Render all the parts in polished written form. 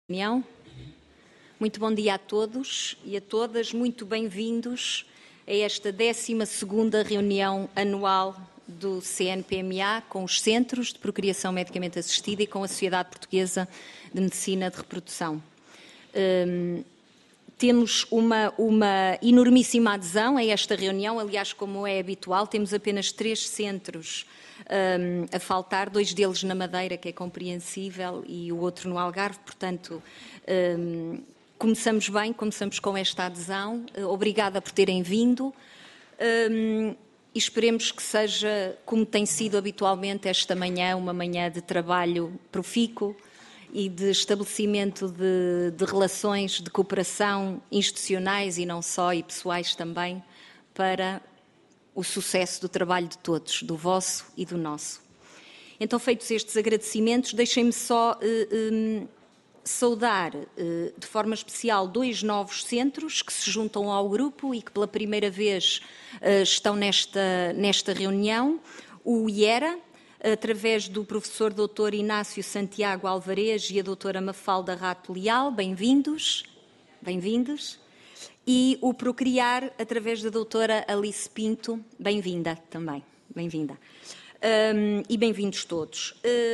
Reunião. Muito bom dia a todos e a todas, muito bem-vindos a esta 12ª reunião anual do CNPMA com os Centros de Procriação Medicamente Assistida e com a Sociedade Portuguesa de Medicina de Reprodução. Temos uma enormíssima adesão a esta reunião, aliás, como é habitual, temos apenas 3 centros a faltar, 2 deles na Madeira, que é compreensível, e o outro no Algarve, portanto, começamos bem, começamos com esta adesão. Obrigada por terem vindo e esperemos que seja, como tem sido habitualmente esta manhã, uma manhã de trabalho profícuo e de estabelecimento de relações de cooperação institucionais e não só, e pessoais também, para o sucesso do trabalho de todos, do vosso e do nosso. Então, feitos estes agradecimentos, deixem-me só saudar de forma especial 2 novos centros que se juntam ao grupo e que pela primeira vez estão nesta reunião. O IERA, através do professor Dr. Inácio Santiago Alvarez e a doutora Mafalda Rato Leal, bem-vindos, bem-vindos. E o Procriar, através da doutora Alice Pinto, bem-vinda também, bem-vinda. E bem-vindos todos.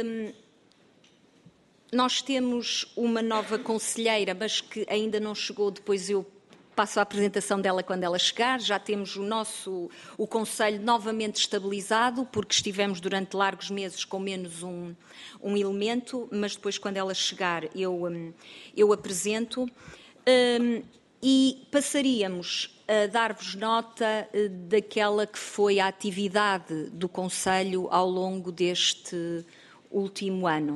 Nós temos uma nova conselheira, mas que ainda não chegou, depois eu passo a apresentação dela quando ela chegar. Já temos o Conselho novamente estabilizado, porque estivemos durante largos meses com menos um elemento, mas depois quando ela chegar eu apresento. E passaríamos a dar-vos nota daquela que foi a atividade do Conselho ao longo deste último ano.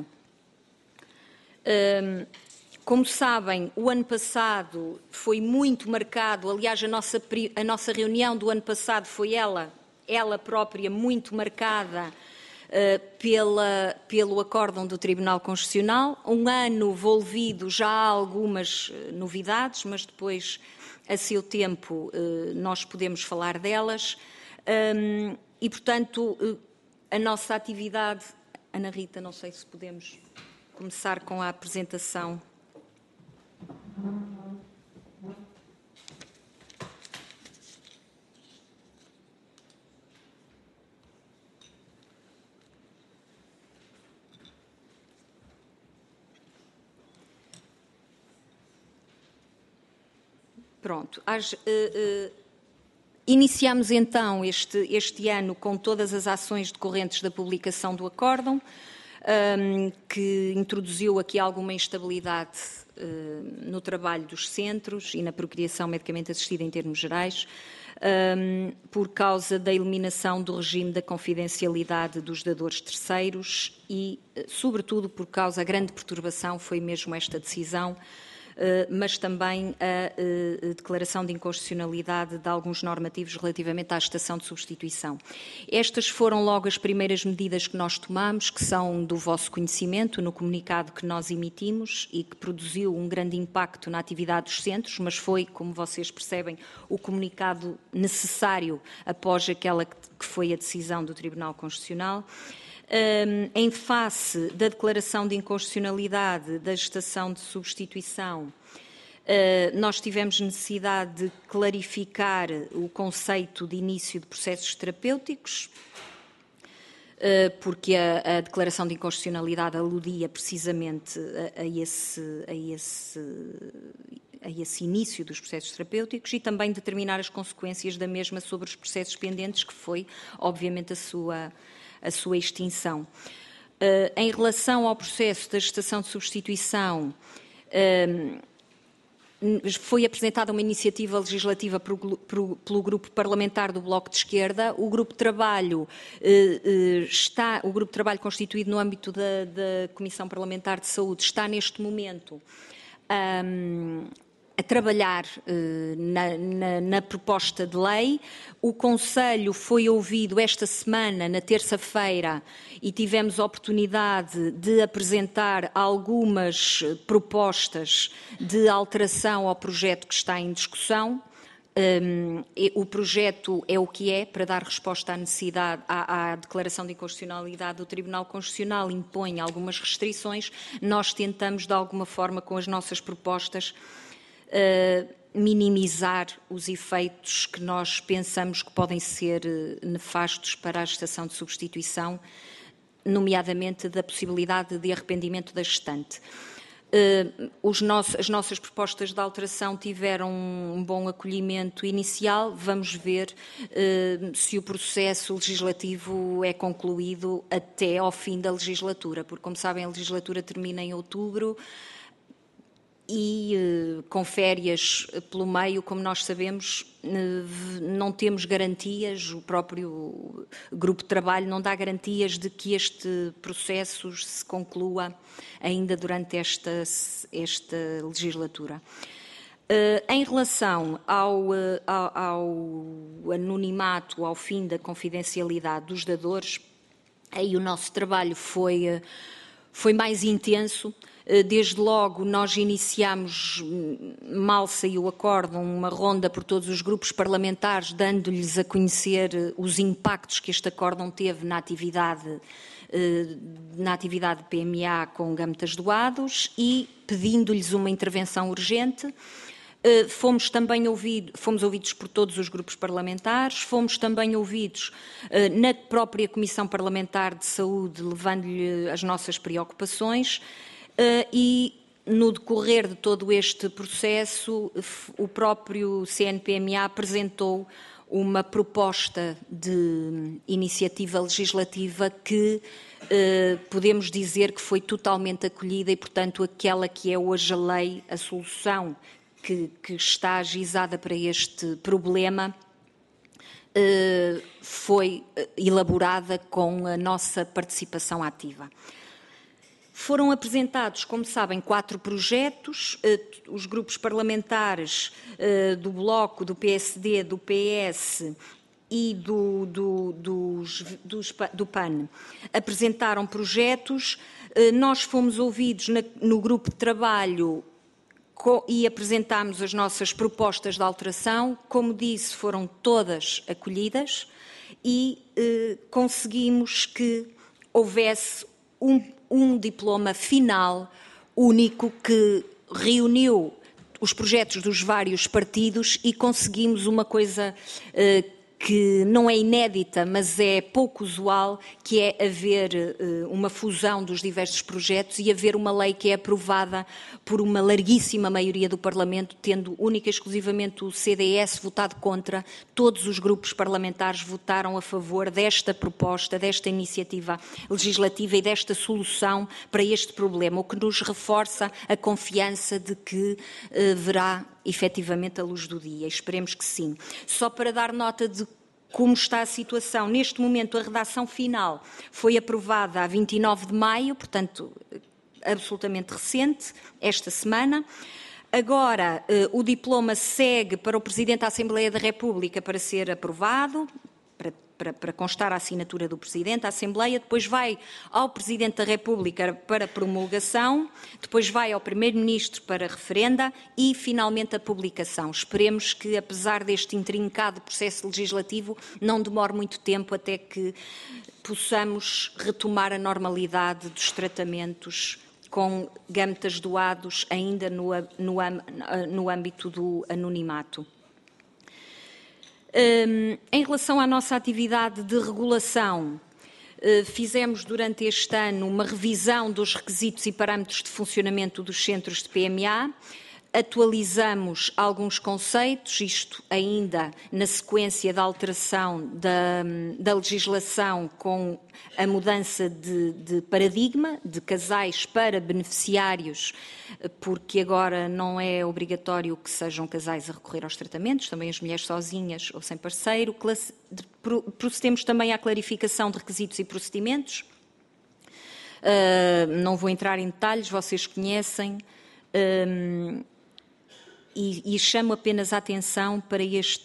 Como sabem, o ano passado foi muito marcado, aliás, a nossa reunião do ano passado foi ela própria muito marcada pelo acórdão do Tribunal Constitucional. Um ano envolvido já há algumas novidades, mas depois, a seu tempo, nós podemos falar delas. E, portanto, a nossa atividade... Ana Rita, não sei se podemos começar com a apresentação. Pronto. Iniciamos então este ano com todas as ações decorrentes da publicação do acórdão, que introduziu aqui alguma instabilidade no trabalho dos centros e na procriação medicamente assistida em termos gerais, por causa da eliminação do regime da confidencialidade dos dadores terceiros e, sobretudo, por causa da grande perturbação, foi mesmo esta decisão, mas também a declaração de inconstitucionalidade de alguns normativos relativamente à estação de substituição. Estas foram logo as primeiras medidas que nós tomamos, que são do vosso conhecimento, no comunicado que nós emitimos e que produziu um grande impacto na atividade dos centros, mas foi, como vocês percebem, o comunicado necessário após aquela que foi a decisão do Tribunal Constitucional. Em face da declaração de inconstitucionalidade da estação de substituição, nós tivemos necessidade de clarificar o conceito de início de processos terapêuticos, porque a declaração de inconstitucionalidade aludia precisamente a esse início dos processos terapêuticos e também determinar as consequências da mesma sobre os processos pendentes, que foi, obviamente, a sua extinção. Em relação ao processo da gestação de substituição, foi apresentada uma iniciativa legislativa pelo Grupo Parlamentar do Bloco de Esquerda. O Grupo de Trabalho constituído no âmbito da Comissão Parlamentar de Saúde está neste momento a trabalhar na proposta de lei. O Conselho foi ouvido esta semana, na terça-feira, e tivemos a oportunidade de apresentar algumas propostas de alteração ao projeto que está em discussão. O projeto é o que é, para dar resposta à necessidade, à declaração de inconstitucionalidade do Tribunal Constitucional, impõe algumas restrições. Nós tentamos, de alguma forma, com as nossas propostas, minimizar os efeitos que nós pensamos que podem ser nefastos para a gestação de substituição, nomeadamente da possibilidade de arrependimento da gestante. As nossas propostas de alteração tiveram um bom acolhimento inicial. Vamos ver se o processo legislativo é concluído até ao fim da legislatura, porque, como sabem, a legislatura termina em outubro e com férias pelo meio, como nós sabemos, não temos garantias, o próprio grupo de trabalho não dá garantias de que este processo se conclua ainda durante esta legislatura. Em relação ao anonimato, ao fim da confidencialidade dos dadores, aí o nosso trabalho foi mais intenso. Desde logo nós iniciámos, mal saiu o acórdão, uma ronda por todos os grupos parlamentares, dando-lhes a conhecer os impactos que este acórdão teve na atividade de PMA com gametas doados e pedindo-lhes uma intervenção urgente. Fomos ouvidos por todos os grupos parlamentares, fomos também ouvidos na própria Comissão Parlamentar de Saúde, levando-lhe as nossas preocupações. E, no decorrer de todo este processo, o próprio CNPMA apresentou uma proposta de iniciativa legislativa que podemos dizer que foi totalmente acolhida e, portanto, aquela que é hoje a lei, a solução que está ajuizada para este problema, foi elaborada com a nossa participação ativa. Foram apresentados, como sabem, 4 projetos. Os grupos parlamentares do Bloco, do PSD, do PS e do PAN apresentaram projetos. Nós fomos ouvidos no grupo de trabalho e apresentámos as nossas propostas de alteração. Como disse, foram todas acolhidas e conseguimos que houvesse um diploma final único que reuniu os projetos dos vários partidos e conseguimos uma coisa que não é inédita, mas é pouco usual, que é haver uma fusão dos diversos projetos e haver uma lei que é aprovada por uma larguíssima maioria do Parlamento, tendo única e exclusivamente o CDS votado contra. Todos os grupos parlamentares votaram a favor desta proposta, desta iniciativa legislativa e desta solução para este problema, o que nos reforça a confiança de que verá efetivamente a luz do dia. Esperemos que sim. Só para dar nota de como está a situação, neste momento a redação final foi aprovada a 29 de maio, portanto, absolutamente recente, esta semana. Agora, o diploma segue para o Presidente da Assembleia da República para ser aprovado, para constar a assinatura do Presidente da Assembleia, depois vai ao Presidente da República para promulgação, depois vai ao Primeiro-Ministro para referenda e, finalmente, a publicação. Esperemos que, apesar deste intrincado processo legislativo, não demore muito tempo até que possamos retomar a normalidade dos tratamentos com gametas doados ainda no âmbito do anonimato. Em relação à nossa atividade de regulação, fizemos durante este ano uma revisão dos requisitos e parâmetros de funcionamento dos centros de PMA, atualizamos alguns conceitos, isto ainda na sequência da alteração da legislação com a mudança de paradigma, de casais para beneficiários, porque agora não é obrigatório que sejam casais a recorrer aos tratamentos, também as mulheres sozinhas ou sem parceiro. Procedemos também à clarificação de requisitos e procedimentos. Não vou entrar em detalhes, vocês conhecem. E chamo apenas a atenção para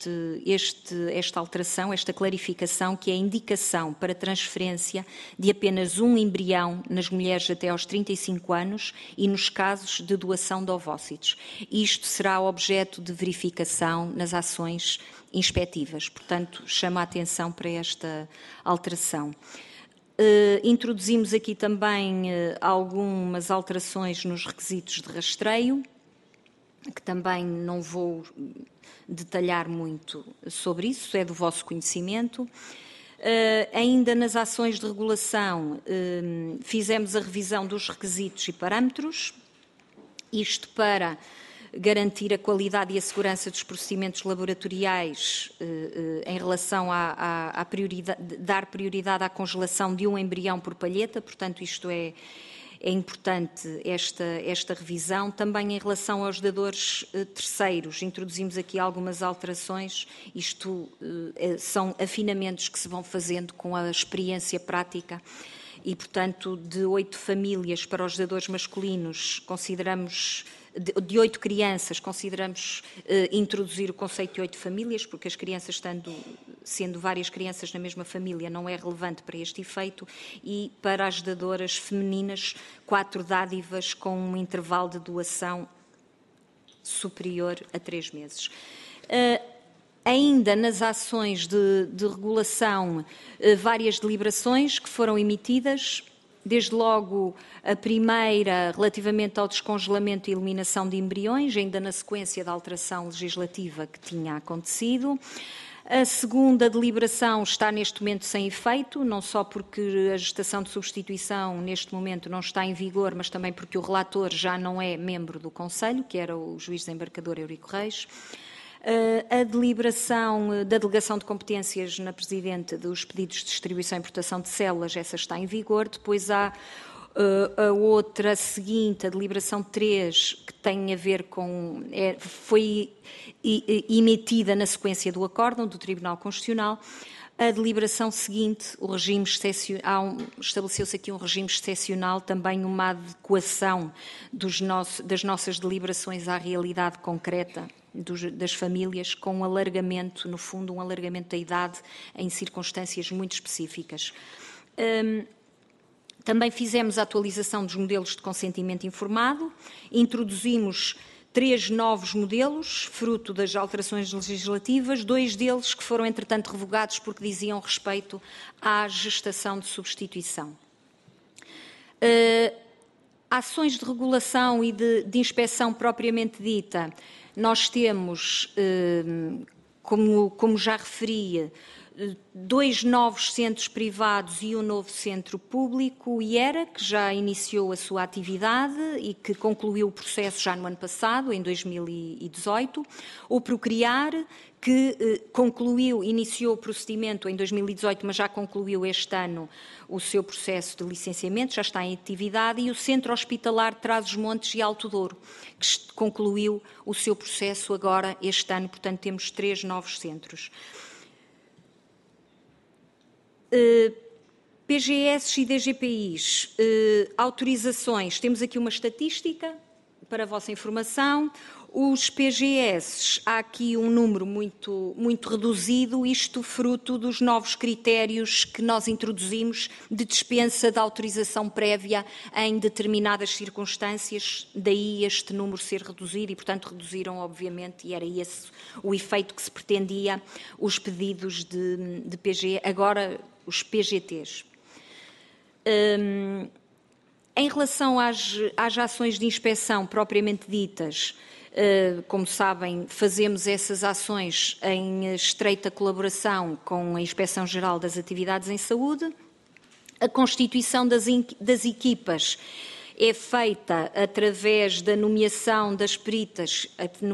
esta alteração, esta clarificação, que é a indicação para transferência de apenas um embrião nas mulheres até aos 35 anos e nos casos de doação de ovócitos. Isto será objeto de verificação nas ações inspectivas. Portanto, chamo a atenção para esta alteração. Introduzimos aqui também algumas alterações nos requisitos de rastreio, que também não vou detalhar muito sobre isso, é do vosso conhecimento. Ainda nas ações de regulação, fizemos a revisão dos requisitos e parâmetros, isto para garantir a qualidade e a segurança dos procedimentos laboratoriais em relação a dar prioridade à congelação de um embrião por palheta, portanto, isto é importante esta revisão. Também em relação aos dadores terceiros, introduzimos aqui algumas alterações. Isto são afinamentos que se vão fazendo com a experiência prática e, portanto, de 8 famílias para os dadores masculinos, consideramos... De 8 crianças, consideramos introduzir o conceito de 8 famílias, porque as crianças, sendo várias crianças na mesma família, não é relevante para este efeito, e para as dadoras femininas, 4 dádivas com um intervalo de doação superior a 3 meses. Ainda nas ações de regulação, várias deliberações que foram emitidas. Desde logo, a primeira relativamente ao descongelamento e eliminação de embriões, ainda na sequência da alteração legislativa que tinha acontecido. A segunda deliberação está neste momento sem efeito, não só porque a gestação de substituição neste momento não está em vigor, mas também porque o relator já não é membro do Conselho, que era o juiz desembarcador Eurico Reis. A deliberação da delegação de competências na Presidente dos pedidos de distribuição e importação de células, essa está em vigor. Depois há a outra seguinte, a deliberação 3, que tem a ver com... foi emitida na sequência do acórdão do Tribunal Constitucional. A deliberação seguinte, o regime estabeleceu-se aqui um regime excepcional, também uma adequação das nossas deliberações à realidade concreta das famílias, com um alargamento, no fundo, um alargamento da idade em circunstâncias muito específicas. Também fizemos a atualização dos modelos de consentimento informado, introduzimos 3 novos modelos, fruto das alterações legislativas, 2 deles que foram, entretanto, revogados porque diziam respeito à gestação de substituição. Ações de regulação e de inspeção propriamente dita, nós temos, como já referi, 2 novos centros privados e um novo centro público, o IERA, que já iniciou a sua atividade e que concluiu o processo já no ano passado, em 2018. O Procriar, que iniciou o procedimento em 2018, mas já concluiu este ano o seu processo de licenciamento, já está em atividade, e o Centro Hospitalar de Trás-os-Montes e Alto Douro, que concluiu o seu processo agora este ano, portanto temos 3 novos centros. PGS e DGPIs, autorizações, temos aqui uma estatística para a vossa informação. Os PGS, há aqui um número muito reduzido, isto fruto dos novos critérios que nós introduzimos de dispensa da autorização prévia em determinadas circunstâncias, daí este número ser reduzido e, portanto, reduziram, obviamente, e era esse o efeito que se pretendia, os pedidos de PG, agora os PGTs. Em relação às ações de inspeção propriamente ditas, como sabem, fazemos essas ações em estreita colaboração com a Inspeção-Geral das Atividades em Saúde. A constituição das equipas é feita através da nomeação das peritas,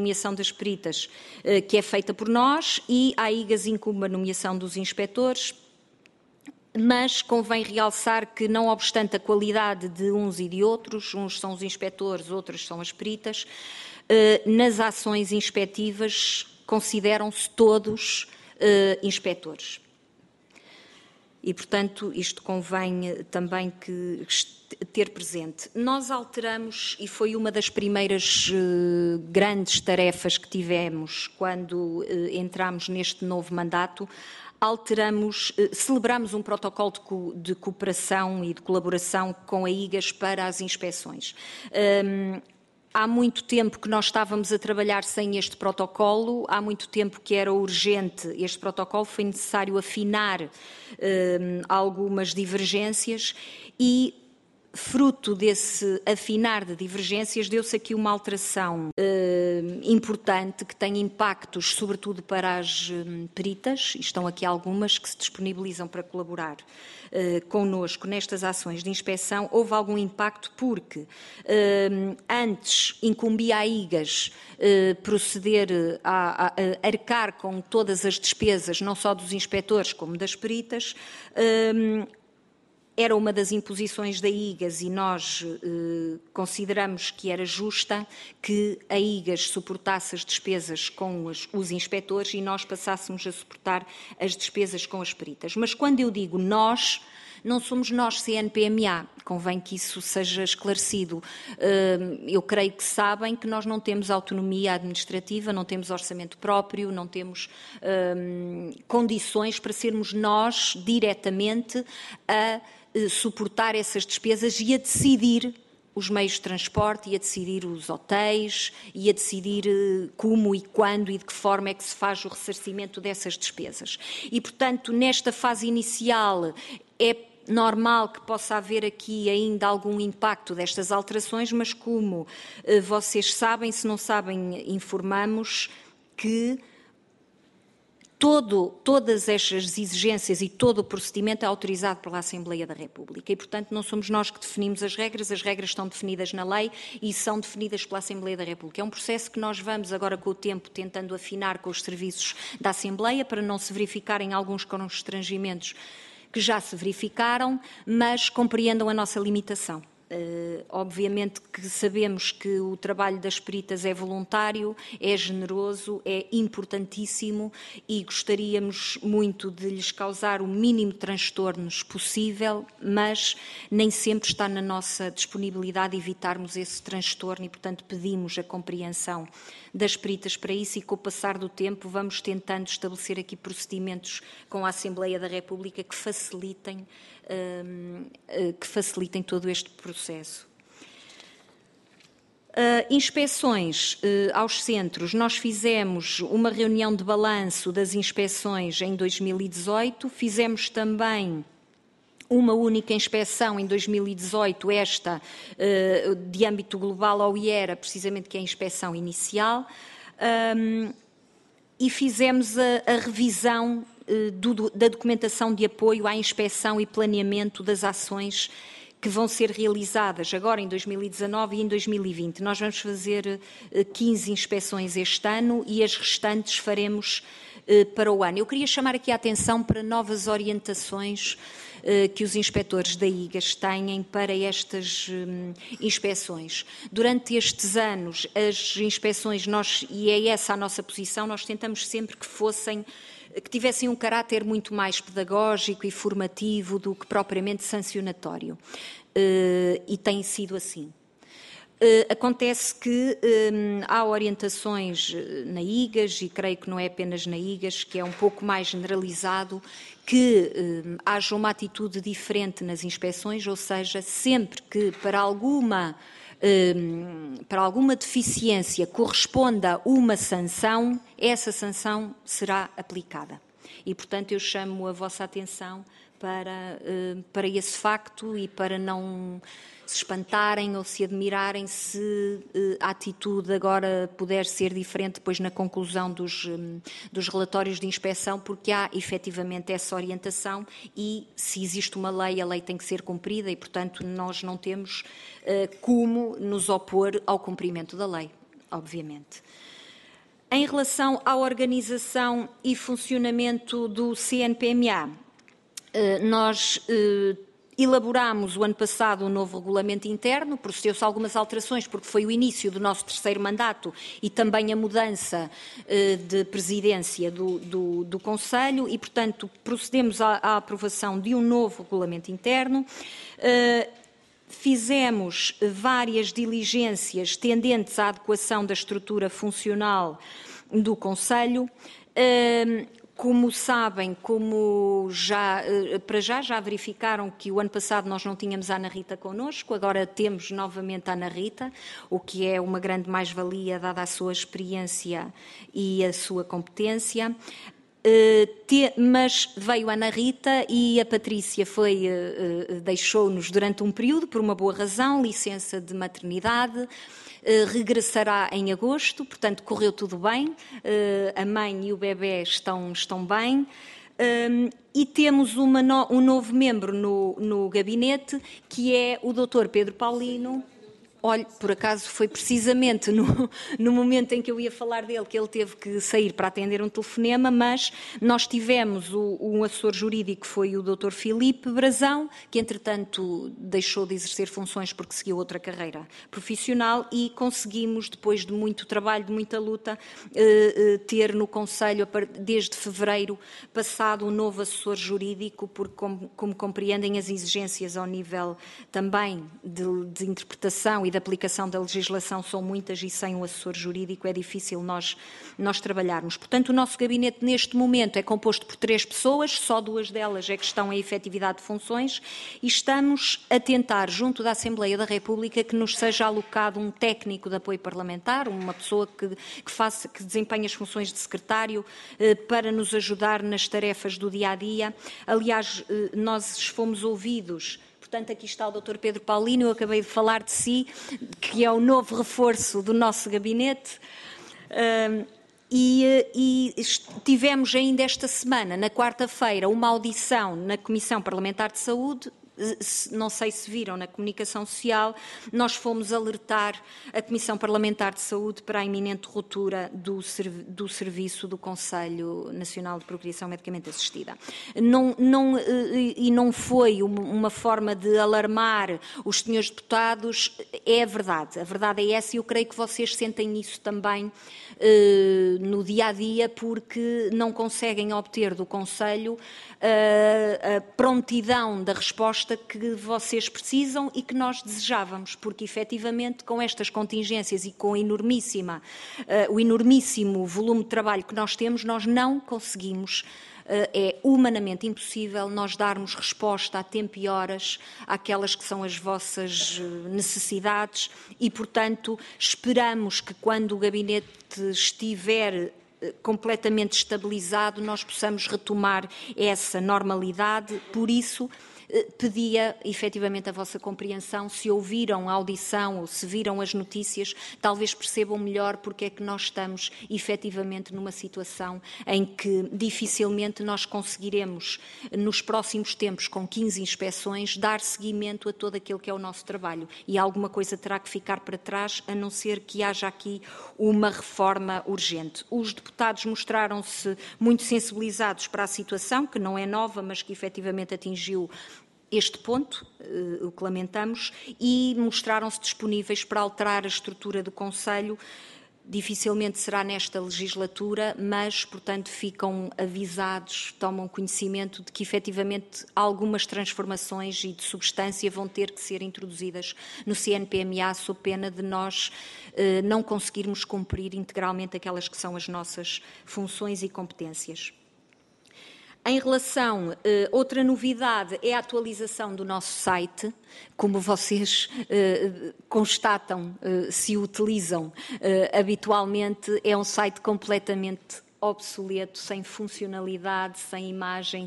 que é feita por nós, e à IGAS incumbe a nomeação dos inspectores, mas convém realçar que, não obstante a qualidade de uns e de outros, uns são os inspectores, outros são as peritas, nas ações inspectivas consideram-se todos inspectores. E, portanto, isto convém também ter presente. Nós alteramos, e foi uma das primeiras grandes tarefas que tivemos quando entramos neste novo mandato, celebramos um protocolo de cooperação e de colaboração com a IGAS para as inspeções. Há muito tempo que nós estávamos a trabalhar sem este protocolo, há muito tempo que era urgente este protocolo, foi necessário afinar algumas divergências e, fruto desse afinar de divergências, deu-se aqui uma alteração importante que tem impactos, sobretudo para as peritas, e estão aqui algumas que se disponibilizam para colaborar connosco nestas ações de inspeção. Houve algum impacto porque antes incumbia a IGAS proceder a arcar com todas as despesas, não só dos inspectores como das peritas. Era uma das imposições da IGAS e nós consideramos que era justa que a IGAS suportasse as despesas com os inspectores e nós passássemos a suportar as despesas com as peritas. Mas quando eu digo nós, não somos nós CNPMA, convém que isso seja esclarecido. Eu creio que sabem que nós não temos autonomia administrativa, não temos orçamento próprio, não temos condições para sermos nós diretamente a suportar essas despesas e a decidir os meios de transporte e a decidir os hotéis e a decidir como e quando e de que forma é que se faz o ressarcimento dessas despesas. E, portanto, nesta fase inicial é normal que possa haver aqui ainda algum impacto destas alterações, mas como vocês sabem, se não sabem, informamos que todas estas exigências e todo o procedimento é autorizado pela Assembleia da República e, portanto, não somos nós que definimos as regras estão definidas na lei e são definidas pela Assembleia da República. É um processo que nós vamos agora com o tempo tentando afinar com os serviços da Assembleia para não se verificarem alguns constrangimentos que já se verificaram, mas compreendam a nossa limitação. Obviamente que sabemos que o trabalho das peritas é voluntário, é generoso, é importantíssimo e gostaríamos muito de lhes causar o mínimo de transtornos possível, mas nem sempre está na nossa disponibilidade evitarmos esse transtorno e, portanto, pedimos a compreensão das peritas para isso e, com o passar do tempo, vamos tentando estabelecer aqui procedimentos com a Assembleia da República que facilitem todo este processo. Inspeções aos centros. Nós fizemos uma reunião de balanço das inspeções em 2018, fizemos também uma única inspeção em 2018, esta de âmbito global ao IERA, precisamente que é a inspeção inicial, e fizemos a revisão da documentação de apoio à inspeção e planeamento das ações que vão ser realizadas agora em 2019 e em 2020. Nós vamos fazer 15 inspeções este ano e as restantes faremos para o ano. Eu queria chamar aqui a atenção para novas orientações que os inspectores da IGAS têm para estas inspeções. Durante estes anos, as inspeções, e é essa a nossa posição, nós tentamos sempre que tivessem um caráter muito mais pedagógico e formativo do que propriamente sancionatório. E tem sido assim. Acontece que há orientações na IGAS, e creio que não é apenas na IGAS, que é um pouco mais generalizado, que haja uma atitude diferente nas inspeções, ou seja, sempre que para alguma deficiência corresponda uma sanção, essa sanção será aplicada. E, portanto, eu chamo a vossa atenção para esse facto e para não se espantarem ou se admirarem se a atitude agora puder ser diferente depois na conclusão dos relatórios de inspeção, porque há efetivamente essa orientação e se existe uma lei, a lei tem que ser cumprida e, portanto, nós não temos como nos opor ao cumprimento da lei, obviamente. Em relação à organização e funcionamento do CNPMA, nós Elaborámos o ano passado um novo regulamento interno, procedeu-se algumas alterações porque foi o início do nosso terceiro mandato e também a mudança de presidência do Conselho e, portanto, procedemos à aprovação de um novo regulamento interno. Fizemos várias diligências tendentes à adequação da estrutura funcional do Conselho. Como sabem, para já verificaram que o ano passado nós não tínhamos a Ana Rita connosco, agora temos novamente a Ana Rita, o que é uma grande mais-valia dada a sua experiência e a sua competência. Mas veio a Ana Rita e a Patrícia deixou-nos durante um período, por uma boa razão, licença de maternidade. Regressará em agosto, portanto correu tudo bem, a mãe e o bebê estão bem. E temos um novo membro no gabinete, que é o Dr. Pedro Paulino. Olha, por acaso foi precisamente no momento em que eu ia falar dele que ele teve que sair para atender um telefonema, mas nós tivemos um assessor jurídico, que foi o Dr. Filipe Brazão, que entretanto deixou de exercer funções porque seguiu outra carreira profissional e conseguimos, depois de muito trabalho, de muita luta, ter no Conselho, desde fevereiro passado, um novo assessor jurídico, porque como compreendem as exigências ao nível também de interpretação e da aplicação da legislação são muitas e sem um assessor jurídico é difícil nós trabalharmos. Portanto, o nosso gabinete neste momento é composto por 3 pessoas, só 2 delas é que estão em efetividade de funções e estamos a tentar, junto da Assembleia da República, que nos seja alocado um técnico de apoio parlamentar, uma pessoa que desempenhe as funções de secretário para nos ajudar nas tarefas do dia-a-dia. Aliás, nós fomos ouvidos. Portanto, aqui está o Dr. Pedro Paulino, eu acabei de falar de si, que é o novo reforço do nosso gabinete. E tivemos ainda esta semana, na quarta-feira, uma audição na Comissão Parlamentar de Saúde. Não sei se viram na comunicação social, nós fomos alertar a Comissão Parlamentar de Saúde para a iminente ruptura do serviço do Conselho Nacional de Procriação Medicamente Assistida. Não foi uma forma de alarmar os senhores deputados, é a verdade é essa e eu creio que vocês sentem isso também no dia-a-dia, porque não conseguem obter do Conselho a prontidão da resposta que vocês precisam e que nós desejávamos, porque efetivamente com estas contingências e com o enormíssimo volume de trabalho que nós temos, nós não conseguimos, é humanamente impossível nós darmos resposta a tempo e horas àquelas que são as vossas necessidades e, portanto, esperamos que quando o gabinete estiver completamente estabilizado, nós possamos retomar essa normalidade. Por isso, pedia efetivamente a vossa compreensão. Se ouviram a audição ou se viram as notícias, talvez percebam melhor porque é que nós estamos efetivamente numa situação em que dificilmente nós conseguiremos, nos próximos tempos, com 15 inspeções, dar seguimento a todo aquilo que é o nosso trabalho. E alguma coisa terá que ficar para trás, a não ser que haja aqui uma reforma urgente. Os deputados mostraram-se muito sensibilizados para a situação, que não é nova, mas que efetivamente atingiu este ponto, o que lamentamos, e mostraram-se disponíveis para alterar a estrutura do Conselho. Dificilmente será nesta legislatura, mas, portanto, ficam avisados, tomam conhecimento de que, efetivamente, algumas transformações e de substância vão ter que ser introduzidas no CNPMA, sob pena de nós não conseguirmos cumprir integralmente aquelas que são as nossas funções e competências. Em relação, outra novidade é a atualização do nosso site. Como vocês constatam, se o utilizam habitualmente, é um site completamente obsoleto, sem funcionalidade, sem imagem,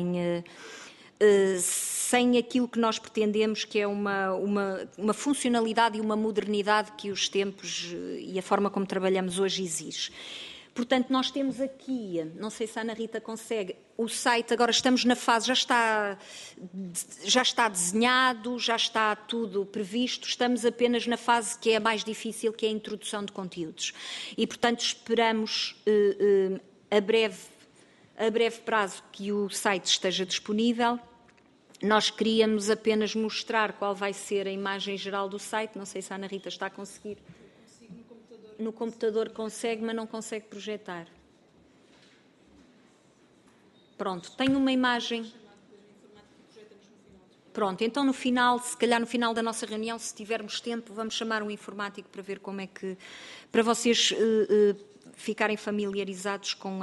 sem aquilo que nós pretendemos, que é uma funcionalidade e uma modernidade que os tempos e a forma como trabalhamos hoje exige. Portanto, nós temos aqui, não sei se a Ana Rita consegue, o site, agora estamos na fase, já está desenhado, já está tudo previsto, estamos apenas na fase que é a mais difícil, que é a introdução de conteúdos. E, portanto, esperamos a breve prazo que o site esteja disponível nós queríamos apenas mostrar qual vai ser a imagem geral do site. Não sei se a Ana Rita está a conseguir. No computador consegue, mas não consegue projetar. Pronto, tenho uma imagem. Pronto, então no final, se calhar no final da nossa reunião, se tivermos tempo, vamos chamar um informático para ver como é que... para vocês ficarem familiarizados com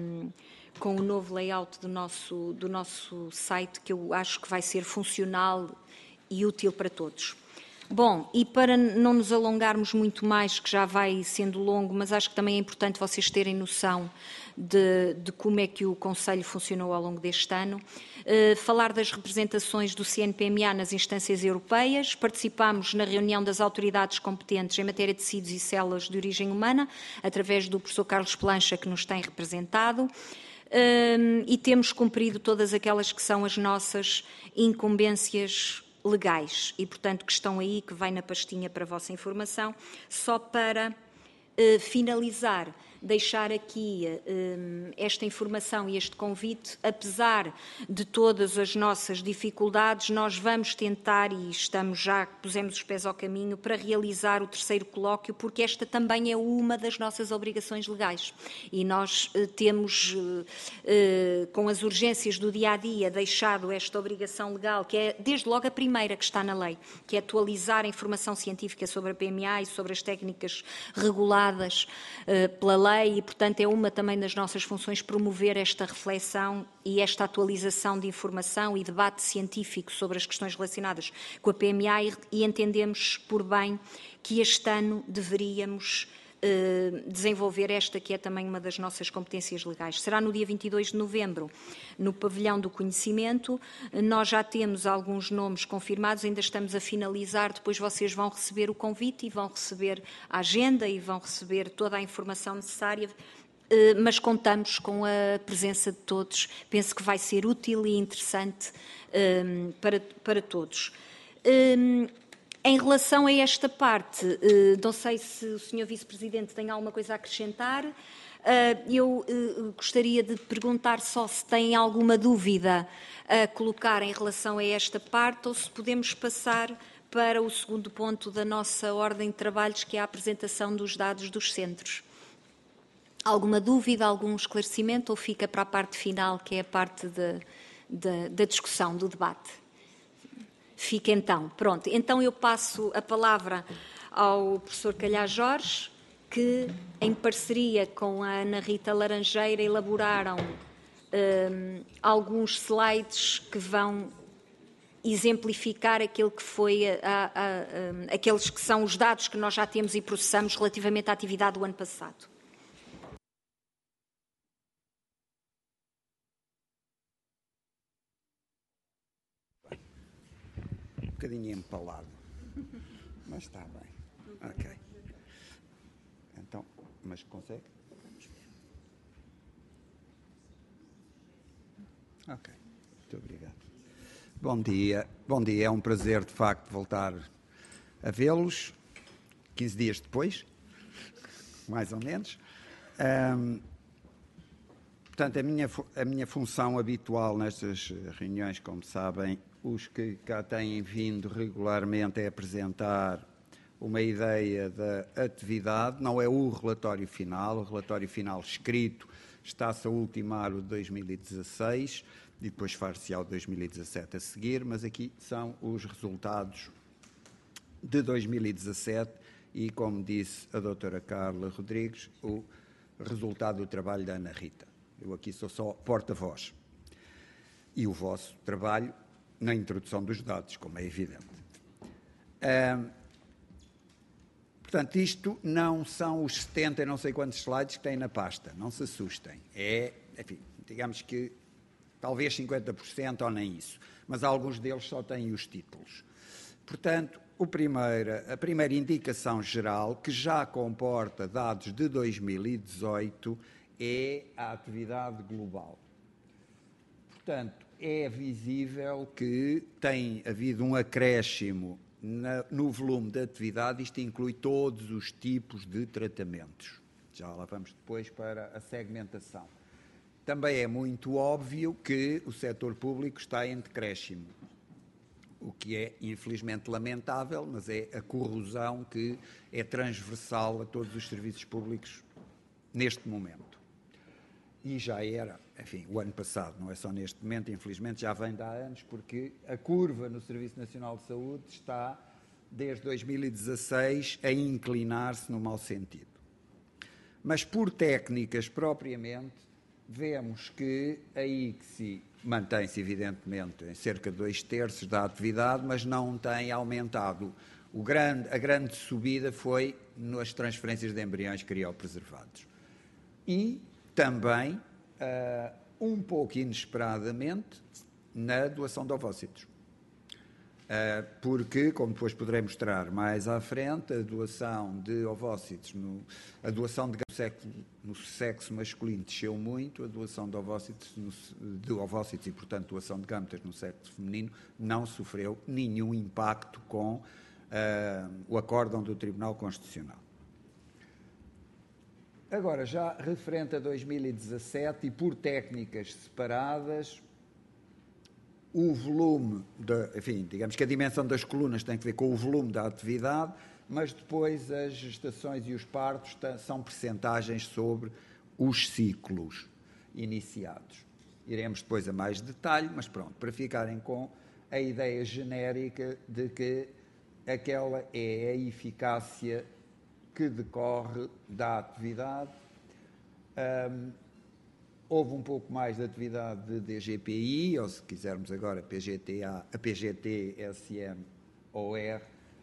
o novo layout do nosso site, que eu acho que vai ser funcional e útil para todos. Bom, e para não nos alongarmos muito mais, que já vai sendo longo, mas acho que também é importante vocês terem noção de como é que o Conselho funcionou ao longo deste ano, falar das representações do CNPMA nas instâncias europeias. Participámos na reunião das autoridades competentes em matéria de tecidos e células de origem humana, através do professor Carlos Plancha, que nos tem representado. E temos cumprido todas aquelas que são as nossas incumbências legais e, portanto, que estão aí, que vai na pastinha para a vossa informação. Só para finalizar, deixar aqui esta informação e este convite. Apesar de todas as nossas dificuldades, nós vamos tentar, e estamos já, pusemos os pés ao caminho, para realizar o terceiro colóquio, porque esta também é uma das nossas obrigações legais. E nós temos, com as urgências do dia-a-dia, deixado esta obrigação legal, que é desde logo a primeira que está na lei, que é atualizar a informação científica sobre a PMA e sobre as técnicas reguladas pela lei, e, portanto, é uma também das nossas funções promover esta reflexão e esta atualização de informação e debate científico sobre as questões relacionadas com a PMA, e entendemos por bem que este ano deveríamos desenvolver esta, que é também uma das nossas competências legais. Será no dia 22 de novembro, no Pavilhão do Conhecimento. Nós já temos alguns nomes confirmados, ainda estamos a finalizar, depois vocês vão receber o convite e vão receber a agenda e vão receber toda a informação necessária, mas contamos com a presença de todos. Penso que vai ser útil e interessante para todos. Em relação a esta parte, não sei se o Sr. Vice-Presidente tem alguma coisa a acrescentar. Eu gostaria de perguntar só se tem alguma dúvida a colocar em relação a esta parte, ou se podemos passar para o segundo ponto da nossa ordem de trabalhos, que é a apresentação dos dados dos centros. Alguma dúvida, algum esclarecimento, ou fica para a parte final, que é a parte da discussão, do debate? Fica então, pronto. Então eu passo a palavra ao professor Calhar Jorge, que em parceria com a Ana Rita Laranjeira elaboraram alguns slides que vão exemplificar aquilo que foi aqueles que são os dados que nós já temos e processamos relativamente à atividade do ano passado. Um bocadinho empalado, mas está bem. Ok. Então, mas consegue? Ok, muito obrigado. Bom dia, é um prazer de facto voltar a vê-los, 15 dias depois, mais ou menos. Portanto, a minha função habitual nestas reuniões, como sabem, os que cá têm vindo regularmente, é apresentar uma ideia da atividade. Não é o relatório final escrito está-se a ultimar o de 2016 e depois far-se-á o de 2017 a seguir, mas aqui são os resultados de 2017 e, como disse a doutora Carla Rodrigues, o resultado do trabalho da Ana Rita. Eu aqui sou só porta-voz. E o vosso trabalho na introdução dos dados, como é evidente. Portanto, isto não são os 70 e não sei quantos slides que têm na pasta, não se assustem. Enfim, digamos que talvez 50% ou nem isso, mas alguns deles só têm os títulos. Portanto, a primeira indicação geral, que já comporta dados de 2018, é a atividade global. Portanto, é visível que tem havido um acréscimo no volume de atividade. Isto inclui todos os tipos de tratamentos. Já lá vamos depois para a segmentação. Também é muito óbvio que o setor público está em decréscimo. o que é infelizmente lamentável, mas é a corrosão que é transversal a todos os serviços públicos neste momento. E já era, enfim, o ano passado, não é só neste momento, infelizmente já vem de há anos, porque a curva no Serviço Nacional de Saúde está, desde 2016, a inclinar-se no mau sentido. Mas por técnicas propriamente, vemos que a ICSI mantém-se evidentemente em cerca de 2/3 da atividade, mas não tem aumentado. A grande subida foi nas transferências de embriões criopreservados. E também, um pouco inesperadamente, na doação de ovócitos. Porque, como depois poderei mostrar mais à frente, a doação de ovócitos, a doação de no sexo masculino desceu muito, a doação de ovócitos e, portanto, doação de gametas no sexo feminino não sofreu nenhum impacto com o acórdão do Tribunal Constitucional. Agora, já referente a 2017 e por técnicas separadas, o volume, enfim, digamos que a dimensão das colunas tem que ver com o volume da atividade, mas depois as gestações e os partos são percentagens sobre os ciclos iniciados. Iremos depois a mais detalhe, mas pronto, para ficarem com a ideia genérica de que aquela é a eficácia que decorre da atividade. Houve um pouco mais de atividade de DGPI, ou se quisermos agora PGTA, a PGT, SROM,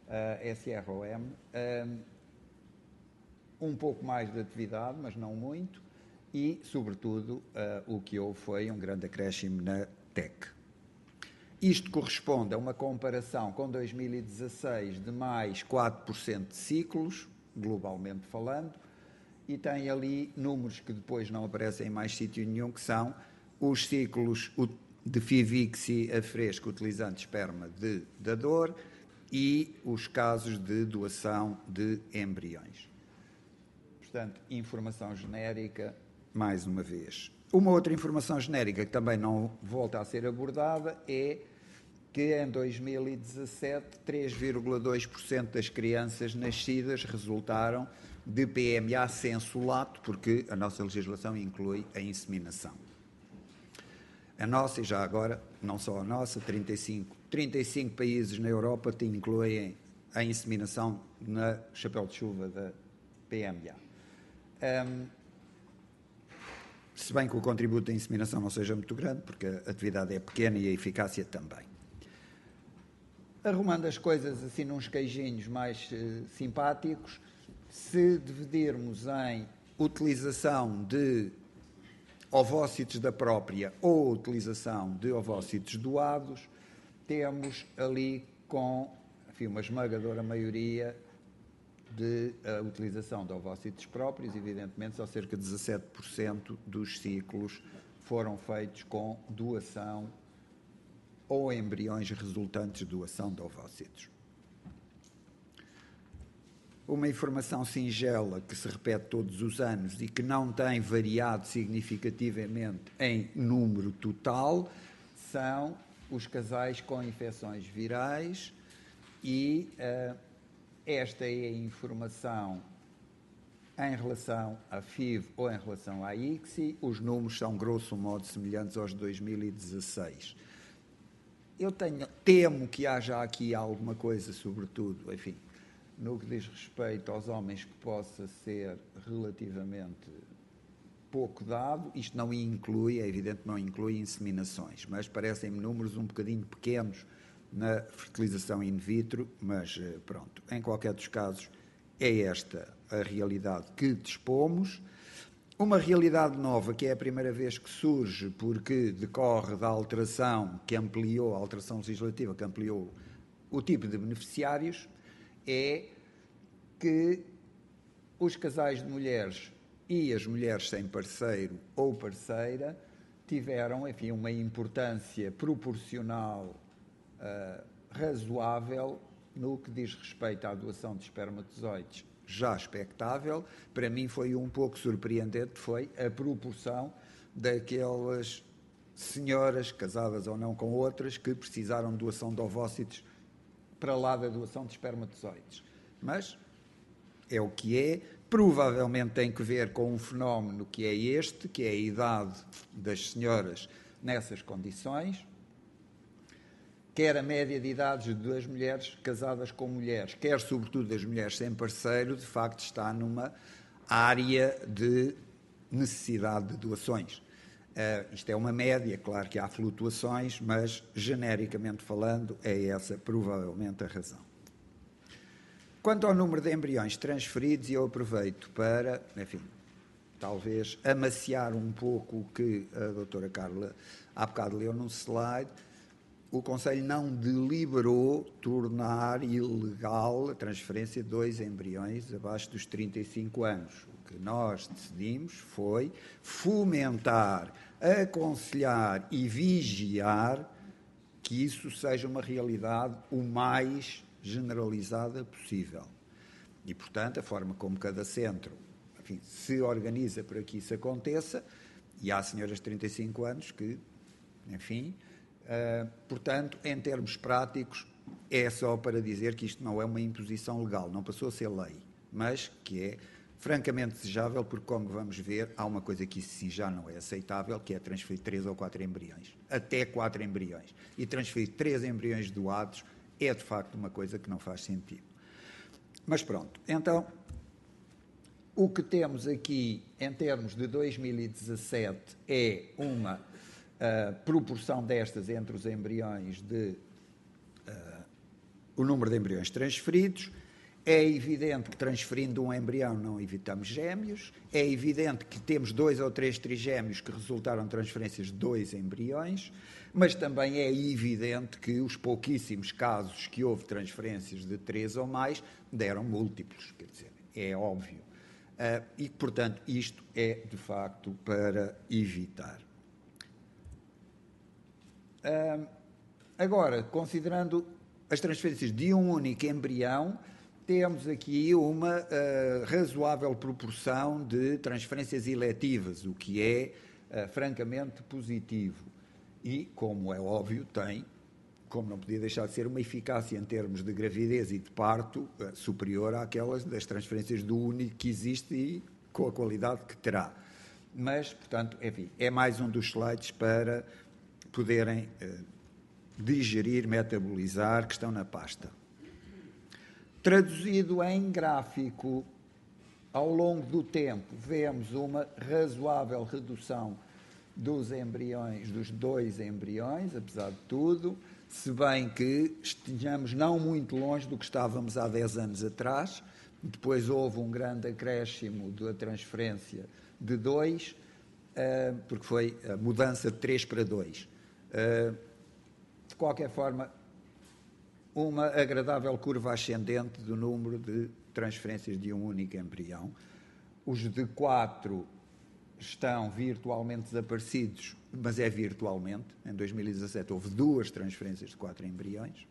um pouco mais de atividade, mas não muito, e, sobretudo, o que houve foi um grande acréscimo na TEC. Isto corresponde a uma comparação com 2016 de mais 4% de ciclos, globalmente falando, e tem ali números que depois não aparecem em mais sítio nenhum, que são os ciclos de FIV-ICSI a fresco utilizando esperma de dador e os casos de doação de embriões. Portanto, informação genérica, mais uma vez. Uma outra informação genérica que também não volta a ser abordada é que em 2017 3,2% das crianças nascidas resultaram de PMA senso-lato, porque a nossa legislação inclui a inseminação. A nossa, e já agora, não só a nossa, 35 países na Europa te incluem a inseminação na chapéu de chuva da PMA. Se bem que o contributo da inseminação não seja muito grande, porque a atividade é pequena e a eficácia também. Arrumando as coisas assim nos queijinhos mais simpáticos, se dividirmos em utilização de ovócitos da própria ou utilização de ovócitos doados, temos ali com, enfim, uma esmagadora maioria de utilização de ovócitos próprios. Evidentemente, só cerca de 17% dos ciclos foram feitos com doação ou embriões resultantes de doação de ovócitos. Uma informação singela que se repete todos os anos e que não tem variado significativamente em número total são os casais com infecções virais e esta é a informação em relação à FIV ou em relação à ICSI. Os números são grosso modo semelhantes aos de 2016. Eu temo que haja aqui alguma coisa, sobretudo, enfim, no que diz respeito aos homens, que possa ser relativamente pouco dado. Isto não inclui, é evidente, não inclui inseminações, mas parecem-me números um bocadinho pequenos na fertilização in vitro, mas pronto, em qualquer dos casos é esta a realidade que dispomos. Uma realidade nova, que é a primeira vez que surge, porque decorre da alteração que ampliou, a alteração legislativa que ampliou o tipo de beneficiários, é que os casais de mulheres e as mulheres sem parceiro ou parceira tiveram, enfim, uma importância proporcional razoável no que diz respeito à doação de espermatozoides, já expectável. Para mim foi um pouco surpreendente, foi a proporção daquelas senhoras, casadas ou não com outras, que precisaram de doação de ovócitos para lá da doação de espermatozoides. Mas é o que é, provavelmente tem que ver com um fenómeno que é este, que é a idade das senhoras nessas condições, quer a média de idades das mulheres casadas com mulheres, quer sobretudo das mulheres sem parceiro, de facto está numa área de necessidade de doações. Isto é uma média, claro que há flutuações, mas genericamente falando é essa provavelmente a razão. Quanto ao número de embriões transferidos, eu aproveito para, enfim, talvez amaciar um pouco o que a doutora Carla há bocado leu num slide. O Conselho não deliberou tornar ilegal a transferência de 2 embriões abaixo dos 35 anos. O que nós decidimos foi fomentar, aconselhar e vigiar que isso seja uma realidade o mais generalizada possível. E, portanto, a forma como cada centro, enfim, se organiza para que isso aconteça, e há senhoras de 35 anos que, enfim... portanto, em termos práticos, é só para dizer que isto não é uma imposição legal, não passou a ser lei, mas que é francamente desejável, porque, como vamos ver, há uma coisa que isso sim já não é aceitável, que é transferir 3 ou 4 embriões, até 4 embriões. E transferir 3 embriões doados é, de facto, uma coisa que não faz sentido. Mas pronto, então, o que temos aqui, em termos de 2017, é uma... a proporção destas entre os embriões o número de embriões transferidos. É evidente que transferindo um embrião não evitamos gêmeos, é evidente que temos 2 ou 3 trigêmeos que resultaram de transferências de 2 embriões, mas também é evidente que os pouquíssimos casos que houve transferências de 3 ou mais deram múltiplos, quer dizer, é óbvio. E, portanto, isto é, de facto, para evitar. Agora, considerando as transferências de um único embrião, temos aqui uma razoável proporção de transferências eletivas, o que é francamente positivo. E, como é óbvio, tem, como não podia deixar de ser, uma eficácia em termos de gravidez e de parto superior àquelas das transferências do único que existe e com a qualidade que terá. Mas, portanto, enfim, é mais um dos slides para poderem digerir, metabolizar, que estão na pasta. Traduzido em gráfico, ao longo do tempo, vemos uma razoável redução dos embriões, dos 2 embriões, apesar de tudo, se bem que estejamos não muito longe do que estávamos há 10 anos atrás. Depois houve um grande acréscimo da transferência de 2, porque foi a mudança de 3 para 2. De qualquer forma, uma agradável curva ascendente do número de transferências de um único embrião. Os de 4 estão virtualmente desaparecidos, mas é virtualmente. Em 2017 houve 2 transferências de 4 embriões.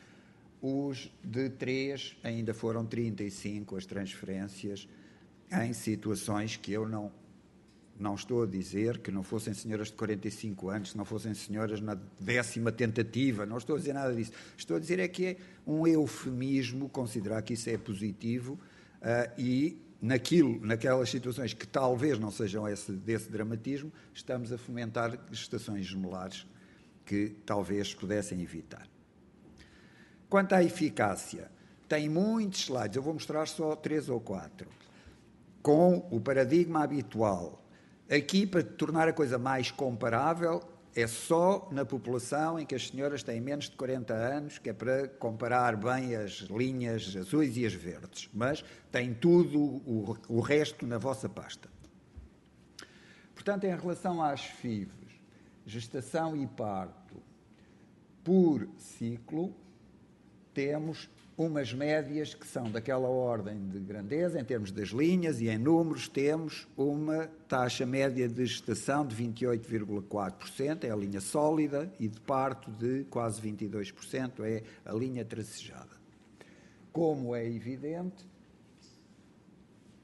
Os de 3 ainda foram 35 as transferências em situações que eu não estou a dizer que não fossem senhoras de 45 anos, que não fossem senhoras na 10ª tentativa, não estou a dizer nada disso. Estou a dizer é que é um eufemismo considerar que isso é positivo e naquelas situações que talvez não sejam desse dramatismo, estamos a fomentar gestações gemelares que talvez pudessem evitar. Quanto à eficácia, tem muitos slides, eu vou mostrar só 3 ou 4, com o paradigma habitual. Aqui, para tornar a coisa mais comparável, é só na população em que as senhoras têm menos de 40 anos, que é para comparar bem as linhas azuis e as verdes, mas tem tudo o resto na vossa pasta. Portanto, em relação às FIVs, gestação e parto por ciclo, temos umas médias que são daquela ordem de grandeza, em termos das linhas, e em números temos uma taxa média de gestação de 28,4%, é a linha sólida, e de parto de quase 22%, é a linha tracejada. Como é evidente,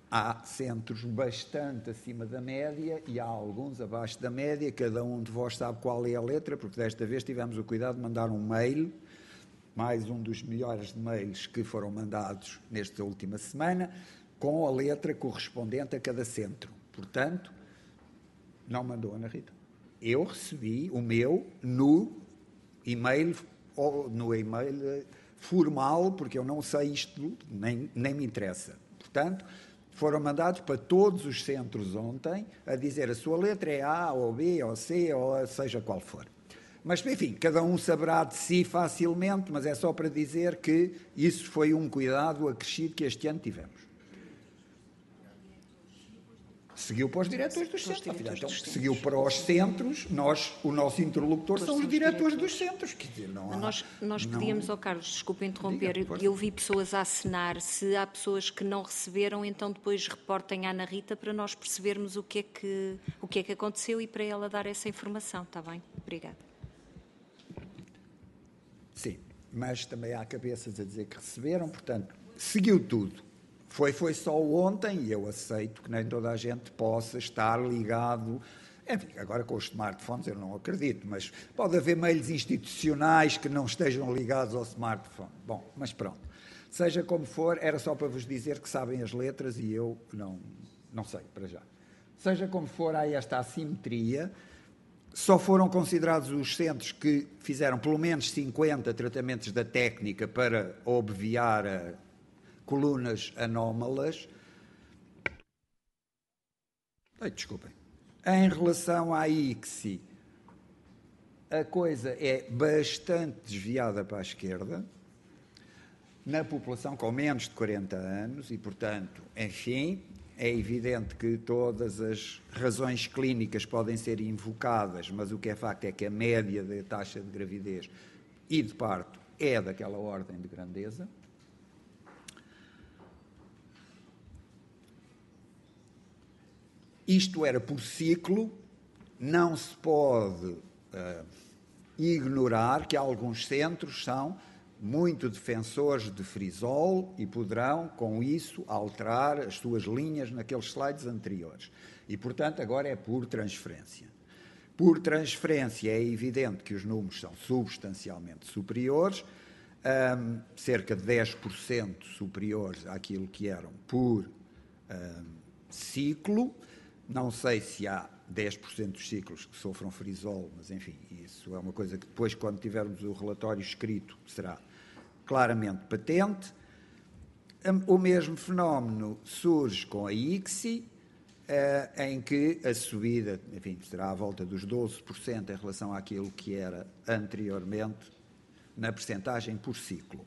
há centros bastante acima da média e há alguns abaixo da média. Cada um de vós sabe qual é a letra, porque desta vez tivemos o cuidado de mandar um mail, mais um dos milhares de mails que foram mandados nesta última semana, com a letra correspondente a cada centro. Portanto, não mandou, Ana Rita. Eu recebi o meu no e-mail, ou no e-mail formal, porque eu não sei isto, nem me interessa. Portanto, foram mandados para todos os centros ontem a dizer a sua letra é A, ou B, ou C, ou seja qual for. Mas, enfim, cada um saberá de si facilmente, mas é só para dizer que isso foi um cuidado acrescido que este ano tivemos. Seguiu para os diretores dos centros. Então, seguiu para os centros, o nosso interlocutor são os diretores dos centros. Quer dizer, nós pedíamos ao Carlos, desculpa interromper, eu vi pessoas a assinar. Se há pessoas que não receberam, então depois reportem à Ana Rita para nós percebermos o que é que aconteceu e para ela dar essa informação, está bem? Obrigada. Sim, mas também há cabeças a dizer que receberam, portanto, seguiu tudo. Foi só ontem, e eu aceito que nem toda a gente possa estar ligado. Enfim, agora com os smartphones eu não acredito, mas pode haver mails institucionais que não estejam ligados ao smartphone. Bom, mas pronto. Seja como for, era só para vos dizer que sabem as letras e eu não sei, para já. Seja como for, há esta assimetria. Só foram considerados os centros que fizeram pelo menos 50 tratamentos da técnica para obviar a colunas anómalas. Desculpem. Em relação à ICSI, a coisa é bastante desviada para a esquerda, na população com menos de 40 anos, e, portanto, enfim, é evidente que todas as razões clínicas podem ser invocadas, mas o que é facto é que a média da taxa de gravidez e de parto é daquela ordem de grandeza. Isto era por ciclo, não se pode ignorar que alguns centros são muito defensores de frisol e poderão, com isso, alterar as suas linhas naqueles slides anteriores. E, portanto, agora é por transferência. Por transferência é evidente que os números são substancialmente superiores, cerca de 10% superiores àquilo que eram por ciclo. Não sei se há 10% dos ciclos que sofram frisol, mas, enfim, isso é uma coisa que depois, quando tivermos o relatório escrito, será claramente patente. O mesmo fenómeno surge com a ICSI, em que a subida, enfim, será à volta dos 12% em relação àquilo que era anteriormente na percentagem por ciclo.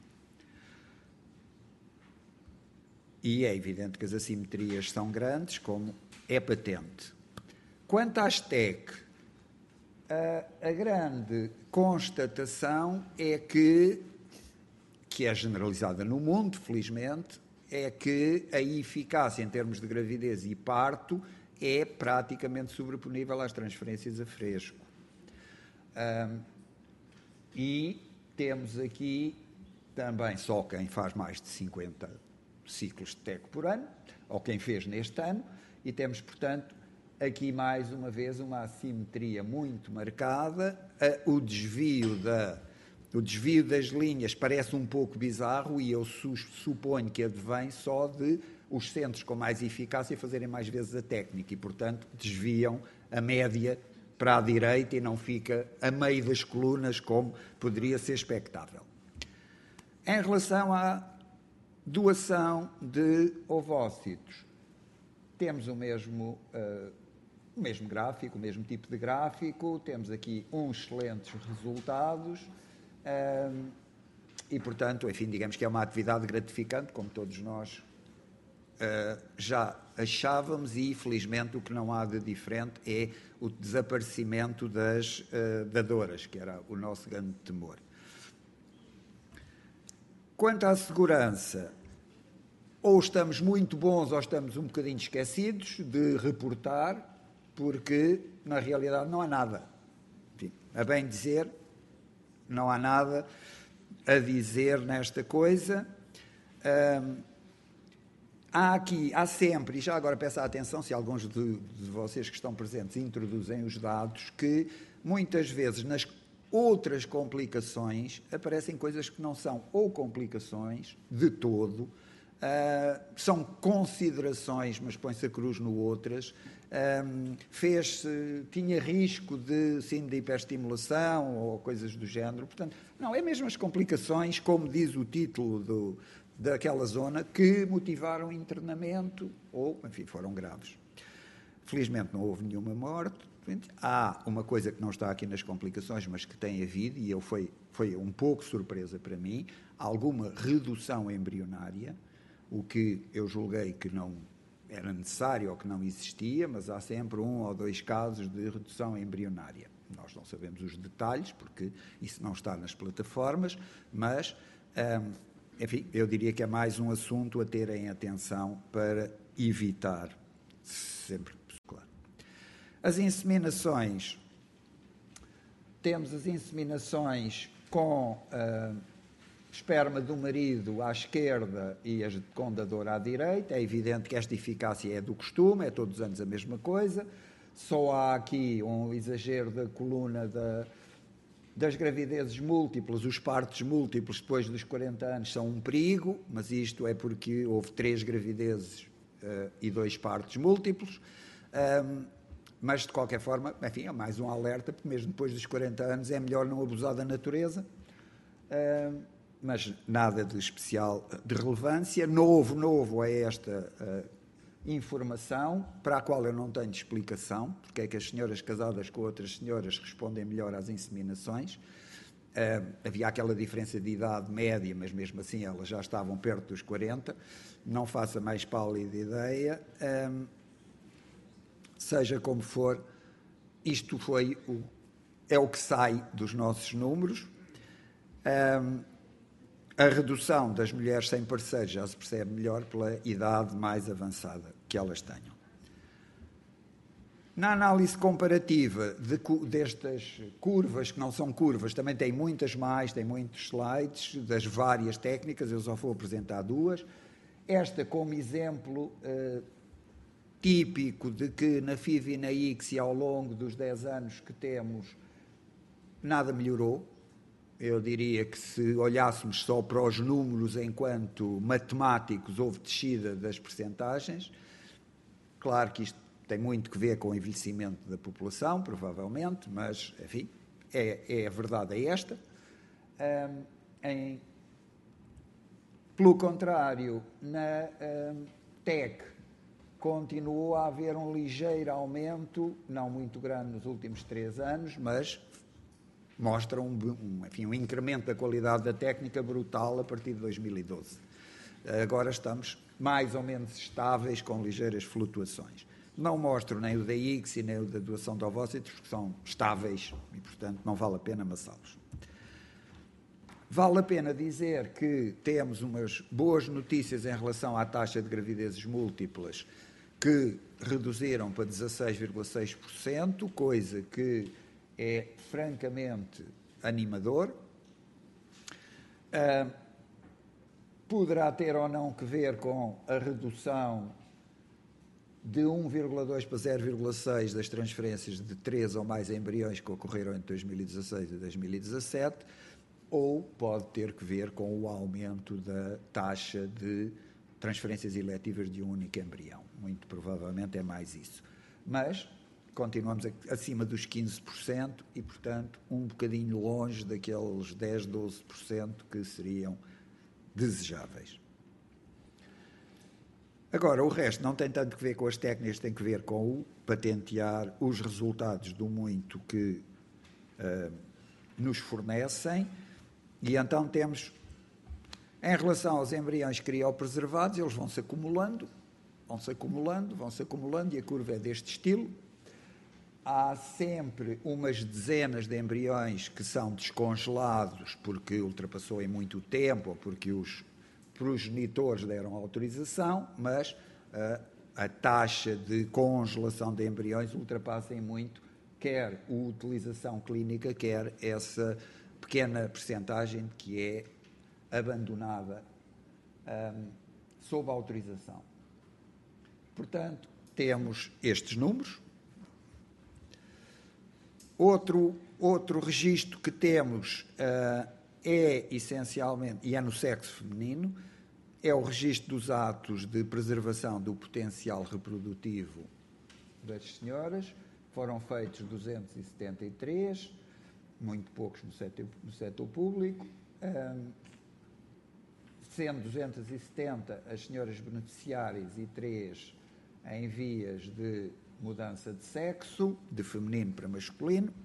E é evidente que as assimetrias são grandes, como é patente. Quanto às TEC, a grande constatação é que é generalizada no mundo, felizmente, é que a eficácia em termos de gravidez e parto é praticamente sobreponível às transferências a fresco. E temos aqui também só quem faz mais de 50 ciclos de TEC por ano, ou quem fez neste ano, e temos, portanto, aqui mais uma vez uma assimetria muito marcada. O desvio das linhas parece um pouco bizarro e eu suponho que advém só de os centros com mais eficácia fazerem mais vezes a técnica e, portanto, desviam a média para a direita e não fica a meio das colunas como poderia ser expectável. Em relação à doação de ovócitos, temos o mesmo gráfico, o mesmo tipo de gráfico, temos aqui uns excelentes resultados e, portanto, enfim, digamos que é uma atividade gratificante, como todos nós já achávamos, e, felizmente, o que não há de diferente é o desaparecimento das dadoras, que era o nosso grande temor. Quanto à segurança, ou estamos muito bons ou estamos um bocadinho esquecidos de reportar, porque, na realidade, não há nada. Enfim, a bem dizer, não há nada a dizer nesta coisa. há sempre, e já agora peço a atenção, se alguns de vocês que estão presentes introduzem os dados, que muitas vezes nas outras complicações aparecem coisas que não são ou complicações de todo, são considerações, mas põe-se a cruz no outras, tinha risco de síndrome de hiperestimulação ou coisas do género. Portanto, não, é mesmo as complicações, como diz o título daquela zona, que motivaram internamento ou, enfim, foram graves. Felizmente não houve nenhuma morte. Há uma coisa que não está aqui nas complicações, mas que tem havido, e foi um pouco surpresa para mim, alguma redução embrionária, o que eu julguei que não era necessário ou que não existia, mas há sempre 1 ou 2 casos de redução embrionária. Nós não sabemos os detalhes, porque isso não está nas plataformas, mas, enfim, eu diria que é mais um assunto a terem atenção para evitar, sempre claro. As inseminações, temos as inseminações com esperma do marido à esquerda e as com da dor à direita. É evidente que esta eficácia é do costume, é todos os anos a mesma coisa. Só há aqui um exagero da coluna das gravidezes múltiplas. Os partos múltiplos depois dos 40 anos são um perigo, mas isto é porque houve 3 gravidezes e 2 partos múltiplos. Mas, de qualquer forma, enfim, é mais um alerta, porque mesmo depois dos 40 anos é melhor não abusar da natureza. Mas nada de especial de relevância. Novo é esta informação, para a qual eu não tenho explicação, porque é que as senhoras casadas com outras senhoras respondem melhor às inseminações. Havia aquela diferença de idade média, mas mesmo assim elas já estavam perto dos 40, não faço a mais pálida ideia. Seja como for, isto é o que sai dos nossos números. A redução das mulheres sem parceiro já se percebe melhor pela idade mais avançada que elas tenham. Na análise comparativa destas curvas, que não são curvas, também tem muitos slides das várias técnicas, eu só vou apresentar 2. Esta como exemplo típico de que na FIV e na ICSI, ao longo dos 10 anos que temos, nada melhorou. Eu diria que se olhássemos só para os números enquanto matemáticos, houve descida das percentagens. Claro que isto tem muito que ver com o envelhecimento da população, provavelmente, mas, enfim, a verdade é esta. Pelo contrário, na TEC continuou a haver um ligeiro aumento, não muito grande nos últimos 3 anos, mas mostra enfim, um incremento da qualidade da técnica brutal a partir de 2012. Agora estamos mais ou menos estáveis, com ligeiras flutuações. Não mostro nem o da ICSI nem o da doação de ovócitos, porque são estáveis e, portanto, não vale a pena amassá-los. Vale a pena dizer que temos umas boas notícias em relação à taxa de gravidezes múltiplas, que reduziram para 16,6%, coisa que é francamente animador. Poderá ter ou não que ver com a redução de 1,2 para 0,6 das transferências de 3 ou mais embriões que ocorreram entre 2016 e 2017, ou pode ter que ver com o aumento da taxa de transferências eletivas de um único embrião. Muito provavelmente é mais isso. Mas continuamos acima dos 15% e, portanto, um bocadinho longe daqueles 10, 12% que seriam desejáveis. Agora, o resto não tem tanto que ver com as técnicas, tem que ver com o patentear os resultados do muito que nos fornecem. E então temos, em relação aos embriões criopreservados, eles vão-se acumulando, e a curva é deste estilo. Há sempre umas dezenas de embriões que são descongelados porque ultrapassou em muito tempo ou porque os progenitores deram autorização, mas a taxa de congelação de embriões ultrapassa em muito quer a utilização clínica, quer essa pequena percentagem que é abandonada sob autorização. Portanto, temos estes números. Outro registro que temos é essencialmente, e é no sexo feminino, é o registro dos atos de preservação do potencial reprodutivo das senhoras. Foram feitos 273, muito poucos no setor público, sendo 270 as senhoras beneficiárias e 3 em vias de mudança de sexo, de feminino para masculino.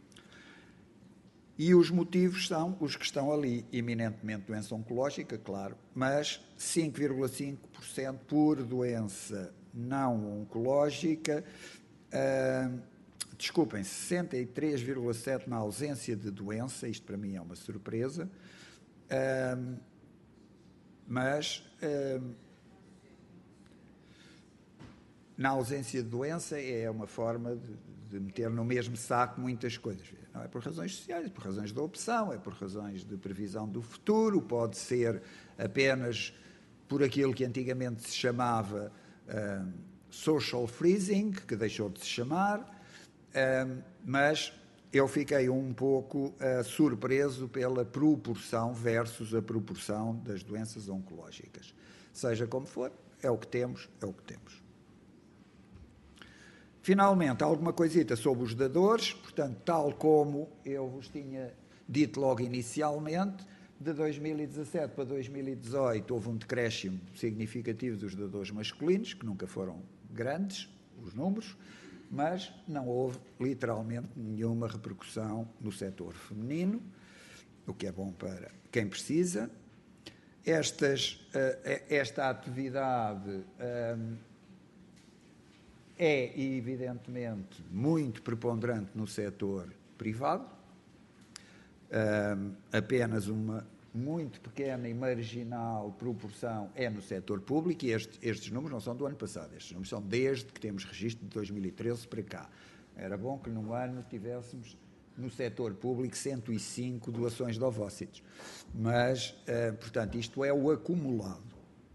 E os motivos são os que estão ali, eminentemente doença oncológica, claro, mas 5,5% por doença não oncológica, desculpem, 63,7% na ausência de doença, isto para mim é uma surpresa, mas na ausência de doença é uma forma de meter no mesmo saco muitas coisas. Não é por razões sociais, é por razões de opção, é por razões de previsão do futuro, pode ser apenas por aquilo que antigamente se chamava social freezing, que deixou de se chamar, mas eu fiquei um pouco surpreso pela proporção versus a proporção das doenças oncológicas. Seja como for, é o que temos, é o que temos. Finalmente, alguma coisita sobre os dadores, portanto, tal como eu vos tinha dito logo inicialmente, de 2017 para 2018 houve um decréscimo significativo dos dadores masculinos, que nunca foram grandes, os números, mas não houve literalmente nenhuma repercussão no setor feminino, o que é bom para quem precisa. Esta atividade é, evidentemente, muito preponderante no setor privado, apenas uma muito pequena e marginal proporção é no setor público, e estes números não são do ano passado, estes números são desde que temos registro de 2013 para cá. Era bom que num ano tivéssemos no setor público 105 doações de ovócitos, mas, portanto, isto é o acumulado.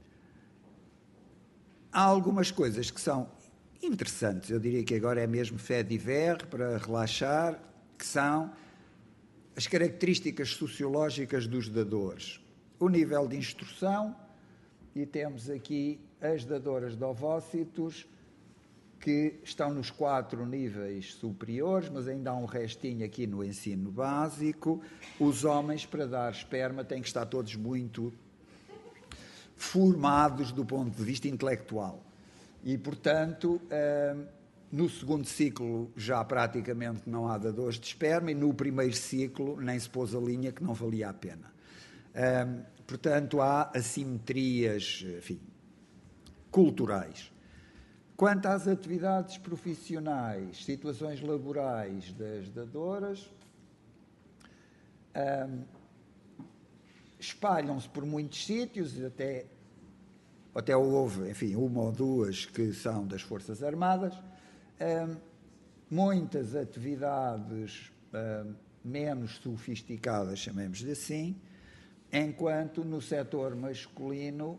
Há algumas coisas que são interessantes, eu diria que agora é mesmo fait divers para relaxar, que são as características sociológicas dos dadores, o nível de instrução, e temos aqui as dadoras de ovócitos que estão nos 4 níveis superiores, mas ainda há um restinho aqui no ensino básico. Os homens, para dar esperma, têm que estar todos muito formados do ponto de vista intelectual. E, portanto, no segundo ciclo já praticamente não há dadores de esperma, e no primeiro ciclo nem se pôs a linha, que não valia a pena. Portanto, há assimetrias, enfim, culturais. Quanto às atividades profissionais, situações laborais das dadoras, espalham-se por muitos sítios, até houve, enfim, uma ou duas que são das Forças Armadas, muitas atividades menos sofisticadas, chamemos-lhe assim, enquanto no setor masculino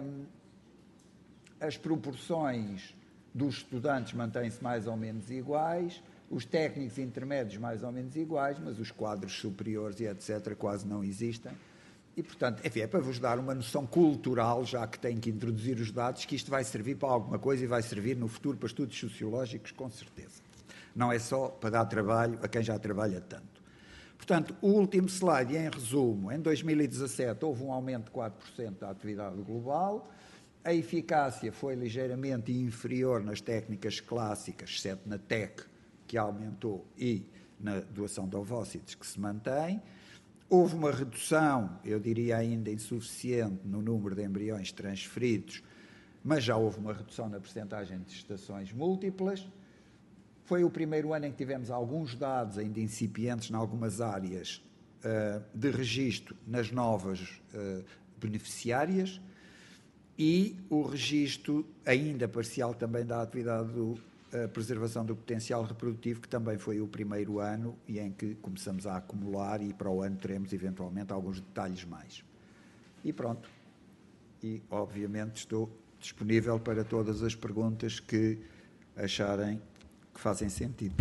as proporções dos estudantes mantêm-se mais ou menos iguais, os técnicos intermédios mais ou menos iguais, mas os quadros superiores e etc. quase não existem. E, portanto, enfim, é para vos dar uma noção cultural, já que tenho que introduzir os dados, que isto vai servir para alguma coisa e vai servir no futuro para estudos sociológicos, com certeza. Não é só para dar trabalho a quem já trabalha tanto. Portanto, o último slide, em resumo, em 2017 houve um aumento de 4% da atividade global, a eficácia foi ligeiramente inferior nas técnicas clássicas, exceto na TEC, que aumentou, e na doação de ovócitos, que se mantém. Houve uma redução, eu diria ainda insuficiente, no número de embriões transferidos, mas já houve uma redução na percentagem de gestações múltiplas. Foi o primeiro ano em que tivemos alguns dados ainda incipientes em algumas áreas de registro nas novas beneficiárias, e o registro ainda parcial também da atividade a preservação do potencial reprodutivo, que também foi o primeiro ano e em que começamos a acumular, e para o ano teremos eventualmente alguns detalhes mais. E pronto. E, obviamente, estou disponível para todas as perguntas que acharem que fazem sentido.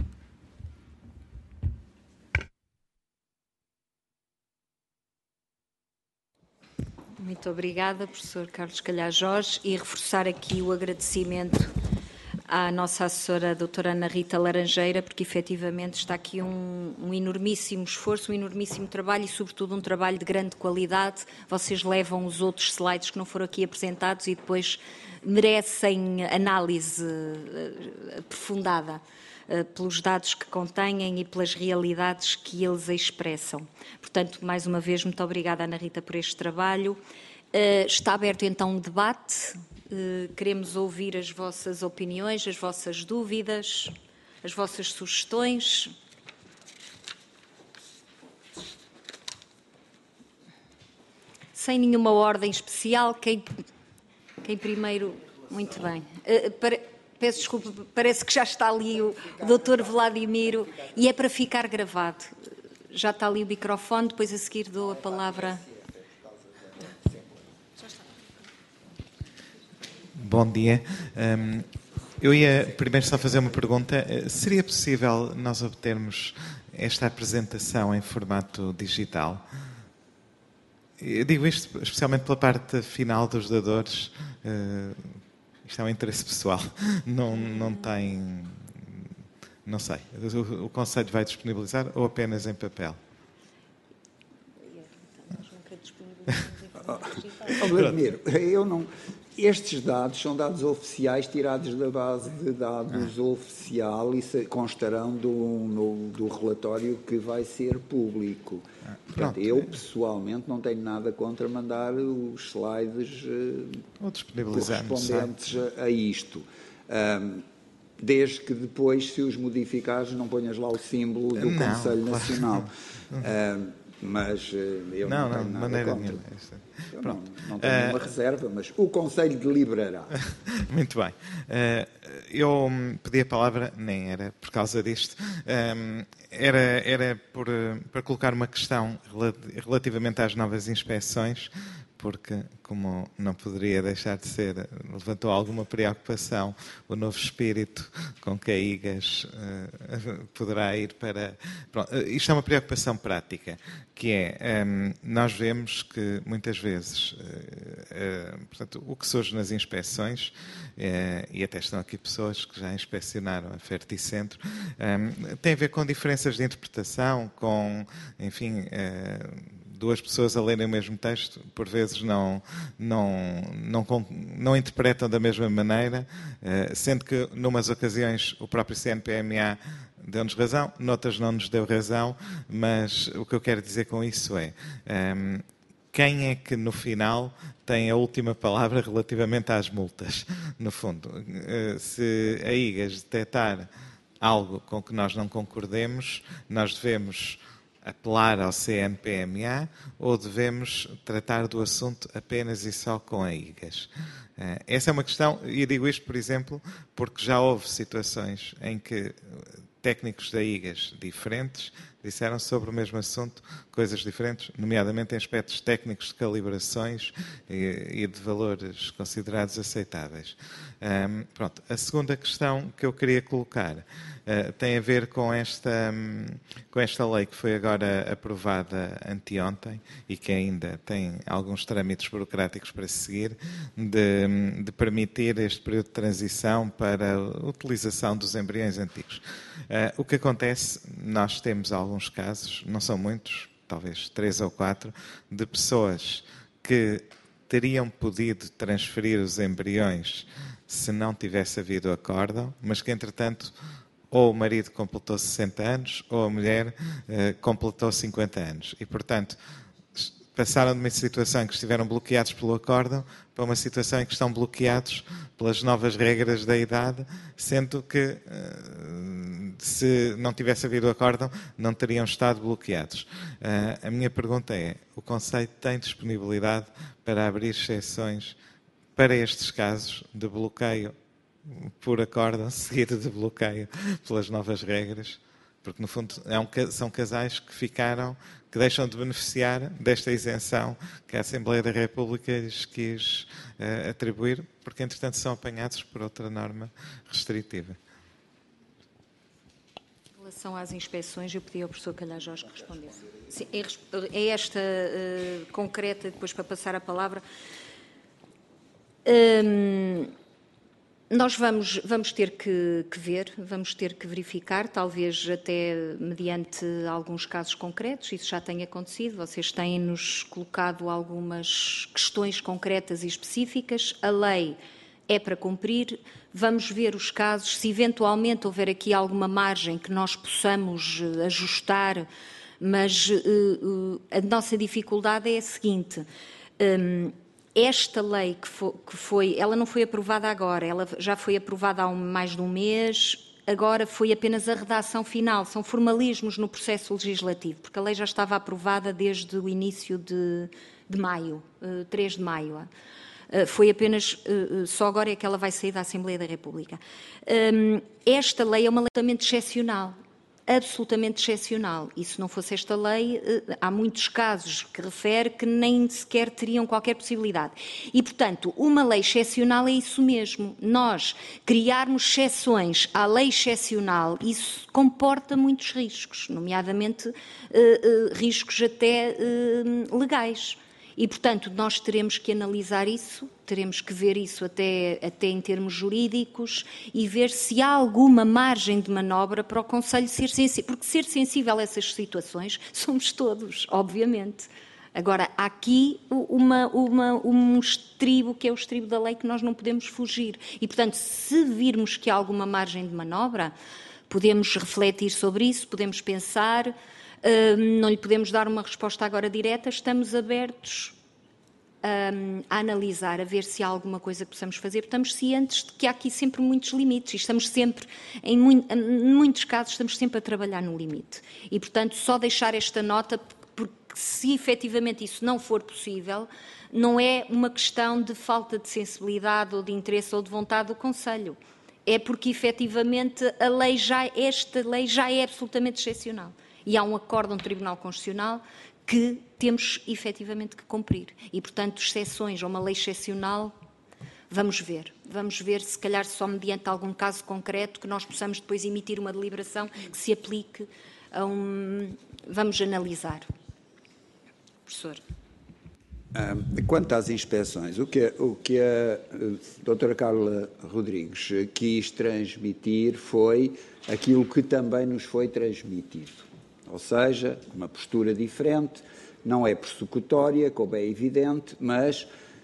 Muito obrigada, professor Carlos Calhar Jorge, e reforçar aqui o agradecimento à nossa assessora, a doutora Ana Rita Laranjeira, porque efetivamente está aqui um enormíssimo esforço, um enormíssimo trabalho e, sobretudo, um trabalho de grande qualidade. Vocês levam os outros slides que não foram aqui apresentados e depois merecem análise aprofundada pelos dados que contêm e pelas realidades que eles expressam. Portanto, mais uma vez, muito obrigada, Ana Rita, por este trabalho. Está aberto então um debate. Queremos ouvir as vossas opiniões, as vossas dúvidas, as vossas sugestões. Sem nenhuma ordem especial, quem primeiro... Muito bem. Peço desculpa, parece que já está ali o Dr. Vladimiro e é para ficar gravado. Já está ali o microfone, depois a seguir dou a palavra. Bom dia. Eu ia primeiro só fazer uma pergunta. Seria possível nós obtermos esta apresentação em formato digital? Eu digo isto especialmente pela parte final dos dadores. Isto é um interesse pessoal. Não tem... Não sei. O Conselho vai disponibilizar ou apenas em papel? Vladimiro, eu não... Estes dados são dados oficiais tirados da base de dados oficial e constarão do relatório que vai ser público. Portanto, eu, pessoalmente, não tenho nada contra mandar os slides correspondentes a isto. Desde que depois, se os modificares, não ponhas lá o símbolo do Conselho Nacional. Mas eu não tenho nada contra. Eu não tenho nenhuma reserva, mas o Conselho deliberará. Muito bem. Eu pedi a palavra, nem era por causa disto, era para colocar uma questão relativamente às novas inspeções, porque, como não poderia deixar de ser, levantou alguma preocupação o novo espírito com que a IGAS poderá ir para... Pronto, isto é uma preocupação prática, que é, nós vemos que muitas vezes, portanto, o que surge nas inspeções, e até estão aqui pessoas que já inspecionaram a Ferticentro, tem a ver com diferenças de interpretação, com, enfim... duas pessoas a lerem o mesmo texto, por vezes não interpretam da mesma maneira, sendo que, numas ocasiões, o próprio CNPMA deu-nos razão, noutras não nos deu razão, mas o que eu quero dizer com isso é, quem é que, no final, tem a última palavra relativamente às multas, no fundo? Se a IGAS detectar algo com que nós não concordemos, nós devemos apelar ao CNPMA ou devemos tratar do assunto apenas e só com a IGAS? Essa é uma questão, e digo isto, por exemplo, porque já houve situações em que técnicos da IGAS diferentes disseram sobre o mesmo assunto coisas diferentes, nomeadamente em aspectos técnicos de calibrações e de valores considerados aceitáveis. Pronto. A segunda questão que eu queria colocar tem a ver com esta lei que foi agora aprovada anteontem e que ainda tem alguns trâmites burocráticos para seguir, de permitir este período de transição para a utilização dos embriões antigos. O que acontece, nós temos alguns casos, não são muitos, talvez 3 ou 4, de pessoas que teriam podido transferir os embriões se não tivesse havido acórdão, mas que, entretanto, ou o marido completou 60 anos ou a mulher completou 50 anos. E, portanto, passaram de uma situação em que estiveram bloqueados pelo acórdão para uma situação em que estão bloqueados pelas novas regras da idade, sendo que, se não tivesse havido acórdão, não teriam estado bloqueados. A minha pergunta é, o Conselho tem disponibilidade para abrir exceções para estes casos de bloqueio por acórdão, seguido de bloqueio pelas novas regras, porque no fundo são casais que deixam de beneficiar desta isenção que a Assembleia da República lhes quis atribuir, porque entretanto são apanhados por outra norma restritiva. Em relação às inspeções, eu pedi ao professor Calhar Jorge que respondesse. Sim, é esta concreta, depois para passar a palavra. Nós vamos ter que ver, vamos ter que verificar, talvez até mediante alguns casos concretos, isso já tem acontecido, vocês têm-nos colocado algumas questões concretas e específicas, a lei é para cumprir, vamos ver os casos, se eventualmente houver aqui alguma margem que nós possamos ajustar, mas a nossa dificuldade é a seguinte. Esta lei ela não foi aprovada agora, ela já foi aprovada há mais de um mês, agora foi apenas a redação final, são formalismos no processo legislativo, porque a lei já estava aprovada desde o início de maio, 3 de maio. Foi apenas, só agora é que ela vai sair da Assembleia da República. Esta lei é uma lei absolutamente excepcional. Absolutamente excepcional. E se não fosse esta lei, há muitos casos que refere que nem sequer teriam qualquer possibilidade. E, portanto, uma lei excepcional é isso mesmo. Nós criarmos exceções à lei excepcional, isso comporta muitos riscos, nomeadamente riscos até legais. E, portanto, nós teremos que analisar isso, teremos que ver isso até em termos jurídicos e ver se há alguma margem de manobra para o Conselho ser sensível. Porque ser sensível a essas situações somos todos, obviamente. Agora, há aqui um estribo, que é o estribo da lei, que nós não podemos fugir. E, portanto, se virmos que há alguma margem de manobra, podemos refletir sobre isso, podemos pensar. Não lhe podemos dar uma resposta agora direta, estamos abertos a analisar, a ver se há alguma coisa que possamos fazer. Estamos cientes de que há aqui sempre muitos limites e estamos sempre, em muitos casos, estamos sempre a trabalhar no limite. E, portanto, só deixar esta nota, porque se efetivamente isso não for possível, não é uma questão de falta de sensibilidade ou de interesse ou de vontade do Conselho. É porque, efetivamente, esta lei já é absolutamente excepcional. E há um acórdão do Tribunal Constitucional que temos efetivamente que cumprir. E, portanto, exceções a uma lei excepcional, vamos ver. Vamos ver, se calhar só mediante algum caso concreto, que nós possamos depois emitir uma deliberação que se aplique a Vamos analisar. Professor. Quanto às inspeções, o que a doutora Carla Rodrigues quis transmitir foi aquilo que também nos foi transmitido. Ou seja, uma postura diferente, não é persecutória, como é evidente, mas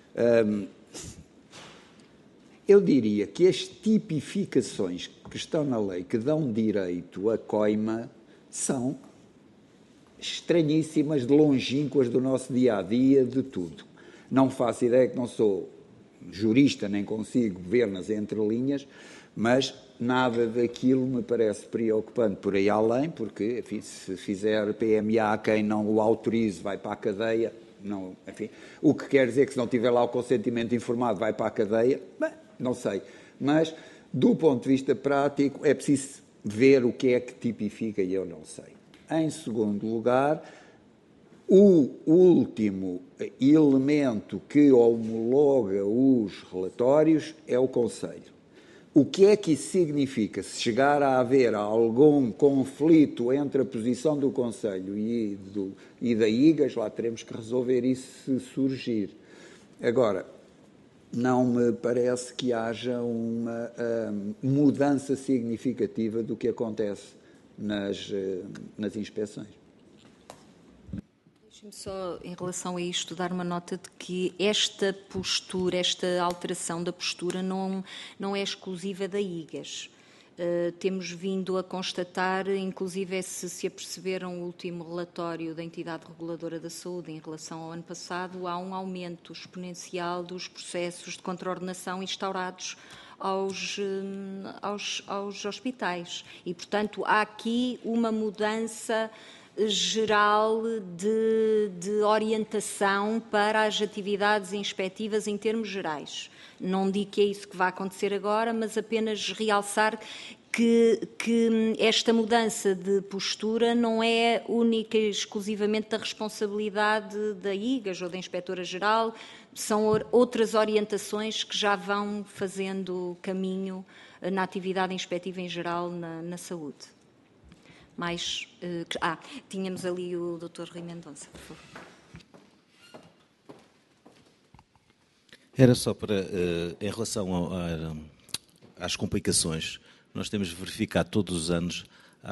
eu diria que as tipificações que estão na lei, que dão direito à coima, são estranhíssimas, de longínquas do nosso dia-a-dia, de tudo. Não faço ideia, que não sou jurista, nem consigo ver nas entrelinhas, mas nada daquilo me parece preocupante por aí além, porque, enfim, se fizer PMA a quem não o autorize vai para a cadeia, não, enfim, o que quer dizer que se não tiver lá o consentimento informado vai para a cadeia, bem, não sei. Mas, do ponto de vista prático, é preciso ver o que é que tipifica e eu não sei. Em segundo lugar, o último elemento que homologa os relatórios é o Conselho. O que é que isso significa? Se chegar a haver algum conflito entre a posição do Conselho e da IGAS, lá teremos que resolver isso se surgir. Agora, não me parece que haja uma mudança significativa do que acontece nas inspeções. Deixe-me só, em relação a isto, dar uma nota de que esta postura, esta alteração da postura não é exclusiva da IGAS. Temos vindo a constatar, inclusive se aperceberam o último relatório da Entidade Reguladora da Saúde em relação ao ano passado, há um aumento exponencial dos processos de contraordenação instaurados aos hospitais. E, portanto, há aqui uma mudança geral de orientação para as atividades inspectivas em termos gerais. Não digo que é isso que vai acontecer agora, mas apenas realçar que esta mudança de postura não é única e exclusivamente da responsabilidade da IGAS ou da Inspetora-Geral, são outras orientações que já vão fazendo caminho na atividade inspectiva em geral na saúde. Tínhamos ali o Dr. Rui Mendonça, por favor. Era só para, em relação às complicações, nós temos verificado todos os anos,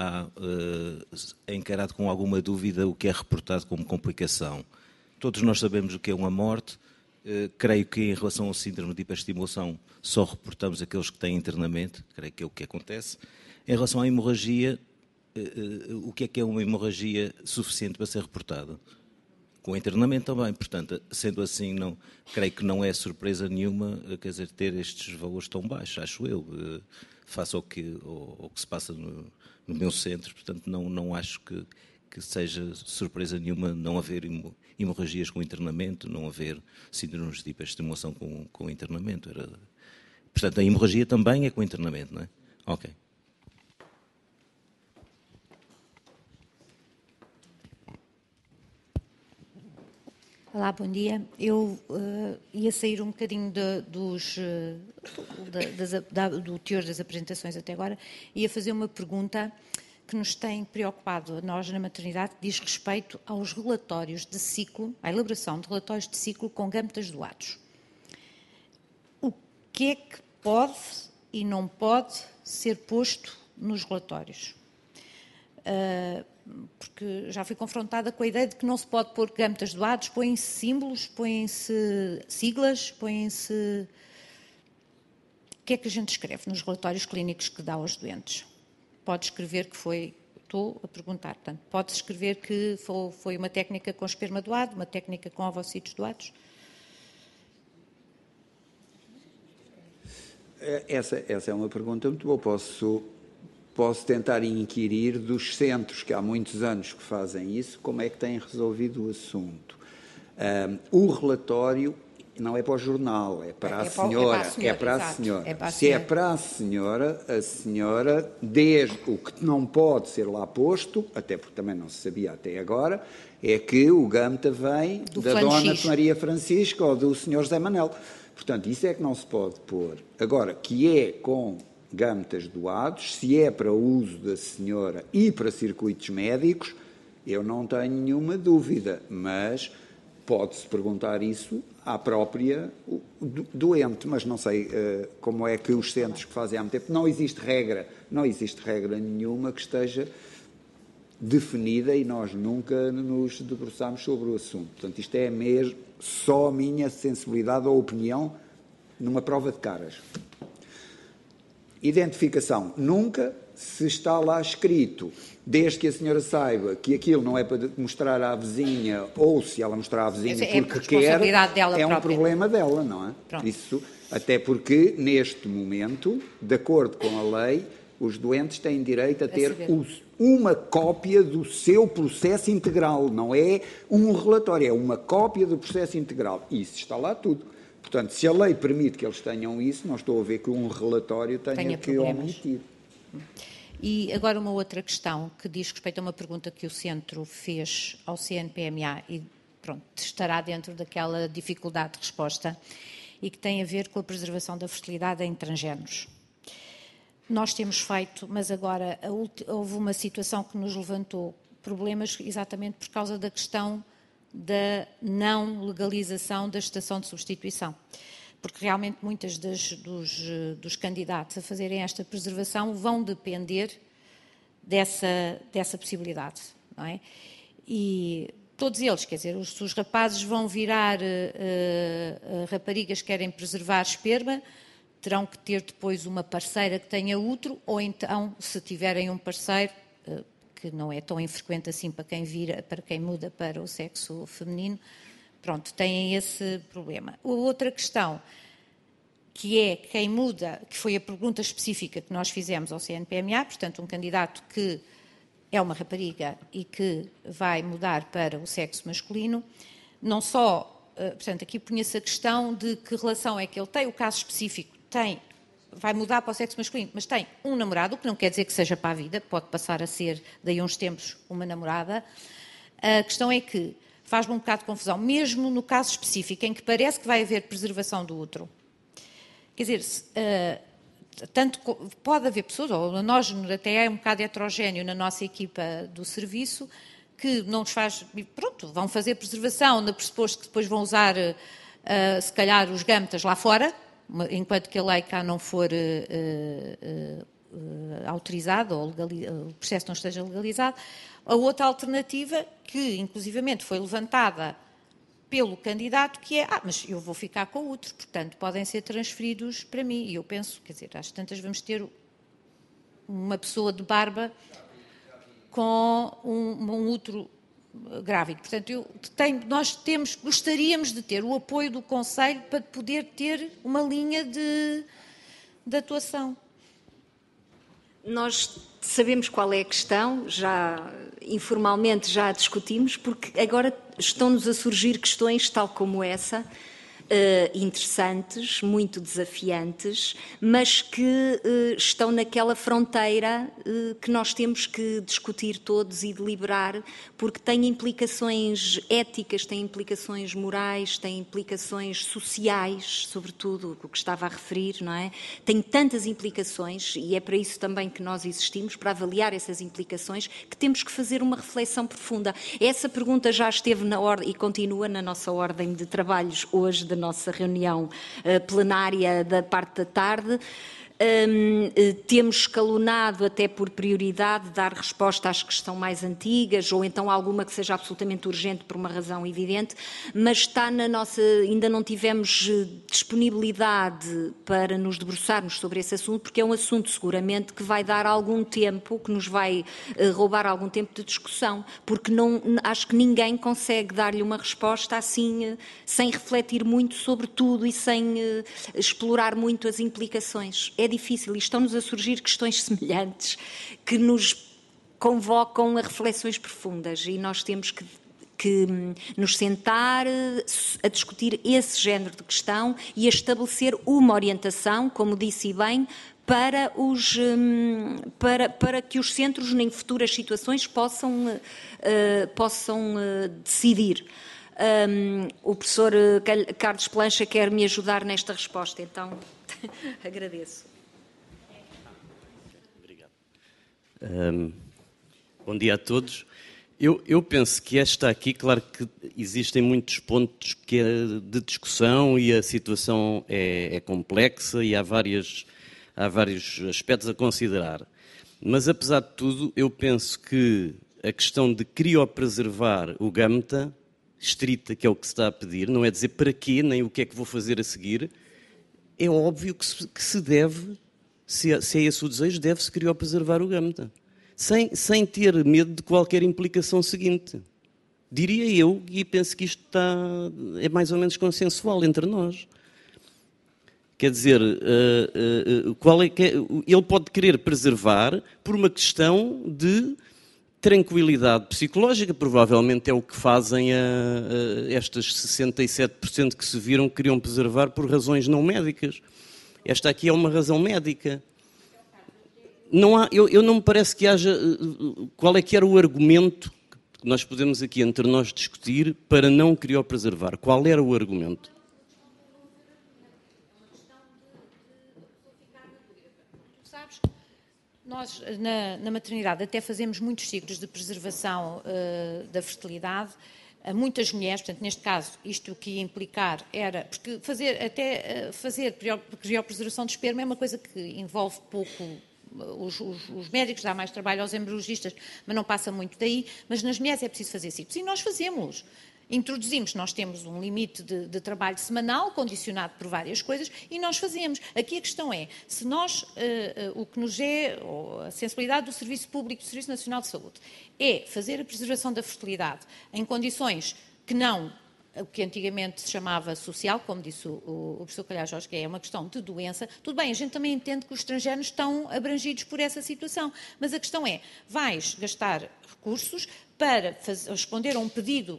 é encarado com alguma dúvida o que é reportado como complicação. Todos nós sabemos o que é uma morte, creio que em relação ao síndrome de hiperestimulação só reportamos aqueles que têm internamento, creio que é o que acontece. Em relação à hemorragia, o que é uma hemorragia suficiente para ser reportada? Com internamento também, portanto, sendo assim, não, creio que não é surpresa nenhuma, quer dizer, ter estes valores tão baixos, acho eu, face ao que se passa no meu centro, portanto, não acho que seja surpresa nenhuma não haver hemorragias com internamento, não haver síndromes de hiperestimulação com internamento. Portanto, a hemorragia também é com internamento, não é? Ok. Olá, bom dia. Eu ia sair um bocadinho do teor das apresentações até agora e ia fazer uma pergunta que nos tem preocupado a nós na maternidade, que diz respeito aos relatórios de ciclo, à elaboração de relatórios de ciclo com gametas doados. O que é que pode e não pode ser posto nos relatórios? Porque já fui confrontada com a ideia de que não se pode pôr gametas doados, põem-se símbolos, põem-se siglas, põem-se... O que é que a gente escreve nos relatórios clínicos que dá aos doentes? Pode escrever que foi... Estou a perguntar, portanto, pode-se escrever que foi uma técnica com esperma doado, uma técnica com ovocitos doados? Essa é uma pergunta muito boa. Posso tentar inquirir dos centros que há muitos anos que fazem isso, como é que têm resolvido o assunto. O relatório não é para o jornal, é para a senhora. É para a senhora. Se é para a senhora, desde o que não pode ser lá posto, até porque também não se sabia até agora, é que o gameta vem da Dona Maria Francisca ou do Sr. José Manel. Portanto, isso é que não se pode pôr. Agora, que é com gametas doados, se é para uso da senhora e para circuitos médicos, eu não tenho nenhuma dúvida, mas pode-se perguntar isso à própria doente, mas não sei como é que os centros que fazem há muito tempo, não existe regra nenhuma que esteja definida e nós nunca nos debruçámos sobre o assunto. Portanto, isto é mesmo só a minha sensibilidade ou opinião numa prova de caras. Identificação. Nunca se está lá escrito, desde que a senhora saiba que aquilo não é para mostrar à vizinha, ou se ela mostrar à vizinha porque quer, é um problema dela, não é? Pronto. Isso, até porque, neste momento, de acordo com a lei, os doentes têm direito a ter uma cópia do seu processo integral, não é um relatório, é uma cópia do processo integral. Isso está lá tudo. Portanto, se a lei permite que eles tenham isso, não estou a ver que um relatório tenha que omitir. E agora uma outra questão que diz respeito a uma pergunta que o Centro fez ao CNPMA e pronto, estará dentro daquela dificuldade de resposta e que tem a ver com a preservação da fertilidade em transgéneros. Nós temos feito, mas agora houve uma situação que nos levantou problemas exatamente por causa da questão da não legalização da gestação de substituição. Porque realmente muitas dos candidatos a fazerem esta preservação vão depender dessa possibilidade, não é? E todos eles, quer dizer, os rapazes vão virar raparigas que querem preservar esperma, terão que ter depois uma parceira que tenha útero, ou então, se tiverem um parceiro, que não é tão infrequente assim para quem muda para o sexo feminino, pronto, têm esse problema. A outra questão, que é quem muda, que foi a pergunta específica que nós fizemos ao CNPMA, portanto, um candidato que é uma rapariga e que vai mudar para o sexo masculino, não só, portanto, aqui punha-se a questão de que relação é que ele tem, o caso específico tem vai mudar para o sexo masculino, mas tem um namorado, o que não quer dizer que seja para a vida, pode passar a ser, daí a uns tempos, uma namorada. A questão é que faz-me um bocado de confusão, mesmo no caso específico, em que parece que vai haver preservação do útero. Quer dizer, tanto pode haver pessoas, ou nós até é um bocado heterogéneo na nossa equipa do serviço, que não nos faz, pronto, vão fazer preservação, no pressuposto que depois vão usar, se calhar, os gametas lá fora, enquanto que a lei cá não for autorizada ou o processo não esteja legalizado. A outra alternativa, que inclusivamente foi levantada pelo candidato, que é, mas eu vou ficar com o útero, portanto, podem ser transferidos para mim. E eu penso, quer dizer, às tantas vamos ter uma pessoa de barba com um útero grávido. Portanto, nós gostaríamos de ter o apoio do Conselho para poder ter uma linha de atuação. Nós sabemos qual é a questão, informalmente já a discutimos, porque agora estão-nos a surgir questões tal como essa, interessantes, muito desafiantes, mas que estão naquela fronteira que nós temos que discutir todos e deliberar, porque têm implicações éticas, têm implicações morais, têm implicações sociais, sobretudo o que estava a referir, não é? Tem tantas implicações, e é para isso também que nós existimos, para avaliar essas implicações, que temos que fazer uma reflexão profunda. Essa pergunta já esteve na ordem e continua na nossa ordem de trabalhos hoje, da nossa reunião plenária da parte da tarde. Temos escalonado até por prioridade dar resposta às que estão mais antigas ou então alguma que seja absolutamente urgente por uma razão evidente, mas está na nossa, ainda não tivemos disponibilidade para nos debruçarmos sobre esse assunto, porque é um assunto seguramente que vai dar algum tempo, que nos vai roubar algum tempo de discussão, porque acho que ninguém consegue dar-lhe uma resposta assim, sem refletir muito sobre tudo e sem explorar muito as implicações. É difícil e estão-nos a surgir questões semelhantes que nos convocam a reflexões profundas e nós temos que nos sentar a discutir esse género de questão e a estabelecer uma orientação, como disse bem, para que os centros, em futuras situações, possam decidir. O professor Carlos Plancha quer me ajudar nesta resposta, então agradeço. Bom dia a todos. Eu penso que esta aqui, claro que existem muitos pontos que é de discussão e a situação é complexa e há vários aspectos a considerar. Mas, apesar de tudo, eu penso que a questão de criopreservar o gameta, estrita, que é o que se está a pedir, não é dizer para quê, nem o que é que vou fazer a seguir, é óbvio que se deve, se é esse o desejo, deve-se criopreservar o gameta. Sem ter medo de qualquer implicação seguinte. Diria eu, e penso que isto é mais ou menos consensual entre nós. Quer dizer, ele pode querer preservar por uma questão de tranquilidade psicológica, provavelmente é o que fazem estas 67% que se viram que queriam preservar por razões não médicas. Esta aqui é uma razão médica. Eu não me parece que haja... Qual é que era o argumento que nós podemos aqui entre nós discutir para não criopreservar? Qual era o argumento? Sabes, nós na maternidade até fazemos muitos ciclos de preservação da fertilidade a muitas mulheres, portanto, neste caso, isto que ia implicar era... Porque fazer criopreservação de esperma é uma coisa que envolve pouco... Os médicos dão mais trabalho aos embriologistas, mas não passa muito daí. Mas nas mulheres é preciso fazer ciclos. E nós fazemos. Introduzimos, nós temos um limite de trabalho semanal, condicionado por várias coisas, e nós fazemos. Aqui a questão é, se nós, o que nos é, a sensibilidade do Serviço Público, do Serviço Nacional de Saúde, é fazer a preservação da fertilidade em condições que não... o que antigamente se chamava social, como disse o professor Calhar Jorge, que é uma questão de doença. Tudo bem, a gente também entende que os estrangeiros estão abrangidos por essa situação, mas a questão é, vais gastar recursos para responder a um pedido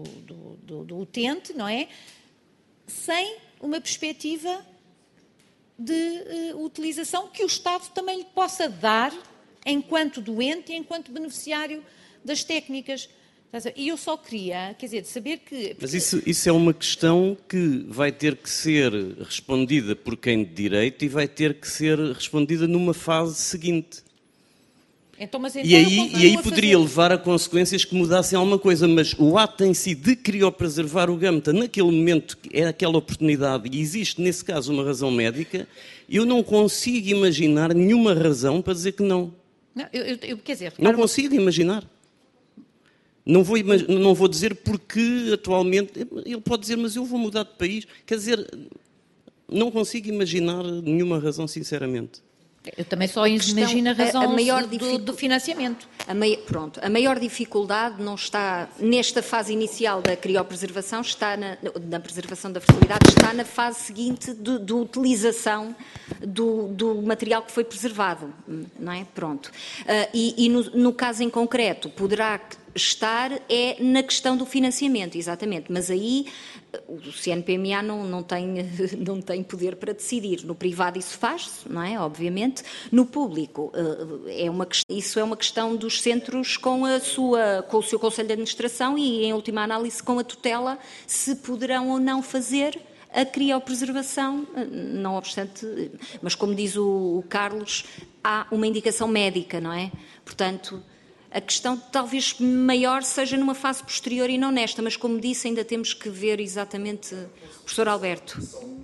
do utente, não é? Sem uma perspectiva de utilização que o Estado também lhe possa dar enquanto doente e enquanto beneficiário das técnicas. E eu só queria, quer dizer, saber que... Mas isso é uma questão que vai ter que ser respondida por quem de direito e vai ter que ser respondida numa fase seguinte. Então, mas E aí poderia levar a consequências que mudassem alguma coisa, mas o ato em si de criopreservar o gâmeta, naquele momento, é aquela oportunidade, e existe nesse caso uma razão médica, eu não consigo imaginar nenhuma razão para dizer que não. Não, quer dizer, não consigo imaginar. Não vou dizer porque atualmente... Ele pode dizer, mas eu vou mudar de país. Quer dizer, não consigo imaginar nenhuma razão, sinceramente. Eu também só imagino a razão do financiamento. A maior dificuldade não está nesta fase inicial da criopreservação, está na preservação da fertilidade, está na fase seguinte de utilização do material que foi preservado, não é? Pronto. E no caso em concreto, poderá estar na questão do financiamento, exatamente, mas aí o CNPMA não tem poder para decidir. No privado isso faz-se, não é? Obviamente. No público, isso é uma questão dos centros com o seu Conselho de Administração e, em última análise, com a tutela, se poderão ou não fazer a criopreservação, não obstante, mas como diz o Carlos, há uma indicação médica, não é? Portanto, a questão talvez maior seja numa fase posterior e não nesta, mas como disse, ainda temos que ver exatamente, professor Alberto.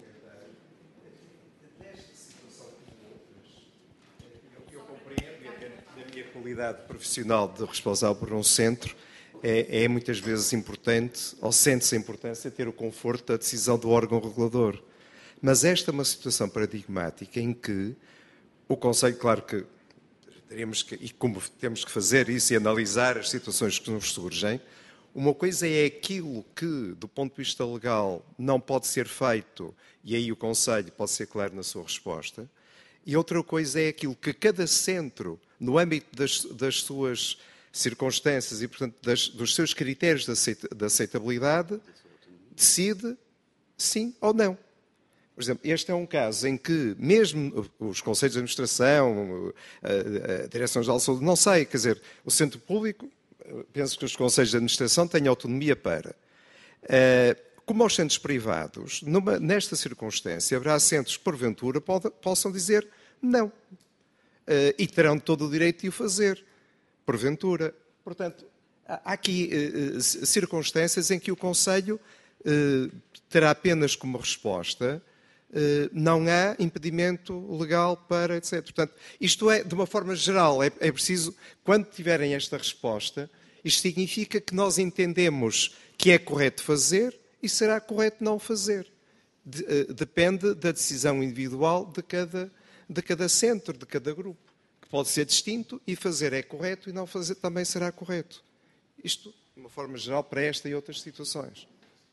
Eu compreendo, na minha qualidade profissional de responsável por um centro, é muitas vezes importante, ou sente-se a importância de ter o conforto da decisão do órgão regulador. Mas esta é uma situação paradigmática em que o Conselho, claro que e como temos que fazer isso e analisar as situações que nos surgem, uma coisa é aquilo que, do ponto de vista legal, não pode ser feito, e aí o Conselho pode ser claro na sua resposta, e outra coisa é aquilo que cada centro, no âmbito das suas circunstâncias e, portanto, dos seus critérios de aceitabilidade, decide sim ou não. Por exemplo, este é um caso em que mesmo os conselhos de administração, a Direção-Geral de Saúde, não sei, quer dizer, o centro público, penso que os conselhos de administração têm autonomia para. Como aos centros privados, nesta circunstância, haverá centros que, porventura, possam dizer não. E terão todo o direito de o fazer, porventura. Portanto, há aqui circunstâncias em que o Conselho terá apenas como resposta não há impedimento legal para, etc. Portanto, isto é, de uma forma geral, é preciso, quando tiverem esta resposta, isto significa que nós entendemos que é correto fazer e será correto não fazer. Depende da decisão individual de cada centro, de cada grupo, que pode ser distinto e fazer é correto e não fazer também será correto. Isto, de uma forma geral, para esta e outras situações.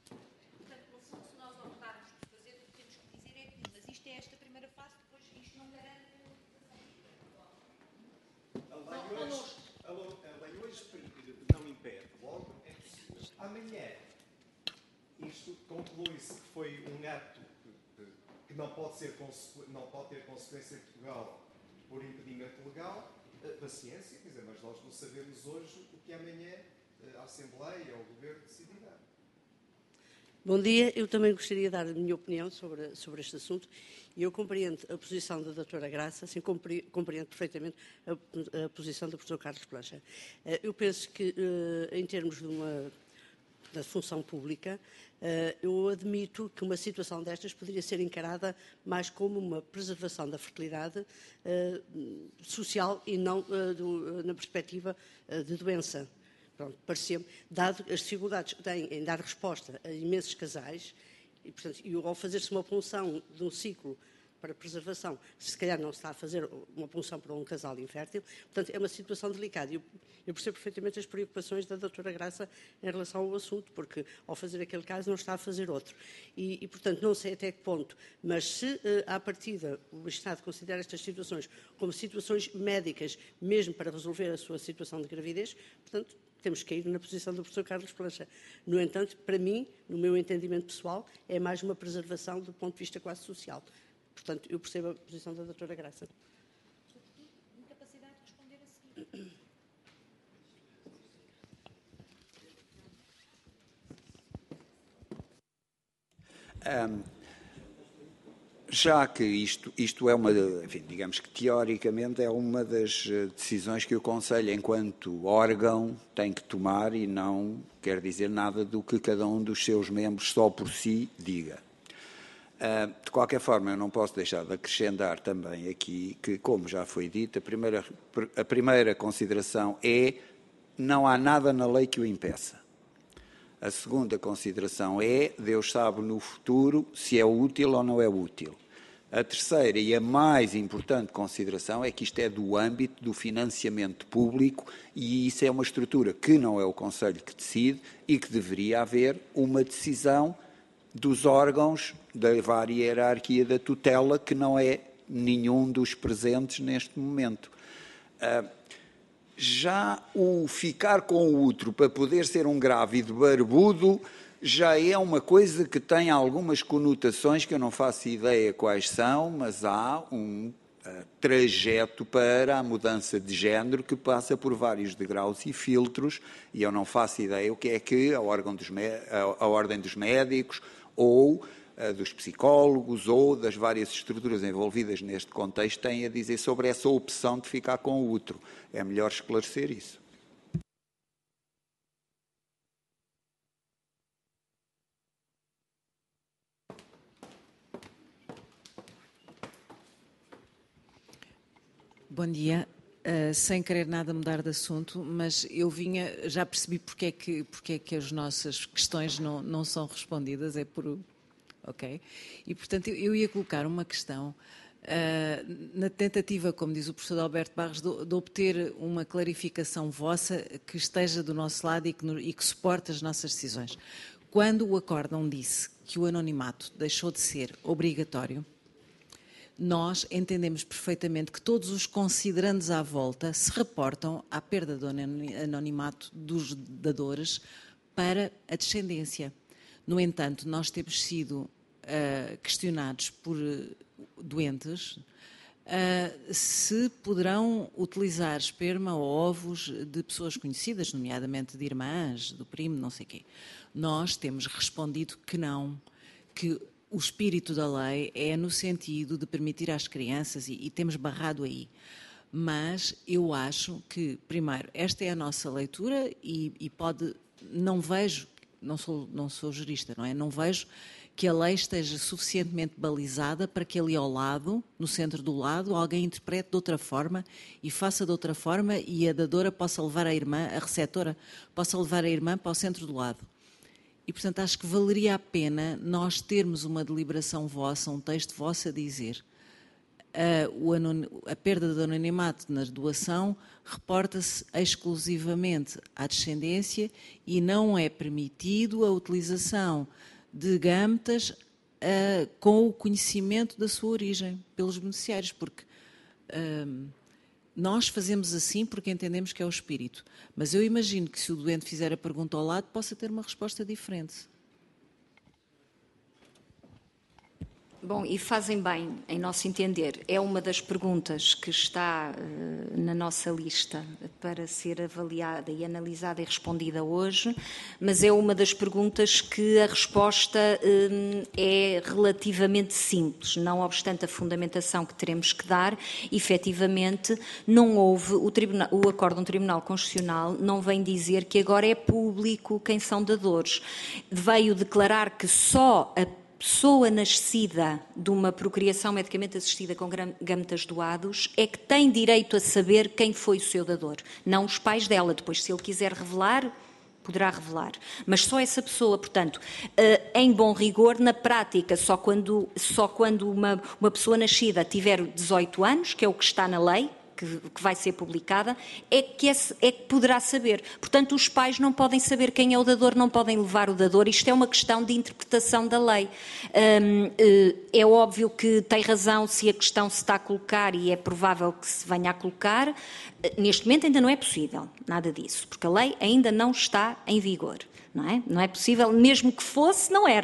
Amanhã, isto conclui-se que foi um ato que não pode ter consequência em Portugal por impedimento legal, paciência, quer dizer, mas nós não sabemos hoje o que amanhã a Assembleia ou o Governo decidirá. Bom dia, eu também gostaria de dar a minha opinião sobre este assunto. Eu compreendo a posição da doutora Graça, assim compreendo perfeitamente a posição do professor Carlos Plancha. Eu penso que, em termos da função pública, eu admito que uma situação destas poderia ser encarada mais como uma preservação da fertilidade social e não na perspectiva de doença. Pronto, parecia-me, dado as dificuldades que têm em dar resposta a imensos casais, e, portanto, ao fazer-se uma punção de um ciclo para preservação, se calhar não se está a fazer uma punção para um casal infértil, portanto, é uma situação delicada. Eu percebo perfeitamente as preocupações da doutora Graça em relação ao assunto, porque ao fazer aquele caso não está a fazer outro. E portanto, não sei até que ponto, mas se à partida o Estado considera estas situações como situações médicas, mesmo para resolver a sua situação de gravidez, portanto, temos que ir na posição do professor Carlos Plancha. No entanto, para mim, no meu entendimento pessoal, é mais uma preservação do ponto de vista quase social. Portanto, eu percebo a posição da doutora Graça. Incapacidade de responder a seguir. Já que isto é uma, enfim, digamos que teoricamente é uma das decisões que o Conselho, enquanto órgão, tem que tomar e não quer dizer nada do que cada um dos seus membros só por si diga. De qualquer forma, eu não posso deixar de acrescentar também aqui que, como já foi dito, a primeira consideração é não há nada na lei que o impeça. A segunda consideração é Deus sabe no futuro se é útil ou não é útil. A terceira e a mais importante consideração é que isto é do âmbito do financiamento público e isso é uma estrutura que não é o Conselho que decide e que deveria haver uma decisão dos órgãos da vária hierarquia da tutela que não é nenhum dos presentes neste momento. Já o ficar com o útero para poder ser um grávido barbudo já é uma coisa que tem algumas conotações que eu não faço ideia quais são, mas há um trajeto para a mudança de género que passa por vários degraus e filtros e eu não faço ideia o que é que a Ordem dos Médicos ou dos psicólogos ou das várias estruturas envolvidas neste contexto têm a dizer sobre essa opção de ficar com o útero. É melhor esclarecer isso. Bom dia. Sem querer nada mudar de assunto, mas eu já percebi porque é que as nossas questões não são respondidas, ok? E, portanto, eu ia colocar uma questão na tentativa, como diz o professor Alberto Barros, de obter uma clarificação vossa que esteja do nosso lado e que suporte as nossas decisões. Quando o acórdão disse que o anonimato deixou de ser obrigatório, nós entendemos perfeitamente que todos os considerandos à volta se reportam à perda do anonimato dos dadores para a descendência. No entanto, nós temos sido questionados por doentes se poderão utilizar esperma ou ovos de pessoas conhecidas, nomeadamente de irmãs, do primo, não sei o quê. Nós temos respondido que não, que o espírito da lei é no sentido de permitir às crianças, e temos barrado aí. Mas eu acho que, primeiro, esta é a nossa leitura e pode... Não vejo, não sou jurista, não é? Não vejo que a lei esteja suficientemente balizada para que ali ao lado, no centro do lado, alguém interprete de outra forma e faça de outra forma e a dadora possa levar a irmã, a receptora, possa levar a irmã para o centro do lado. E, portanto, acho que valeria a pena nós termos uma deliberação vossa, um texto vosso a dizer a perda do anonimato na doação reporta-se exclusivamente à descendência e não é permitido a utilização de gametas com o conhecimento da sua origem pelos beneficiários, porque nós fazemos assim porque entendemos que é o espírito. Mas eu imagino que se o doente fizer a pergunta ao lado, possa ter uma resposta diferente. Bom, e fazem bem, em nosso entender. É uma das perguntas que está na nossa lista para ser avaliada e analisada e respondida hoje, mas é uma das perguntas que a resposta é relativamente simples, não obstante a fundamentação que teremos que dar. Efetivamente, não houve, o acórdão do Tribunal Constitucional não vem dizer que agora é público quem são dadores. Veio declarar que só a pessoa nascida de uma procriação medicamente assistida com gametas doados é que tem direito a saber quem foi o seu dador, não os pais dela. Depois, se ele quiser revelar, poderá revelar. Mas só essa pessoa, portanto, em bom rigor, na prática, só quando uma pessoa nascida tiver 18 anos, que é o que está na lei, que vai ser publicada, é que poderá saber. Portanto, os pais não podem saber quem é o dador, não podem levar o dador. Isto é uma questão de interpretação da lei. É óbvio que tem razão se a questão se está a colocar, e é provável que se venha a colocar. Neste momento ainda não é possível nada disso, porque a lei ainda não está em vigor. Não é possível, mesmo que fosse, não era.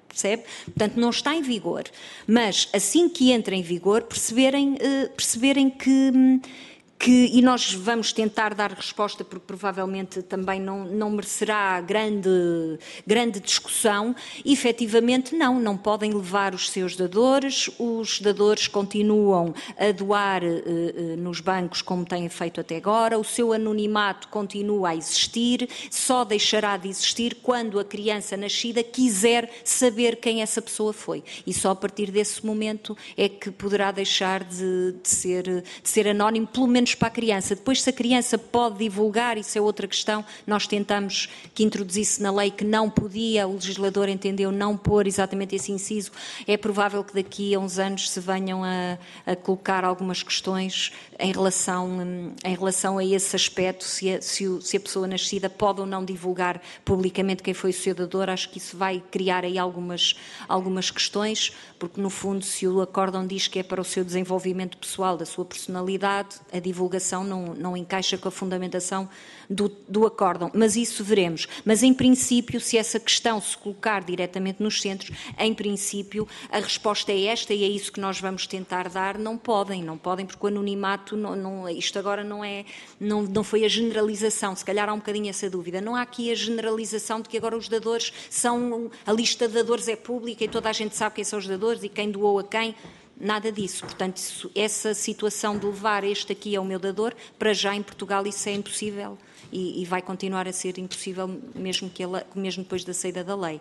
percebe? Portanto, não está em vigor. Mas, assim que entra em vigor, perceberem que e nós vamos tentar dar resposta, porque provavelmente também não merecerá grande discussão, efetivamente não podem levar os seus dadores continuam a doar nos bancos como têm feito até agora, o seu anonimato continua a existir, só deixará de existir quando a criança nascida quiser saber quem essa pessoa foi, e só a partir desse momento é que poderá deixar de ser anónimo, pelo menos para a criança. Depois, se a criança pode divulgar, isso é outra questão. Nós tentamos que introduzisse na lei que não podia, o legislador entendeu não pôr exatamente esse inciso. É provável que daqui a uns anos se venham a colocar algumas questões em relação a esse aspecto, se a pessoa nascida pode ou não divulgar publicamente quem foi o seu dador. Acho que isso vai criar aí algumas questões, porque no fundo, se o acórdão diz que é para o seu desenvolvimento pessoal, da sua personalidade, a divulgação não encaixa com a fundamentação do acórdão, mas isso veremos. Mas em princípio, se essa questão se colocar diretamente nos centros, em princípio a resposta é esta e é isso que nós vamos tentar dar. Não podem, porque o anonimato, isto agora não foi a generalização, se calhar há um bocadinho essa dúvida, não há aqui a generalização de que agora os dadores a lista de dadores é pública e toda a gente sabe quem são os dadores e quem doou a quem. Nada disso. Portanto, essa situação de levar este aqui ao meu dador, para já em Portugal isso é impossível e vai continuar a ser impossível mesmo depois da saída da lei.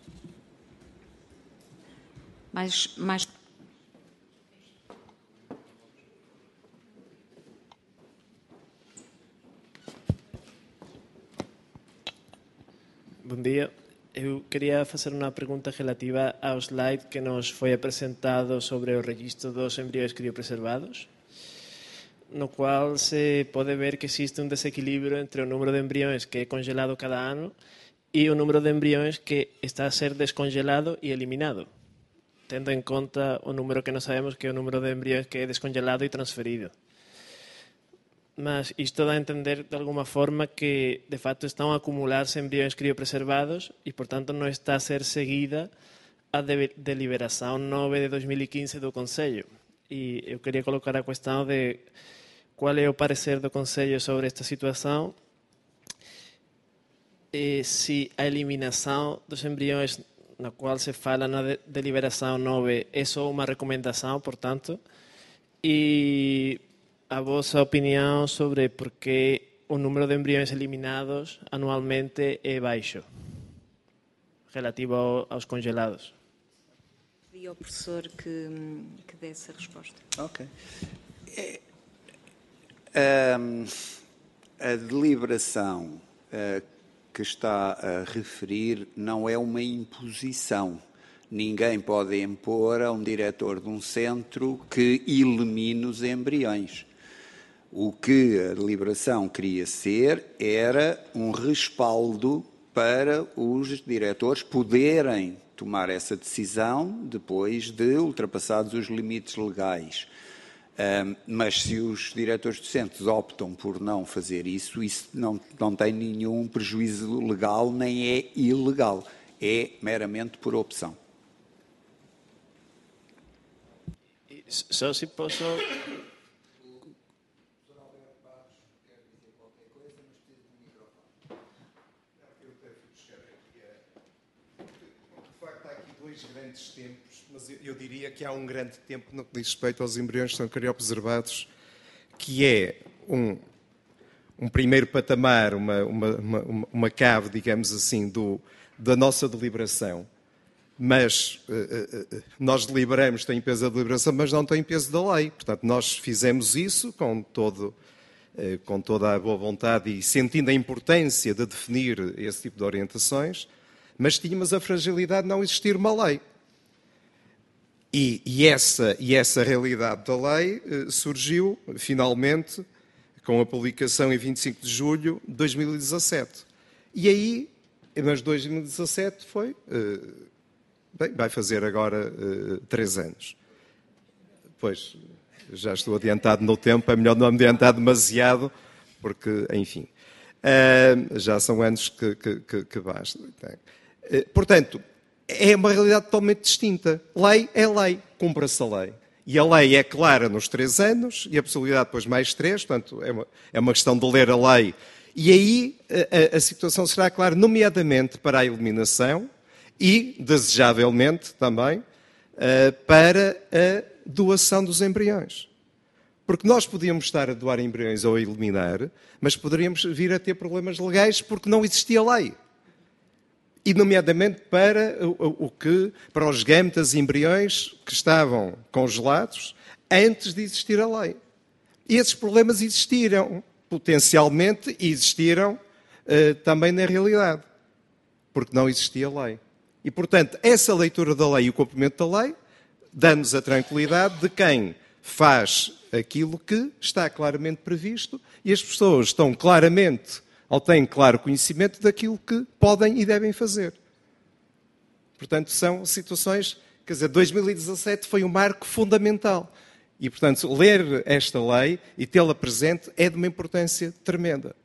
Mais... Bom dia. Eu queria facer unha pregunta relativa ao slide que nos foi apresentado sobre o registro dos embrións criopreservados, no cual se pode ver que existe un desequilibrio entre o número de embrións que é congelado cada ano e o número de embrións que está a ser descongelado e eliminado, tendo en conta o número que non sabemos que é o número de embrións que é descongelado e transferido. Mas isto dá a entender de alguma forma que de facto están a acumularse embrións criopreservados e, por tanto, non está a ser seguida a deliberación 9 de 2015 do Consello. E eu quería colocar a cuestión de cual é o parecer do Consello sobre esta situación, e se a eliminación dos embrións na cual se fala na deliberación 9 é só unha recomendación, por tanto, e a vosa opinión sobre por que o número de embrións eliminados anualmente é baixo relativo aos congelados. Pedi ao professor que desse a resposta. Ok. A deliberação que está a referir não é uma imposição. Ninguém pode impor a um diretor de um centro que elimine os embriões. O que a deliberação queria ser era um respaldo para os diretores poderem tomar essa decisão depois de ultrapassados os limites legais. Mas se os diretores de centros optam por não fazer isso não tem nenhum prejuízo legal nem é ilegal. É meramente por opção. Só se posso... Grandes tempos, mas eu diria que há um grande tempo no que diz respeito aos embriões que são criopreservados, que é um primeiro patamar, uma cave, digamos assim, da nossa deliberação. Mas nós deliberamos, tem peso da deliberação, mas não tem peso da lei. Portanto, nós fizemos isso com toda a boa vontade e sentindo a importância de definir esse tipo de orientações, mas tínhamos a fragilidade de não existir uma lei. E essa realidade da lei surgiu, finalmente, com a publicação em 25 de julho de 2017. E aí, mas 2017 foi... vai fazer agora 3 anos. Pois, já estou adiantado no tempo, é melhor não me adiantar demasiado, porque, enfim, já são anos que bastam. Portanto, é uma realidade totalmente distinta. Lei é lei, cumpra-se a lei. E a lei é clara nos 3 anos e a possibilidade depois mais 3, portanto é uma questão de ler a lei. E aí a situação será clara, nomeadamente para a eliminação e, desejavelmente também, para a doação dos embriões. Porque nós podíamos estar a doar embriões ou a eliminar, mas poderíamos vir a ter problemas legais porque não existia lei. E, nomeadamente, para os gametas e embriões que estavam congelados antes de existir a lei. E esses problemas existiram, potencialmente, e existiram também na realidade, porque não existia lei. E, portanto, essa leitura da lei e o cumprimento da lei dá-nos a tranquilidade de quem faz aquilo que está claramente previsto e as pessoas estão claramente ou têm claro conhecimento daquilo que podem e devem fazer. Portanto, são situações... Quer dizer, 2017 foi um marco fundamental. E, portanto, ler esta lei e tê-la presente é de uma importância tremenda.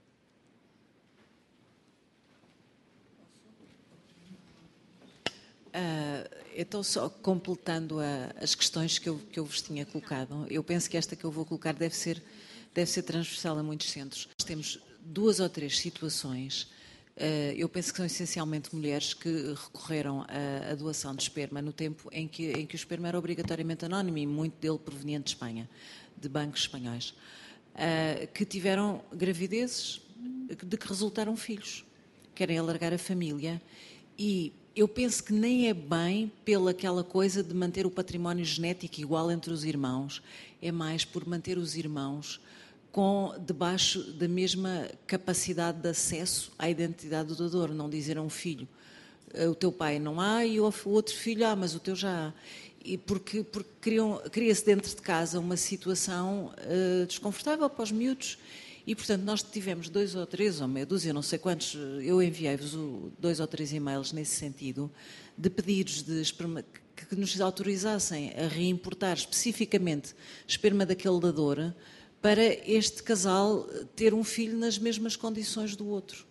Então, só completando as questões que eu vos tinha colocado, eu penso que esta que eu vou colocar deve ser transversal a muitos centros. Nós temos 2 ou 3 situações, eu penso que são essencialmente mulheres que recorreram à doação de esperma no tempo em que o esperma era obrigatoriamente anónimo e muito dele proveniente de Espanha, de bancos espanhóis, que tiveram gravidezes de que resultaram filhos, querem alargar a família e eu penso que nem é bem pelaquela coisa de manter o património genético igual entre os irmãos, é mais por manter os irmãos debaixo da mesma capacidade de acesso à identidade do doador, não dizer a um filho, o teu pai não há e o outro filho há, mas o teu já há. E porque cria-se dentro de casa uma situação desconfortável para os miúdos. E, portanto, nós tivemos 2 ou 3, ou meia dúzia, não sei quantos, eu enviei-vos 2 ou 3 e-mails nesse sentido, de pedidos de esperma que nos autorizassem a reimportar especificamente esperma daquele dador para este casal ter um filho nas mesmas condições do outro.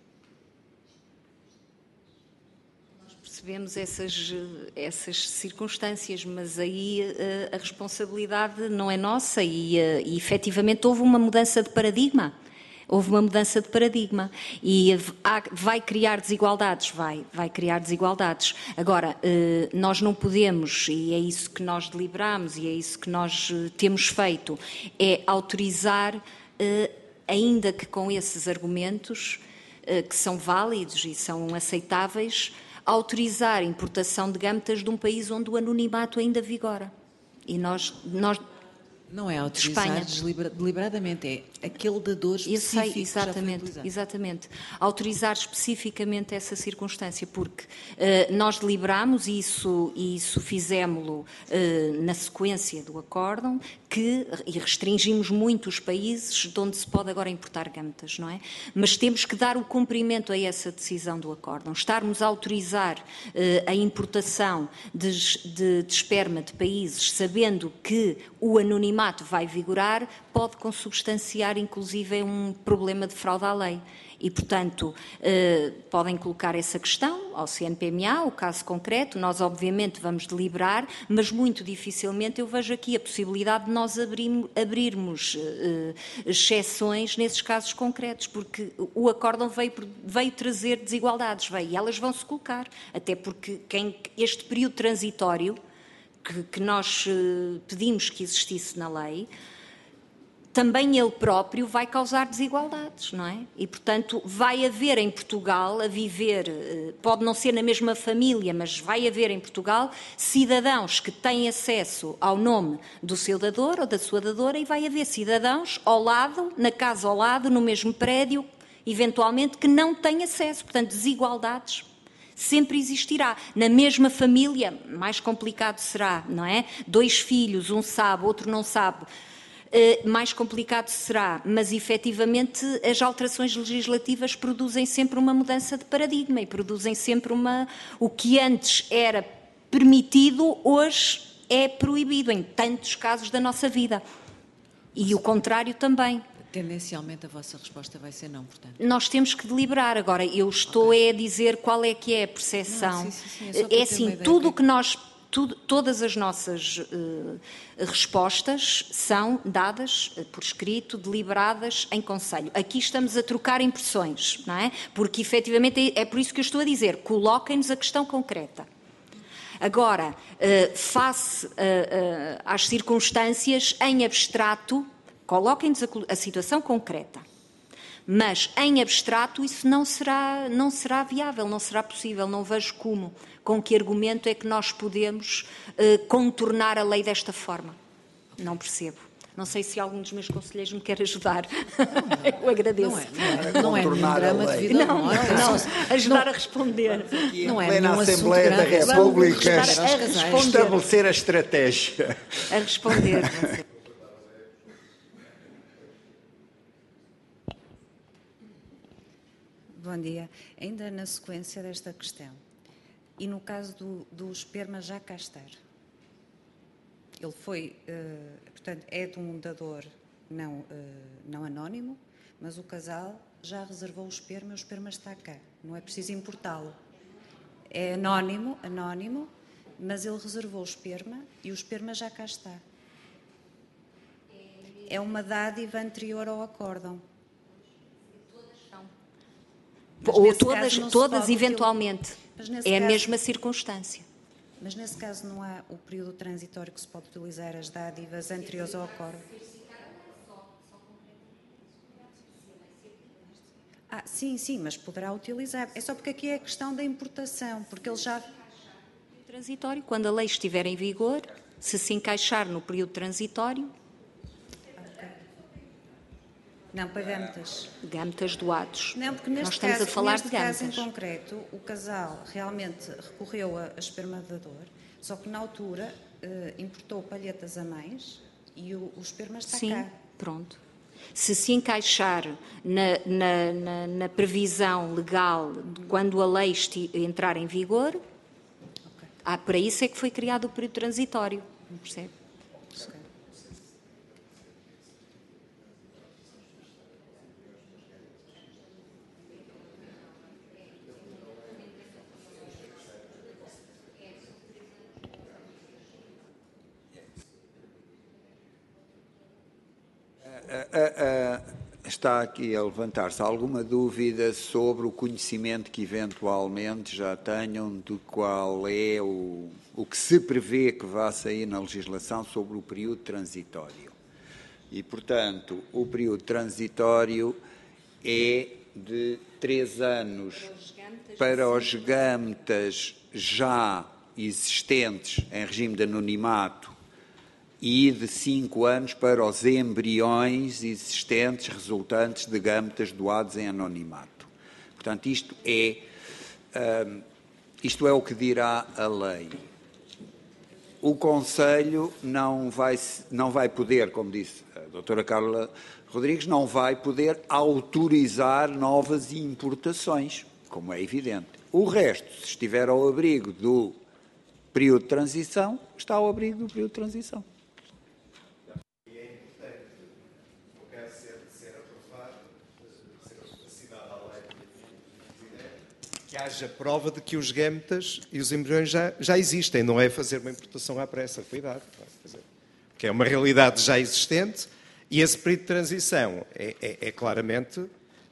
Nós percebemos essas circunstâncias, mas aí a responsabilidade não é nossa e efetivamente houve uma mudança de paradigma. Houve uma mudança de paradigma e vai criar desigualdades, vai criar desigualdades. Agora, nós não podemos, e é isso que nós deliberamos e é isso que nós temos feito, é autorizar, ainda que com esses argumentos, que são válidos e são aceitáveis, autorizar a importação de gametas de um país onde o anonimato ainda vigora. E nós não é autorizar deliberadamente, é aquele dador específico. Eu sei, exatamente. Autorizar especificamente essa circunstância, porque nós deliberamos e isso fizemos-lo na sequência do acórdão, e restringimos muito os países de onde se pode agora importar gametas, não é? Mas temos que dar o cumprimento a essa decisão do acórdão. Estarmos a autorizar a importação de esperma de países, sabendo que o anonimato vai vigorar, pode consubstanciar, inclusive, um problema de fraude à lei. E, portanto, podem colocar essa questão ao CNPMA, o caso concreto, nós obviamente vamos deliberar, mas muito dificilmente eu vejo aqui a possibilidade de nós abrirmos exceções nesses casos concretos, porque o acórdão veio trazer desigualdades, e elas vão se colocar, até porque este período transitório que nós pedimos que existisse na lei, também ele próprio vai causar desigualdades, não é? E, portanto, vai haver em Portugal, a viver, pode não ser na mesma família, mas vai haver em Portugal cidadãos que têm acesso ao nome do seu dador ou da sua dadora e vai haver cidadãos ao lado, na casa ao lado, no mesmo prédio, eventualmente, que não têm acesso. Portanto, desigualdades sempre existirá. Na mesma família, mais complicado será, não é? 2 filhos, um sabe, outro não sabe. Mais complicado será, mas efetivamente as alterações legislativas produzem sempre uma mudança de paradigma e produzem sempre o que antes era permitido, hoje é proibido em tantos casos da nossa vida. E o contrário também. Tendencialmente a vossa resposta vai ser não, portanto. Nós temos que deliberar. Agora, eu estou a dizer qual é que é a percepção. Não, sim, é só para É ter assim, uma ideia tudo o que- que nós... todas as nossas respostas são dadas por escrito, deliberadas em conselho. Aqui estamos a trocar impressões, não é? Porque, efetivamente, é por isso que eu estou a dizer, coloquem-nos a questão concreta. Agora, face às circunstâncias, em abstrato, coloquem-nos a situação concreta. Mas, em abstrato, isso não será viável, não será possível, não vejo como. Com que argumento é que nós podemos contornar a lei desta forma? Não percebo. Não sei se algum dos meus conselheiros me quer ajudar. Eu agradeço. Não é nenhum drama de vida ou morte. Não, ajudar a responder. Não é Na nenhum assunto Assembleia da grave. República Vamos ajudar a responder. estabelecer a estratégia. A responder. Bom dia. Ainda na sequência desta questão, e no caso do esperma já cá estar, ele foi, portanto, é de um dador não anónimo, mas o casal já reservou o esperma está cá, não é preciso importá-lo. É anónimo, mas ele reservou o esperma e o esperma já cá está. É uma dádiva anterior ao acórdão. Ou todas eventualmente. É a mesma circunstância. Mas nesse caso não há o período transitório que se pode utilizar as dádivas anteriores ao acórdão? Sim, mas poderá utilizar. É só porque aqui é a questão da importação, porque ele já... Transitório, quando a lei estiver em vigor, se encaixar no período transitório... Não, para gâmetas. Gâmetas doados. Não, porque nós estamos a falar de gâmetas. Neste caso em concreto, o casal realmente recorreu a espermadador, só que na altura importou palhetas a mais e o esperma está cá. Sim, pronto. Se encaixar na previsão legal de quando a lei entrar em vigor, para isso é que foi criado o período transitório, percebe? Está aqui a levantar-se alguma dúvida sobre o conhecimento que eventualmente já tenham de qual é o que se prevê que vá sair na legislação sobre o período transitório. E, portanto, o período transitório é de 3 anos para os gâmetas já existentes em regime de anonimato e de 5 anos para os embriões existentes resultantes de gâmetas doados em anonimato. Portanto, isto é o que dirá a lei. O Conselho não vai poder, como disse a doutora Carla Rodrigues, não vai poder autorizar novas importações, como é evidente. O resto, se estiver ao abrigo do período de transição, está ao abrigo do período de transição. Que haja prova de que os gâmetas e os embriões já existem, não é fazer uma importação à pressa, cuidado. Que é uma realidade já existente e esse período de transição é claramente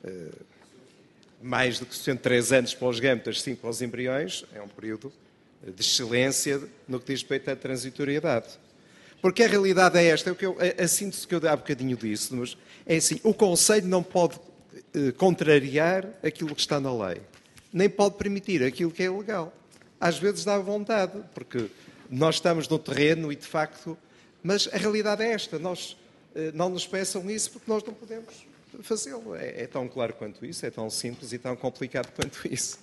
mais do que 3 anos para os gâmetas, 5 para os embriões, é um período de excelência no que diz respeito à transitoriedade. Porque a realidade é esta, a síntese que eu há bocadinho disse, mas é assim, o Conselho não pode contrariar aquilo que está na lei. Nem pode permitir aquilo que é ilegal. Às vezes dá vontade, porque nós estamos no terreno e, de facto... Mas a realidade é esta. Não nos peçam isso porque nós não podemos fazê-lo. É tão claro quanto isso, é tão simples e tão complicado quanto isso.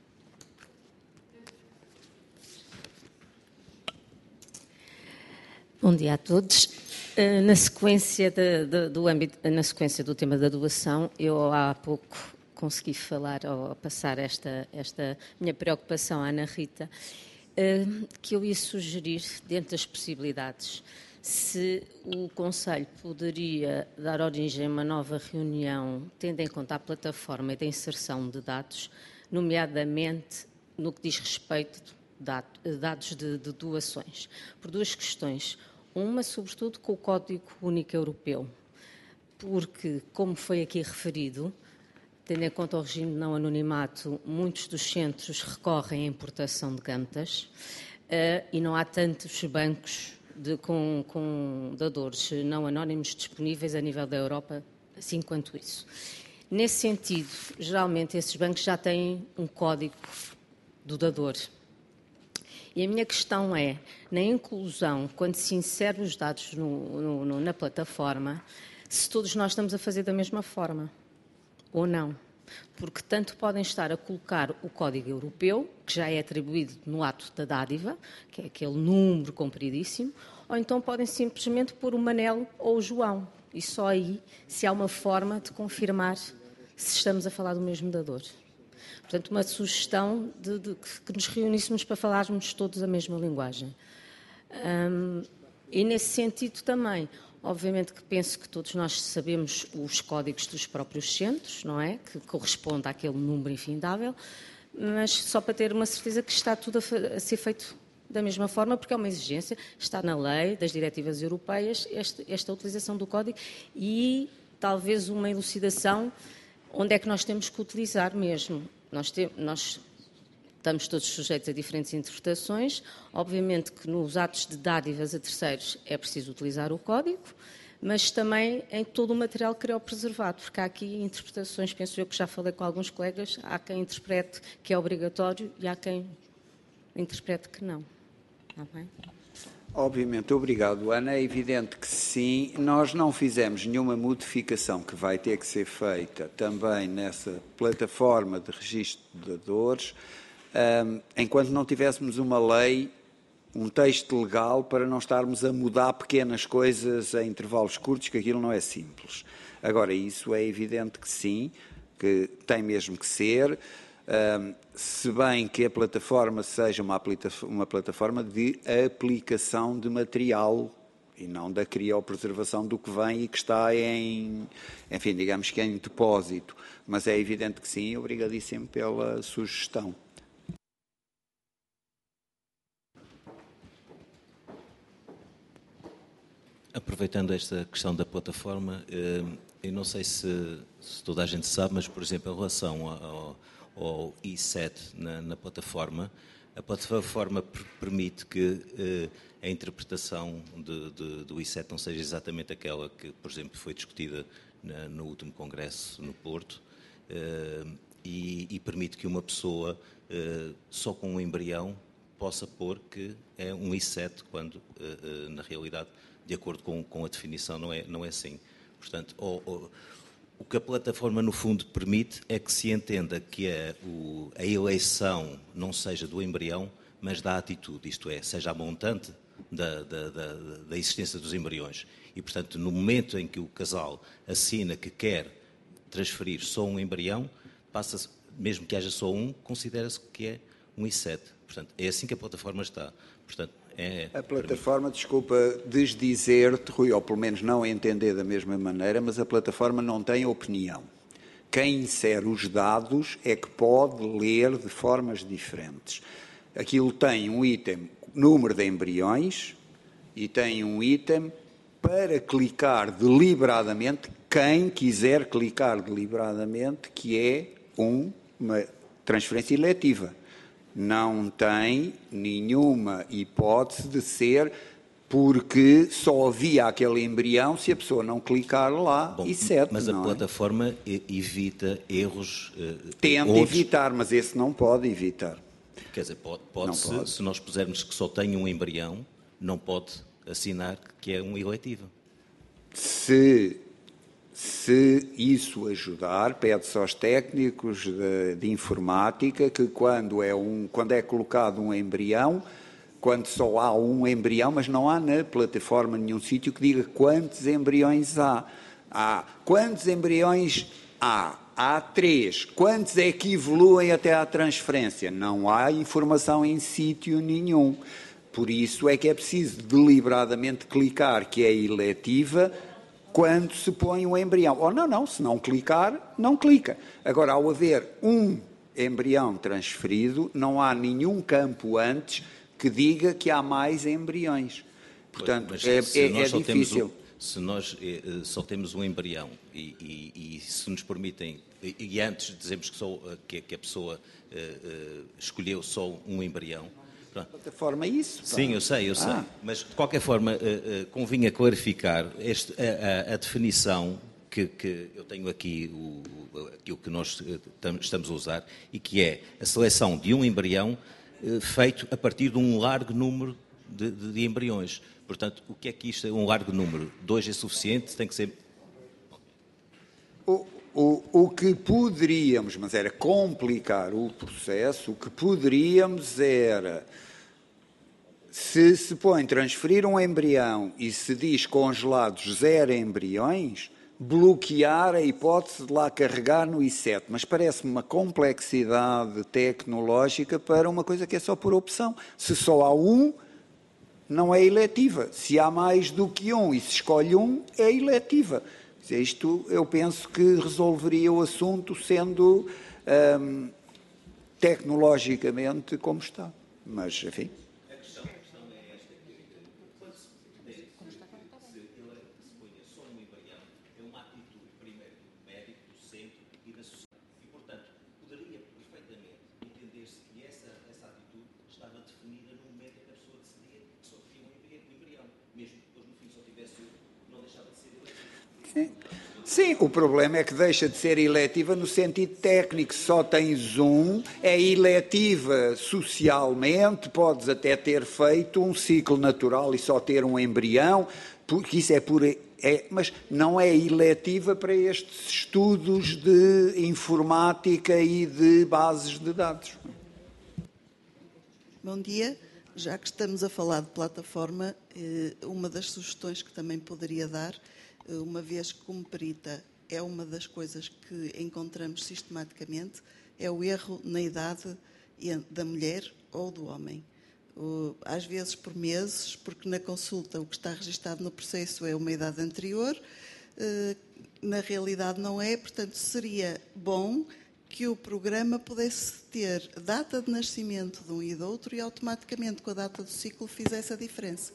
Bom dia a todos. Na sequência do tema da doação, eu há pouco consegui falar ou passar esta minha preocupação à Ana Rita, que eu ia sugerir, dentro das possibilidades se o Conselho poderia dar origem a uma nova reunião, tendo em conta a plataforma de inserção de dados, nomeadamente no que diz respeito a dados de doações, por duas questões. Uma, sobretudo, com o Código Único Europeu, porque, como foi aqui referido, tendo em conta o regime de não anonimato, muitos dos centros recorrem à importação de gametas e não há tantos bancos com dadores não anónimos disponíveis a nível da Europa, assim quanto isso. Nesse sentido, geralmente esses bancos já têm um código do dador. E a minha questão é, na inclusão, quando se insere os dados na plataforma, se todos nós estamos a fazer da mesma forma ou não. Porque tanto podem estar a colocar o código europeu, que já é atribuído no ato da dádiva, que é aquele número compridíssimo, ou então podem simplesmente pôr o Manel ou o João. E só aí se há uma forma de confirmar se estamos a falar do mesmo dador. Portanto, uma sugestão de que nos reuníssemos para falarmos todos a mesma linguagem. E nesse sentido também, obviamente que penso que todos nós sabemos os códigos dos próprios centros, não é? Que corresponde àquele número infindável, mas só para ter uma certeza que está tudo a ser feito da mesma forma, porque é uma exigência, está na lei das diretivas europeias esta utilização do código e talvez uma elucidação onde é que nós temos que utilizar mesmo. Nós estamos todos sujeitos a diferentes interpretações. Obviamente que nos atos de dádivas a terceiros é preciso utilizar o código, mas também em todo o material criopreservado, porque há aqui interpretações, penso eu que já falei com alguns colegas, há quem interprete que é obrigatório e há quem interprete que não. Está bem? Obviamente, obrigado, Ana. É evidente que sim, nós não fizemos nenhuma modificação que vai ter que ser feita também nessa plataforma de registro de dadores, enquanto não tivéssemos uma lei, um texto legal para não estarmos a mudar pequenas coisas em intervalos curtos, que aquilo não é simples. Agora, isso é evidente que sim, que tem mesmo que ser, se bem que a plataforma seja uma plataforma de aplicação de material e não da criopreservação do que vem e que está enfim, digamos que em depósito. Mas é evidente que sim, obrigadíssimo pela sugestão. Aproveitando esta questão da plataforma, eu não sei se toda a gente sabe, mas, por exemplo, em relação ao I7 na plataforma, a plataforma permite que a interpretação do I7 não seja exatamente aquela que, por exemplo, foi discutida no último congresso no Porto, e permite que uma pessoa, só com um embrião, possa pôr que é um I7, quando, na realidade, de acordo com a definição, não é assim. Portanto, o que a plataforma, no fundo, permite é que se entenda que a eleição não seja do embrião, mas da atitude, isto é, seja a montante da existência dos embriões. E, portanto, no momento em que o casal assina que quer transferir só um embrião, passa, mesmo que haja só um, considera-se que é um I7. Portanto, é assim que a plataforma está. Portanto, a plataforma, desculpa desdizer-te, Rui, ou pelo menos não entender da mesma maneira, mas a plataforma não tem opinião. Quem insere os dados é que pode ler de formas diferentes. Aquilo tem um item, número de embriões, e tem um item para clicar deliberadamente, quem quiser clicar deliberadamente, que é uma transferência eletiva. Não tem nenhuma hipótese de ser porque só havia aquele embrião se a pessoa não clicar lá. Bom, I7. Mas a plataforma evita erros. Tenta evitar, mas esse não pode evitar. Quer dizer, pode. Se nós pusermos que só tem um embrião, não pode assinar que é um eletivo. Se isso ajudar, pede-se aos técnicos de informática que quando é colocado um embrião, quando só há um embrião, mas não há na plataforma nenhum sítio que diga quantos embriões há. Quantos embriões há? Há 3. Quantos é que evoluem até à transferência? Não há informação em sítio nenhum. Por isso é que é preciso deliberadamente clicar que é eletiva quando se põe um embrião. Ou não, se não clicar, não clica. Agora, ao haver um embrião transferido, não há nenhum campo antes que diga que há mais embriões. Portanto, é difícil. Se nós só temos um embrião e se nos permitem, e antes dizemos que a pessoa escolheu só um embrião. De qualquer forma, isso. Sim, eu sei. Mas, de qualquer forma, convinha clarificar a definição que eu tenho aqui, o que nós estamos a usar, e que é a seleção de um embrião feito a partir de um largo número de embriões. Portanto, o que é que isto é um largo número? 2 é suficiente? Tem que ser... O que poderíamos, mas era complicar o processo, o que poderíamos era, se põe transferir um embrião e se diz congelados 0 embriões, bloquear a hipótese de lá carregar no I7. Mas parece-me uma complexidade tecnológica para uma coisa que é só por opção. Se só há um, não é eletiva. Se há mais do que um e se escolhe um, é eletiva. Isto eu penso que resolveria o assunto sendo tecnologicamente como está. Mas, enfim. A questão é esta, quando se põe só um embrião, é uma atitude, primeiro, do médico, do centro e da sociedade. E, portanto, poderia perfeitamente entender-se que essa atitude estava definida no momento em que a pessoa decidia que só queria um embrião. Mesmo que depois, no fim, só tivesse um, não deixava de ser eletivo. Sim, o problema é que deixa de ser eletiva no sentido técnico. Só tens um, é eletiva socialmente, podes até ter feito um ciclo natural e só ter um embrião, porque isso mas não é eletiva para estes estudos de informática e de bases de dados. Bom dia. Já que estamos a falar de plataforma, uma das sugestões que também poderia dar, uma vez que como perita é uma das coisas que encontramos sistematicamente, é o erro na idade da mulher ou do homem. Às vezes por meses, porque na consulta o que está registado no processo é uma idade anterior, na realidade não é, portanto seria bom que o programa pudesse ter data de nascimento de um e do outro e automaticamente com a data do ciclo fizesse a diferença.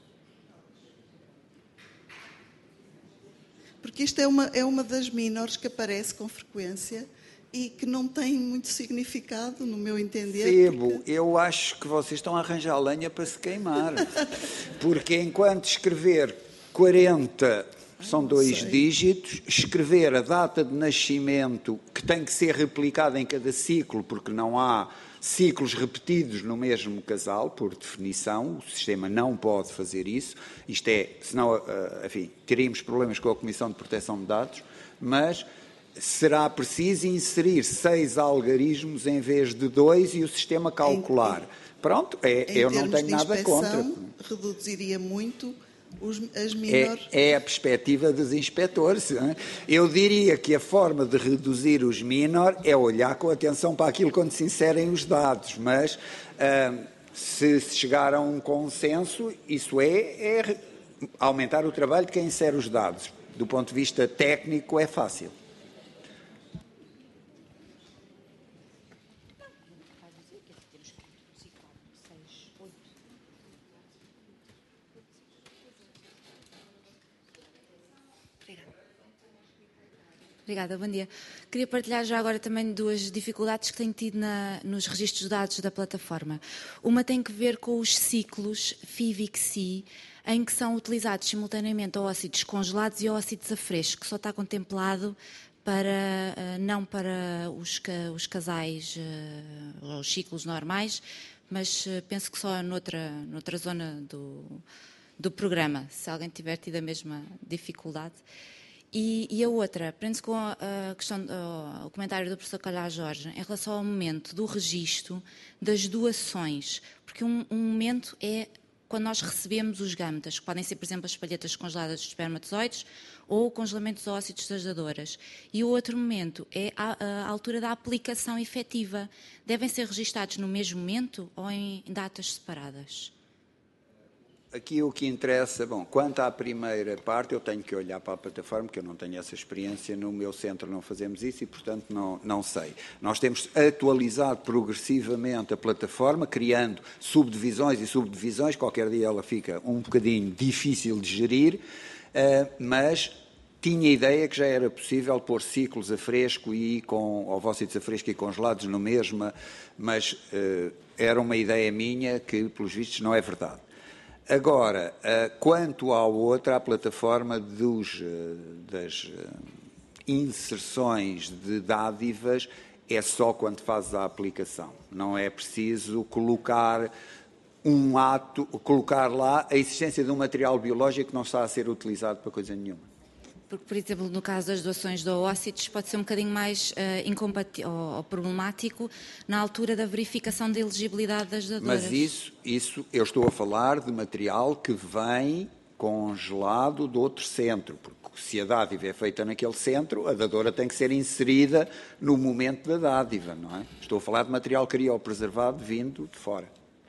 Porque isto é uma das minores que aparece com frequência e que não tem muito significado, no meu entender. Eu acho que vocês estão a arranjar lenha para se queimar. Porque enquanto escrever 40, são 2 dígitos, escrever a data de nascimento, que tem que ser replicada em cada ciclo, porque não há ciclos repetidos no mesmo casal, por definição, o sistema não pode fazer isso. Isto senão, enfim, teríamos problemas com a Comissão de Proteção de Dados, mas será preciso inserir 6 algarismos em vez de 2 e o sistema calcular. Pronto, eu não tenho nada contra. Reduziria muito as menores. É a perspectiva dos inspectores. Eu diria que a forma de reduzir os minor é olhar com atenção para aquilo quando se inserem os dados, mas se chegar a um consenso, isso é aumentar o trabalho de quem insere os dados. Do ponto de vista técnico é fácil. Obrigada, bom dia. Queria partilhar já agora também 2 dificuldades que tenho tido nos registros de dados da plataforma. Uma tem que ver com os ciclos FIV-ICSI, em que são utilizados simultaneamente ócidos congelados e ócidos a fresco, que só está contemplado não para os casais, os ciclos normais, mas penso que só noutra zona do programa, se alguém tiver tido a mesma dificuldade. E a outra, prende-se com a questão, o comentário do professor Calhar Jorge, em relação ao momento do registro das doações, porque um momento é quando nós recebemos os gametas, que podem ser, por exemplo, as palhetas congeladas dos espermatozoides ou o congelamento dos ócitos das dadoras. E o outro momento é a altura da aplicação efetiva. Devem ser registados no mesmo momento ou em datas separadas? Aqui o que interessa, bom, quanto à primeira parte, eu tenho que olhar para a plataforma, porque eu não tenho essa experiência, no meu centro não fazemos isso e, portanto, não sei. Nós temos atualizado progressivamente a plataforma, criando subdivisões e subdivisões, qualquer dia ela fica um bocadinho difícil de gerir, mas tinha a ideia que já era possível pôr ciclos a fresco e com ovócitos a fresco e congelados no mesmo, mas era uma ideia minha que, pelos vistos, não é verdade. Agora, quanto à outra, a plataforma das inserções de dádivas é só quando fazes a aplicação. Não é preciso colocar colocar lá a existência de um material biológico que não está a ser utilizado para coisa nenhuma. Porque, por exemplo, no caso das doações de oócitos, pode ser um bocadinho mais incompatível ou problemático na altura da verificação da elegibilidade das doadoras. Mas isso eu estou a falar de material que vem congelado de outro centro, porque se a dádiva é feita naquele centro, a dadora tem que ser inserida no momento da dádiva, não é? Estou a falar de material criopreservado vindo de fora.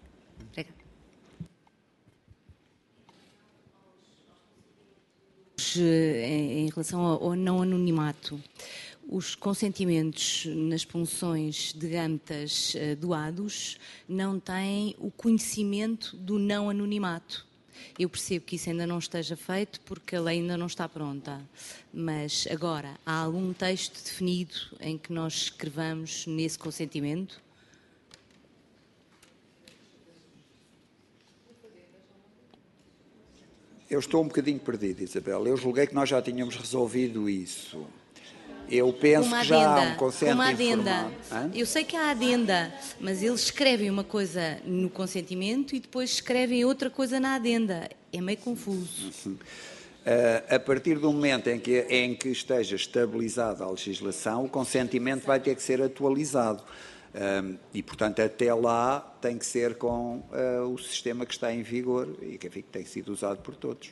Em relação ao não anonimato, os consentimentos nas punções de gametas doados não têm o conhecimento do não anonimato. Eu percebo que isso ainda não esteja feito porque a lei ainda não está pronta, mas agora há algum texto definido em que nós escrevamos nesse consentimento? Eu estou um bocadinho perdido, Isabel. Eu julguei que nós já tínhamos resolvido isso. Eu penso que já há um consentimento informado. Eu sei que há adenda, mas eles escrevem uma coisa no consentimento e depois escrevem outra coisa na adenda. É meio confuso. A partir do momento em que esteja estabilizada a legislação, o consentimento vai ter que ser atualizado. E, portanto, até lá tem que ser com o sistema que está em vigor e que tem sido usado por todos.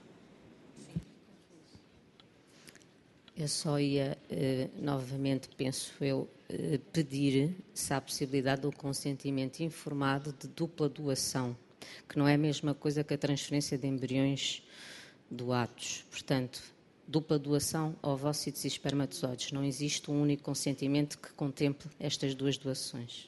Eu só ia, novamente, penso eu, pedir se há possibilidade do consentimento informado de dupla doação, que não é a mesma coisa que a transferência de embriões doados. Portanto, dupla doação, ovócitos e espermatozoides. Não existe um único consentimento que contemple estas duas doações.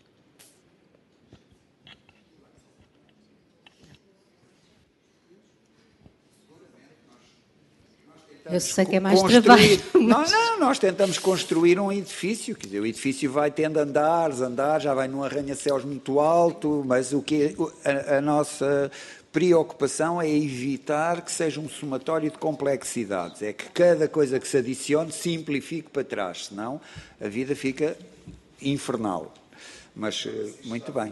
Eu sei que é mais trabalho. Mas... Não, nós tentamos construir um edifício, quer dizer, o edifício vai tendo andares, já vai num arranha-céus muito alto, mas a nossa preocupação é evitar que seja um somatório de complexidades, é que cada coisa que se adicione simplifique para trás, senão a vida fica infernal. Mas, muito bem.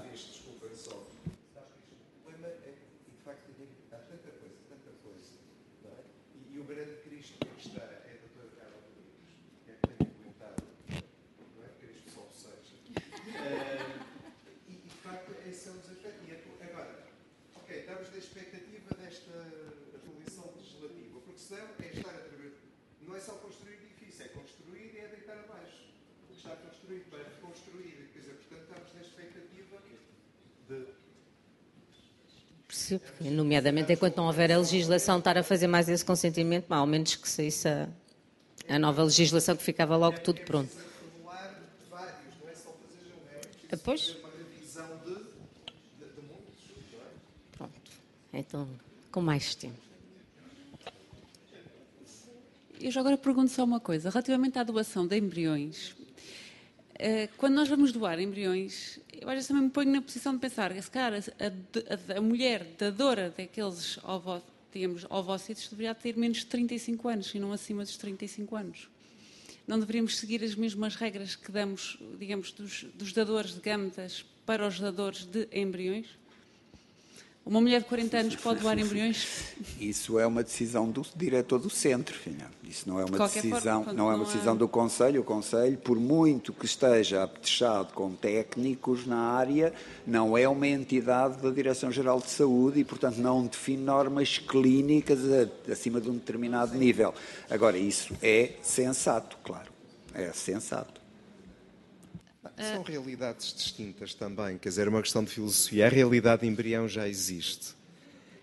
Não é só construir edifício, é construir e é deitar abaixo. O que está construído para reconstruir. Quer dizer, portanto, estamos na expectativa de... Percebo, nomeadamente, enquanto não houver a legislação, estar a fazer mais esse consentimento, ao menos que saísse a nova legislação, que ficava logo tudo pronto. Depois? Pronto. Então, com mais tempo. Eu já agora pergunto só uma coisa. Relativamente à doação de embriões, quando nós vamos doar embriões, eu às vezes também me ponho na posição de pensar que, se calhar, a mulher dadora daqueles ovócitos deveria ter menos de 35 anos e não acima dos 35 anos. Não deveríamos seguir as mesmas regras que damos, digamos, dos dadores de gametas para os dadores de embriões? Uma mulher de 40 anos pode doar embriões? Isso é uma decisão do diretor do centro, filha. Isso não é uma decisão, forma, não é uma decisão do Conselho. O Conselho, por muito que esteja apetrechado com técnicos na área, não é uma entidade da Direção-Geral de Saúde e, portanto, não define normas clínicas acima de um determinado nível. Agora, isso é sensato, claro. É sensato. São realidades distintas também, quer dizer, é uma questão de filosofia. A realidade de embrião já existe.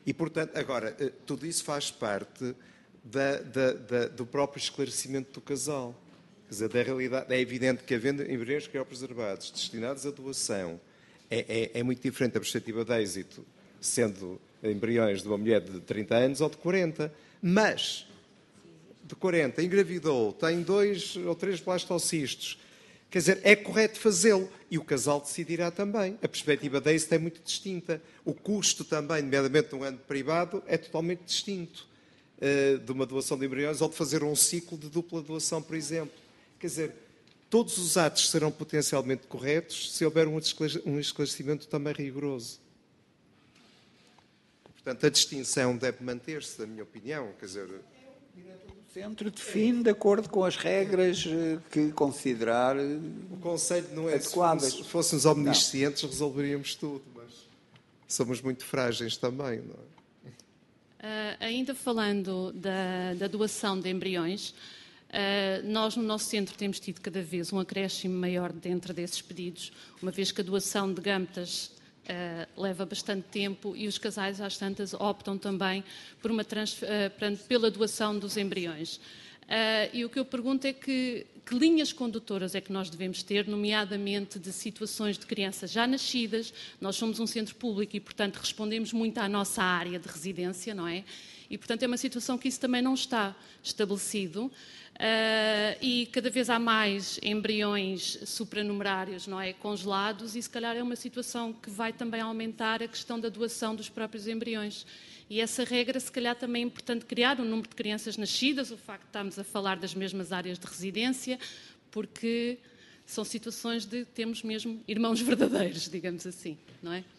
E, portanto, agora, tudo isso faz parte do próprio esclarecimento do casal. Quer dizer, da realidade. É evidente que, havendo embriões criopreservados destinados à doação, é muito diferente a perspectiva de êxito, sendo embriões de uma mulher de 30 anos ou de 40. Mas, de 40, engravidou, tem 2 ou 3 blastocistos. Quer dizer, é correto fazê-lo. E o casal decidirá também. A perspectiva de êxito é muito distinta. O custo também, nomeadamente num âmbito privado, é totalmente distinto de uma doação de embriões ou de fazer um ciclo de dupla doação, por exemplo. Quer dizer, todos os atos serão potencialmente corretos se houver um esclarecimento também rigoroso. Portanto, a distinção deve manter-se, na minha opinião. Quer dizer, o centro define de acordo com as regras que considerar o conselho não é adequadas. Se fôssemos omniscientes, resolveríamos tudo, mas somos muito frágeis também, não é? Ainda falando da doação de embriões, nós no nosso centro temos tido cada vez um acréscimo maior dentro desses pedidos, uma vez que a doação de gametas leva bastante tempo e os casais às tantas optam também por pela doação dos embriões. E o que eu pergunto é que linhas condutoras é que nós devemos ter, nomeadamente de situações de crianças já nascidas. Nós somos um centro público e, portanto, respondemos muito à nossa área de residência, não é? E, portanto, é uma situação que isso também não está estabelecido. E cada vez há mais embriões supranumerários, não é, congelados, e se calhar é uma situação que vai também aumentar a questão da doação dos próprios embriões. E essa regra, se calhar, também é importante criar um número de crianças nascidas, o facto de estarmos a falar das mesmas áreas de residência, porque são situações de termos mesmo irmãos verdadeiros, digamos assim, não é?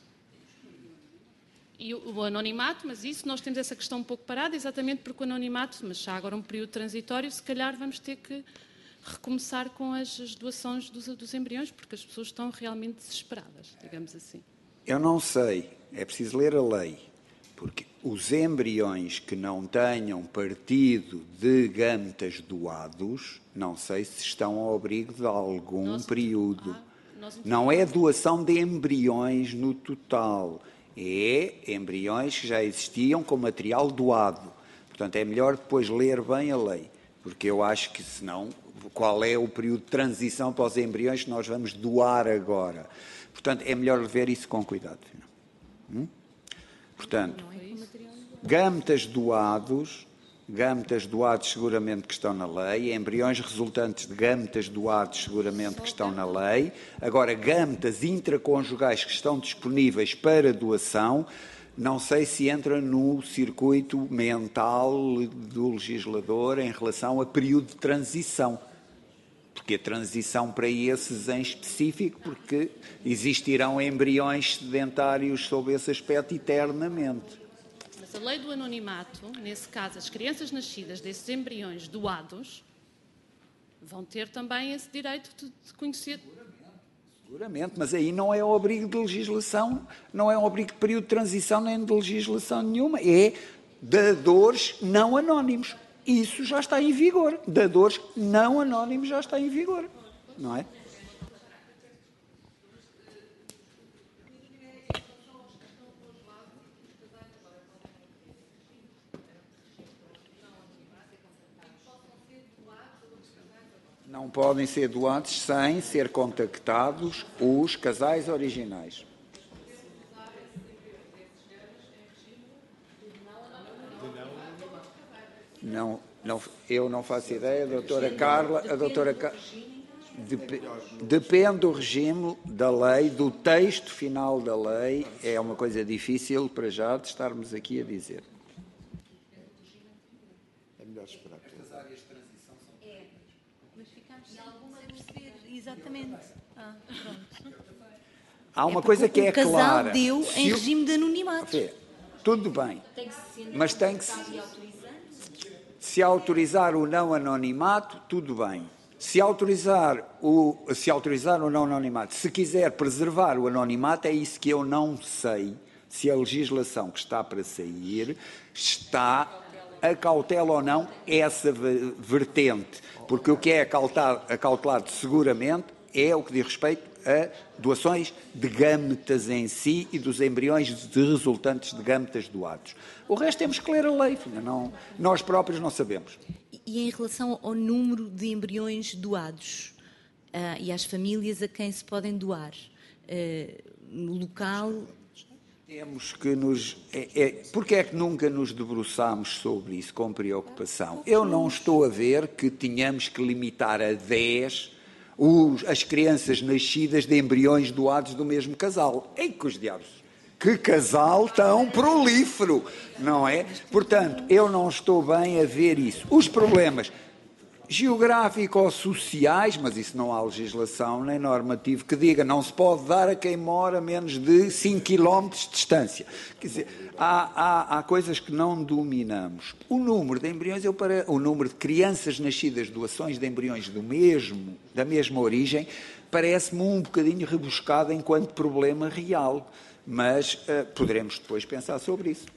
E o anonimato, mas isso, nós temos essa questão um pouco parada, exatamente porque o anonimato, mas já agora um período transitório, se calhar vamos ter que recomeçar com as doações dos embriões, porque as pessoas estão realmente desesperadas, digamos assim. Eu não sei, é preciso ler a lei, porque os embriões que não tenham partido de gametas doados, não sei se estão ao abrigo de algum período. Não é doação de embriões no total. É embriões que já existiam com material doado. Portanto, é melhor depois ler bem a lei, porque eu acho que, senão, qual é o período de transição para os embriões que nós vamos doar agora? Portanto, é melhor ver isso com cuidado. Portanto, gametas doados seguramente que estão na lei, embriões resultantes de gametas doados seguramente que estão na lei. Agora, gametas intraconjugais que estão disponíveis para doação, não sei se entra no circuito mental do legislador em relação a período de transição. Porque a transição para esses em específico, porque existirão embriões sedentários sob esse aspecto eternamente. Mas a lei do anonimato, nesse caso, as crianças nascidas desses embriões doados vão ter também esse direito de conhecer. Seguramente, mas aí não é obrigo de legislação, não é obrigo de período de transição nem de legislação nenhuma, é dadores não anónimos. Isso já está em vigor. Dadores não anónimos já está em vigor, não é? Não podem ser doados sem ser contactados os casais originais. Não, eu não faço ideia, a doutora Carla, depende do regime da lei, do texto final da lei, é uma coisa difícil para já de estarmos aqui a dizer. É melhor esperar. As áreas de transição são... mas ficamos sem alguma a perceber, exatamente. Pronto. Há uma coisa que é clara. O casal deu em regime de anonimato. Tudo bem, mas tem que se autorizar o não anonimato, tudo bem. Se autorizar o não anonimato, se quiser preservar o anonimato, é isso que eu não sei, se a legislação que está para sair está a cautela ou não essa vertente, porque o que é acautelado seguramente é o que diz respeito a doações de gametas em si e dos embriões de resultantes de gametas doados. O resto temos que ler a lei, não, nós próprios não sabemos. E em relação ao número de embriões doados e às famílias a quem se podem doar, no local... Temos que porque é que nunca nos debruçámos sobre isso com preocupação? Eu não estou a ver que tenhamos que limitar a 10 as crianças nascidas de embriões doados do mesmo casal. Ei, que os diabos! Que casal tão prolífero, não é? Portanto, eu não estou bem a ver isso. Os problemas geográfico-sociais, mas isso não há legislação nem normativo que diga, não se pode dar a quem mora a menos de 5 km de distância. Quer dizer, há coisas que não dominamos. O número de embriões, o número de crianças nascidas de doações de embriões da mesma origem, parece-me um bocadinho rebuscado enquanto problema real, mas poderemos depois pensar sobre isso.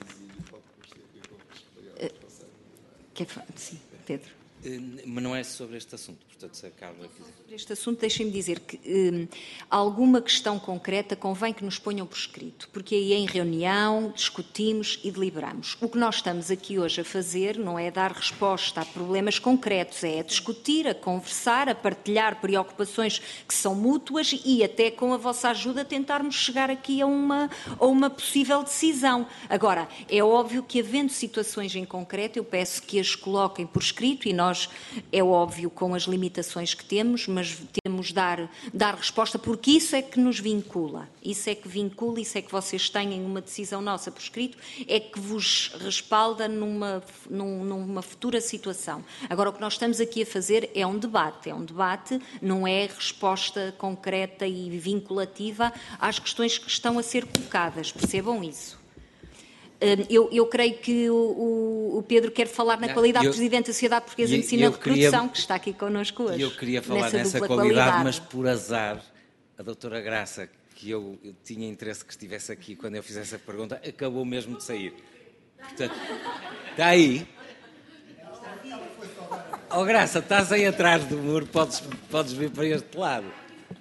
Sim, Pedro. Mas não é sobre este assunto, portanto, se a Carla quiser. Sobre este assunto, deixem-me dizer que alguma questão concreta convém que nos ponham por escrito, porque aí em reunião discutimos e deliberamos. O que nós estamos aqui hoje a fazer não é dar resposta a problemas concretos, é a discutir, a conversar, a partilhar preocupações que são mútuas e até com a vossa ajuda tentarmos chegar aqui a uma possível decisão. Agora, é óbvio que havendo situações em concreto, eu peço que as coloquem por escrito e nós, é óbvio, com as limitações que temos, mas temos dar resposta, porque isso é que nos vincula. Isso é que vincula, isso é que vocês tenham uma decisão nossa por escrito, é que vos respalda numa futura situação. Agora, o que nós estamos aqui a fazer é um debate, não é resposta concreta e vinculativa às questões que estão a ser colocadas, percebam isso. Eu creio que o Pedro quer falar na qualidade de Presidente da Sociedade Portuguesa de Medicina e Reprodução, que está aqui connosco hoje. Eu queria falar nessa qualidade, mas por azar, a doutora Graça, que eu tinha interesse que estivesse aqui quando eu fiz essa pergunta, acabou mesmo de sair. Portanto, está aí. Oh, Graça, estás aí atrás do muro, podes vir para este lado.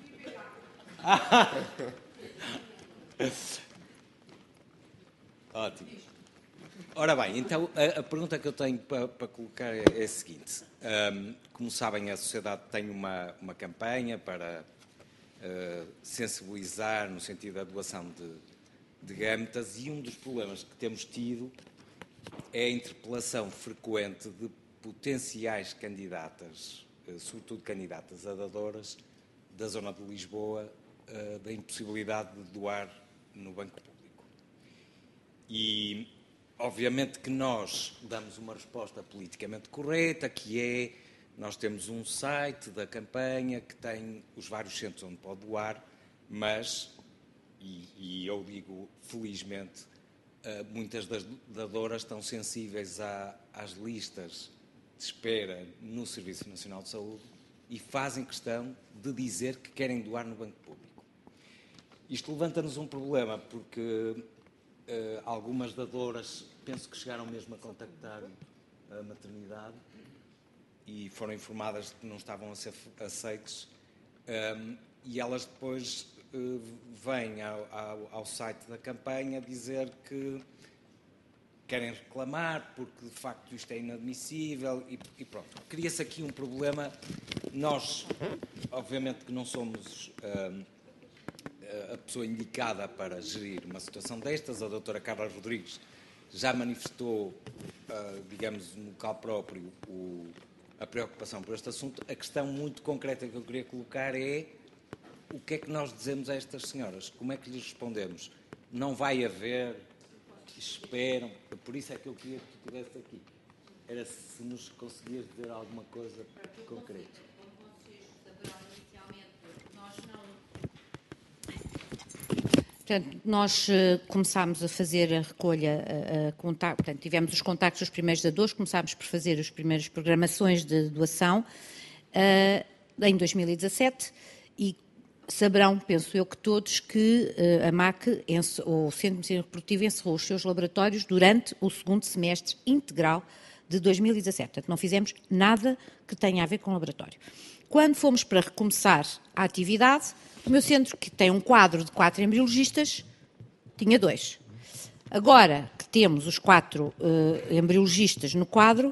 Ótimo. Ora bem, então a pergunta que eu tenho para colocar é a seguinte. Como sabem, a Sociedade tem uma campanha para sensibilizar no sentido da doação de gametas e um dos problemas que temos tido é a interpelação frequente de potenciais candidatas, sobretudo candidatas a dadoras da zona de Lisboa, da impossibilidade de doar no banco público. E, obviamente, que nós damos uma resposta politicamente correta, que é, nós temos um site da campanha que tem os vários centros onde pode doar, mas, e eu digo felizmente, muitas das dadoras estão sensíveis às listas de espera no Serviço Nacional de Saúde e fazem questão de dizer que querem doar no banco público. Isto levanta-nos um problema, porque algumas dadoras, penso que chegaram mesmo a contactar a maternidade e foram informadas de que não estavam a ser aceites, e elas depois vêm ao site da campanha dizer que querem reclamar porque de facto isto é inadmissível e pronto. Cria-se aqui um problema. Nós, obviamente que não somos a pessoa indicada para gerir uma situação destas. A doutora Carla Rodrigues já manifestou, digamos, no local próprio, a preocupação por este assunto. A questão muito concreta que eu queria colocar é o que é que nós dizemos a estas senhoras? Como é que lhes respondemos? Não vai haver, esperam, por isso é que eu queria que tu estivesse aqui. Era se nos conseguias dizer alguma coisa concreta. Portanto, nós começámos a fazer a recolha, portanto, tivemos os contactos dos primeiros dadores, começámos por fazer as primeiras programações de doação em 2017 e saberão, penso eu que todos, que a MAC, o Centro de Medicina Reprodutiva, encerrou os seus laboratórios durante o segundo semestre integral de 2017. Portanto, não fizemos nada que tenha a ver com o laboratório. Quando fomos para recomeçar a atividade, o meu centro, que tem um quadro de 4 embriologistas, tinha 2. Agora que temos os 4 embriologistas no quadro,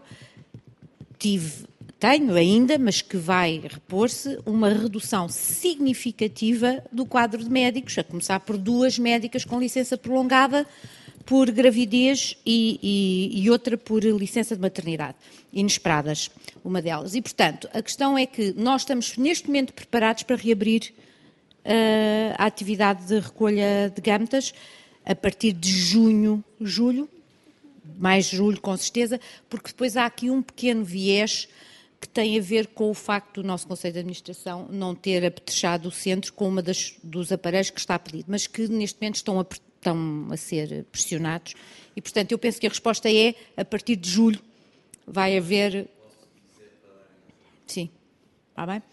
tenho ainda, mas que vai repor-se, uma redução significativa do quadro de médicos, a começar por 2 médicas com licença prolongada por gravidez e outra por licença de maternidade, inesperadas, uma delas. E, portanto, a questão é que nós estamos neste momento preparados para reabrir a atividade de recolha de gametas a partir de julho, mais julho com certeza, porque depois há aqui um pequeno viés que tem a ver com o facto do nosso Conselho de Administração não ter apetrechado o centro com uma dos aparelhos que está pedido, mas que neste momento estão a ser pressionados e, portanto, eu penso que a resposta é, a partir de julho vai haver... Sim, está bem?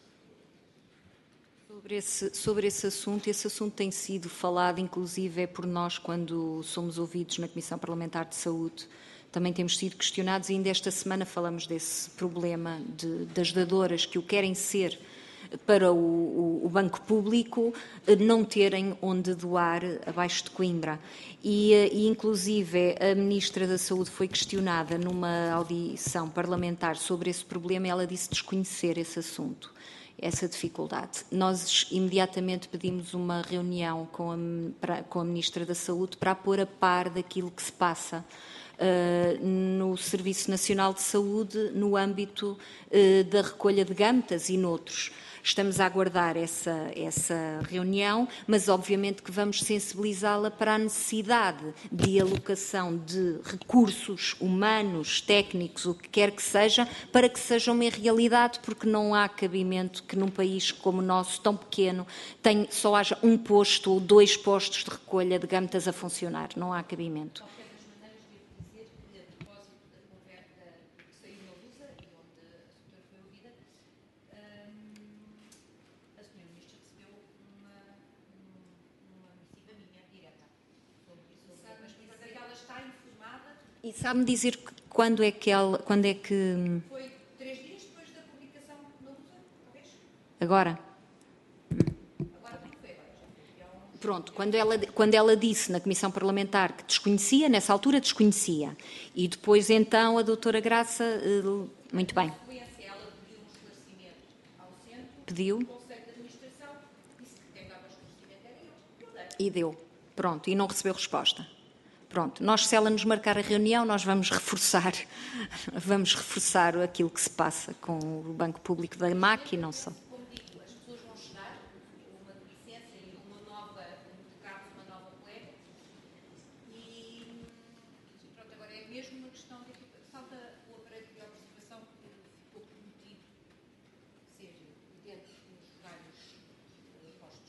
Sobre esse assunto tem sido falado, inclusive, por nós, quando somos ouvidos na Comissão Parlamentar de Saúde. Também temos sido questionados e ainda esta semana falamos desse problema das doadoras que o querem ser para o banco público não terem onde doar abaixo de Coimbra. E inclusive, a Ministra da Saúde foi questionada numa audição parlamentar sobre esse problema e ela disse desconhecer esse assunto, essa dificuldade. Nós imediatamente pedimos uma reunião com a Ministra da Saúde para a pôr a par daquilo que se passa no Serviço Nacional de Saúde, no âmbito da recolha de gametas e noutros. Estamos a aguardar essa reunião, mas obviamente que vamos sensibilizá-la para a necessidade de alocação de recursos humanos, técnicos, o que quer que seja, para que seja uma realidade, porque não há cabimento que num país como o nosso, tão pequeno, só haja um posto ou 2 postos de recolha de gametas a funcionar. Não há cabimento. E sabe-me dizer quando é que... Foi 3 dias depois da publicação no Lusa, talvez? Agora? Agora não foi, Pronto, quando ela disse na Comissão Parlamentar que desconhecia, nessa altura desconhecia. E depois então a doutora Graça... Muito bem. Ela pediu um esclarecimento ao centro. Pediu. O Conselho de Administração disse que quem dava o esclarecimento era eu. E deu. Pronto, e não recebeu resposta. Pronto, se ela nos marcar a reunião, nós vamos reforçar aquilo que se passa com o Banco Público da MAC e não só. Como digo, as pessoas vão chegar, uma licença e uma nova colega, e pronto, agora é mesmo uma questão de falta o aparelho de observação que ficou prometido ser dentro dos vários postos.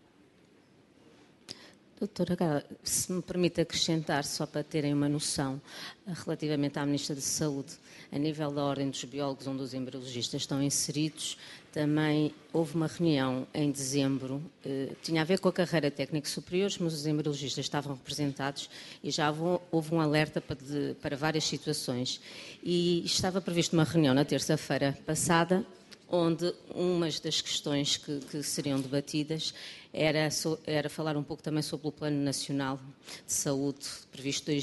Doutora Gala, se me permite acrescentar, só para terem uma noção, relativamente à Ministra da Saúde, a nível da Ordem dos Biólogos, onde os embriologistas estão inseridos, também houve uma reunião em dezembro, tinha a ver com a carreira técnica superior, mas os embriologistas estavam representados e já houve um alerta para várias situações. E estava prevista uma reunião na terça-feira passada, onde umas das questões que seriam debatidas era falar um pouco também sobre o Plano Nacional de Saúde, previsto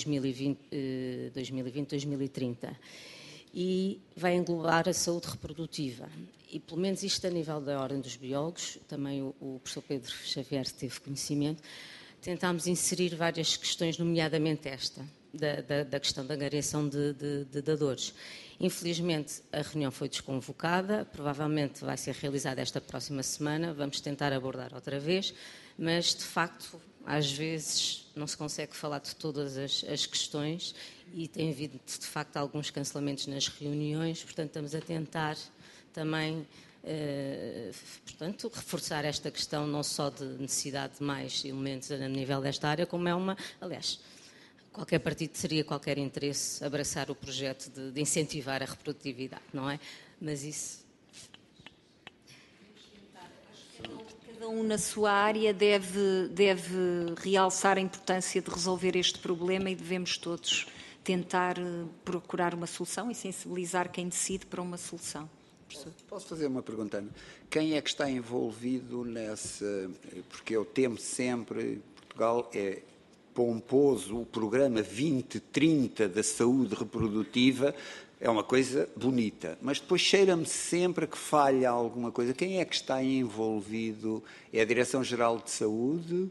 2020-2030. E vai englobar a saúde reprodutiva. E, pelo menos isto a nível da Ordem dos Biólogos, também o professor Pedro Xavier teve conhecimento, tentámos inserir várias questões, nomeadamente esta, da questão da angariação de dadores. Infelizmente, a reunião foi desconvocada, provavelmente vai ser realizada esta próxima semana, vamos tentar abordar outra vez, mas, de facto, às vezes não se consegue falar de todas as questões e tem havido, de facto, alguns cancelamentos nas reuniões, portanto, estamos a tentar também, portanto, reforçar esta questão não só de necessidade de mais elementos a nível desta área, como é aliás, qualquer partido teria qualquer interesse abraçar o projeto de incentivar a reprodutividade, não é? Mas isso... Cada um na sua área deve realçar a importância de resolver este problema e devemos todos tentar procurar uma solução e sensibilizar quem decide para uma solução. Posso fazer uma pergunta, Ana? Quem é que está envolvido nessa... Porque eu temo sempre, Portugal é pomposo, o programa 2030 da saúde reprodutiva é uma coisa bonita, mas depois cheira-me sempre que falha alguma coisa. Quem é que está envolvido? É a Direção-Geral de Saúde?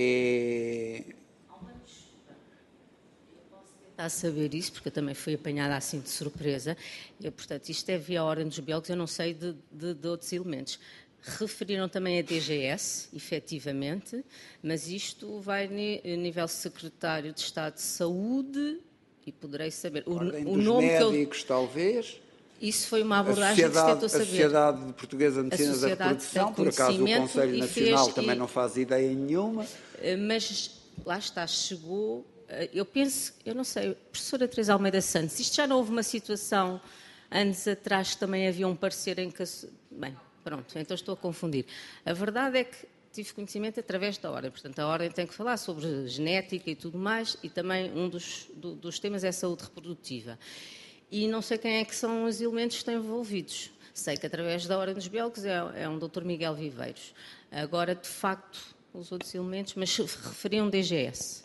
A saber isso, porque eu também fui apanhada assim de surpresa. Portanto, isto é via Ordem dos Biólogos, eu não sei de outros elementos. Referiram também a DGS, efetivamente, mas isto vai a nível secretário de Estado de Saúde e poderei saber. Ordem o dos nome médicos, talvez. Isso foi uma abordagem que se tentou saber. A Sociedade Portuguesa de Medicina da Reprodução, por acaso o Conselho Nacional também não faz ideia nenhuma. Mas lá está, chegou... Eu penso, eu não sei, professora Teresa Almeida Santos, isto já não houve uma situação anos atrás que também havia um parecer em que... Bem, pronto, então estou a confundir. A verdade é que tive conhecimento através da Ordem, portanto a Ordem tem que falar sobre genética e tudo mais, e também um dos temas é a saúde reprodutiva. E não sei quem é que são os elementos que estão envolvidos. Sei que através da Ordem dos Biólogos é um Dr. Miguel Viveiros. Agora, de facto, os outros elementos, mas referiam DGS.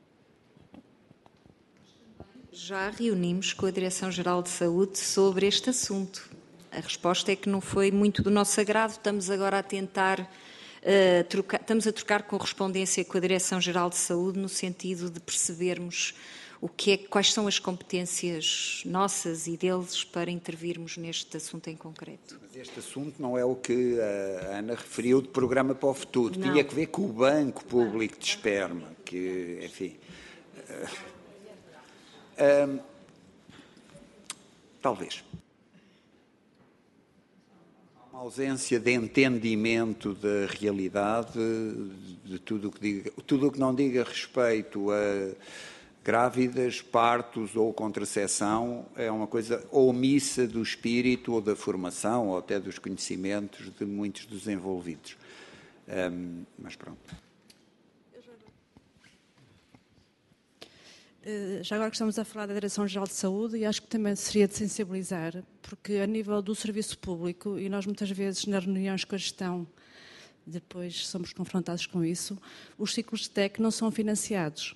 Já reunimos com a Direção-Geral de Saúde sobre este assunto. A resposta é que não foi muito do nosso agrado. Estamos agora a tentar, estamos a trocar correspondência com a Direção-Geral de Saúde no sentido de percebermos quais são as competências nossas e deles para intervirmos neste assunto em concreto. Mas este assunto não é o que a Ana referiu de programa para o futuro. Não. Tinha que ver com o Banco Público de Esperma, que, enfim... talvez. Há uma ausência de entendimento da realidade, de tudo o que não diga respeito a grávidas, partos ou contracepção, é uma coisa omissa do espírito ou da formação ou até dos conhecimentos de muitos dos envolvidos. Mas pronto. Já agora que estamos a falar da Direção-Geral de Saúde, e acho que também seria de sensibilizar, porque a nível do serviço público, e nós muitas vezes nas reuniões com a gestão, depois somos confrontados com isso, os ciclos de TEC não são financiados.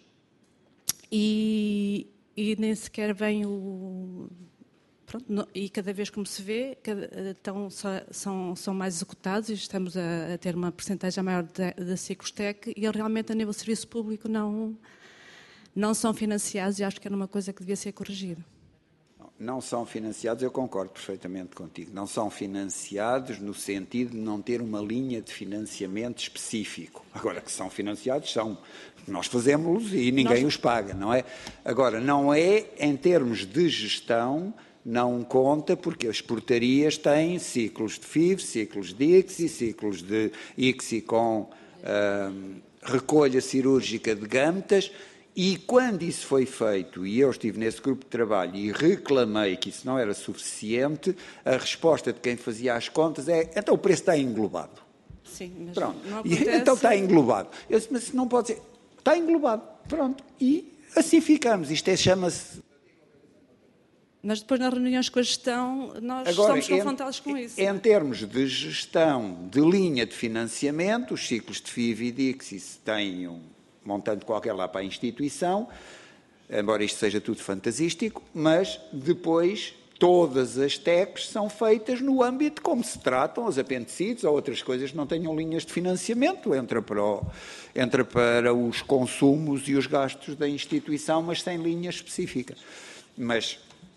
E nem sequer vem Pronto, e cada vez como se vê, são mais executados e estamos a ter uma percentagem maior de ciclos TEC e realmente a nível de serviço público não são financiados e acho que era uma coisa que devia ser corrigida. Não são financiados, eu concordo perfeitamente contigo. Não são financiados no sentido de não ter uma linha de financiamento específico. Agora, que são financiados, são. Nós fazemos-los e ninguém os paga, não é? Agora, não é em termos de gestão, não conta, porque as portarias têm ciclos de FIV, ciclos de ICSI, ciclos de ICSI com recolha cirúrgica de gametas. E quando isso foi feito, e eu estive nesse grupo de trabalho e reclamei que isso não era suficiente, a resposta de quem fazia as contas é: então o preço está englobado. Sim, mas pronto. não acontece... Então está englobado. Eu disse, mas não pode ser. Está englobado. Pronto. E assim ficamos. Isto chama-se... Mas depois nas reuniões com a gestão nós somos confrontados com isso. Em termos de gestão de linha de financiamento, os ciclos de FIV e de ICSI têm um montante qualquer lá para a instituição, embora isto seja tudo fantasístico, mas depois todas as TECs são feitas no âmbito como se tratam as apendicites ou outras coisas que não tenham linhas de financiamento, entra para os consumos e os gastos da instituição, mas sem linha específica. Mas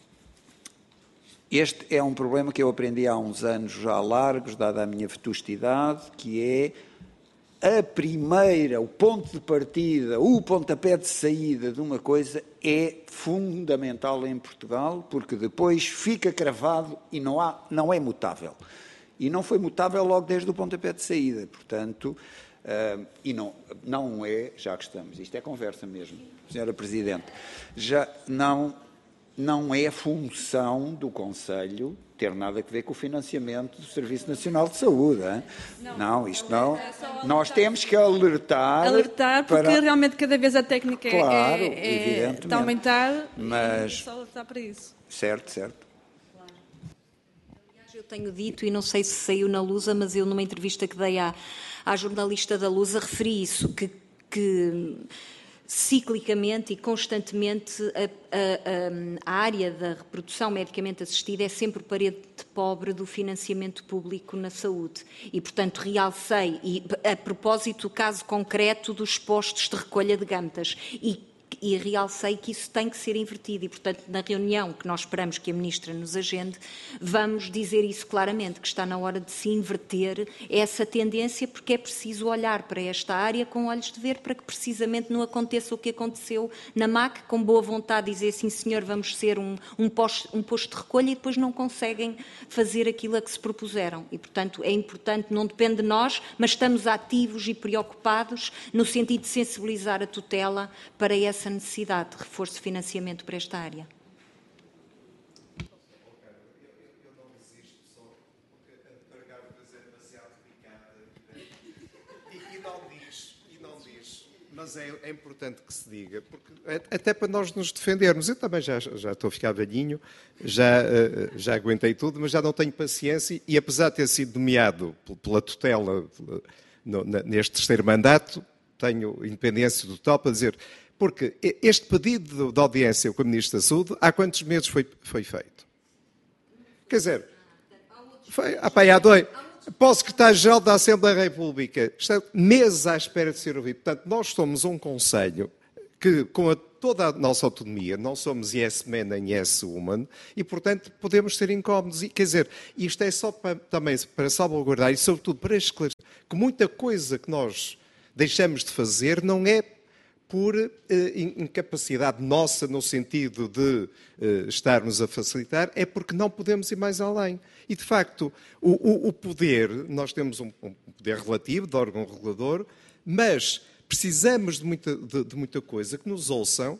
este é um problema que eu aprendi há uns anos já largos, dada a minha vetustidade, que é o ponto de partida, o pontapé de saída de uma coisa é fundamental em Portugal, porque depois fica cravado e não é mutável. E não foi mutável logo desde o pontapé de saída, portanto, e não é, já que estamos, isto é conversa mesmo, Sra. Presidente, já não não é função do Conselho ter nada a ver com o financiamento do Serviço Nacional de Saúde. Hein? Não, isto não. Nós temos que alertar. Alertar, porque para... realmente cada vez a técnica claro, está a aumentar, mas e só alertar para isso. Certo. Eu tenho dito, e não sei se saiu na Lusa, mas eu numa entrevista que dei à jornalista da Lusa referi isso, que ciclicamente e constantemente a área da reprodução medicamente assistida é sempre parede pobre do financiamento público na saúde. E, portanto, realcei, e a propósito do caso concreto dos postos de recolha de gâmetas, e realcei que isso tem que ser invertido e, portanto, na reunião que nós esperamos que a Ministra nos agende, vamos dizer isso claramente, que está na hora de se inverter essa tendência, porque é preciso olhar para esta área com olhos de ver para que precisamente não aconteça o que aconteceu na MAC, com boa vontade dizer, sim senhor, vamos ser um posto de recolha e depois não conseguem fazer aquilo a que se propuseram. E, portanto, é importante, não depende de nós, mas estamos ativos e preocupados no sentido de sensibilizar a tutela para essa necessidade de reforço de financiamento para esta área. Eu não resisto só porque a Gargas é demasiado delicada e não diz, mas é importante que se diga, porque até para nós nos defendermos. Eu também já estou a ficar velhinho, já aguentei tudo, mas já não tenho paciência e apesar de ter sido nomeado pela tutela neste terceiro mandato, tenho independência total para dizer. Porque este pedido de audiência com a Ministra da Saúde, há quantos meses foi feito? Quer dizer, foi há 2. Para o Secretário-Geral da Assembleia da República, está meses à espera de ser ouvido. Portanto, nós somos um Conselho que, com toda a nossa autonomia, não somos yes-man nem yes-woman, e, portanto, podemos ser incómodos. E, quer dizer, isto é só também para salvaguardar e, sobretudo, para esclarecer que muita coisa que nós deixamos de fazer não é por incapacidade nossa no sentido de estarmos a facilitar, é porque não podemos ir mais além. E, de facto, o poder, nós temos um poder relativo de órgão regulador, mas precisamos de muita coisa que nos ouçam,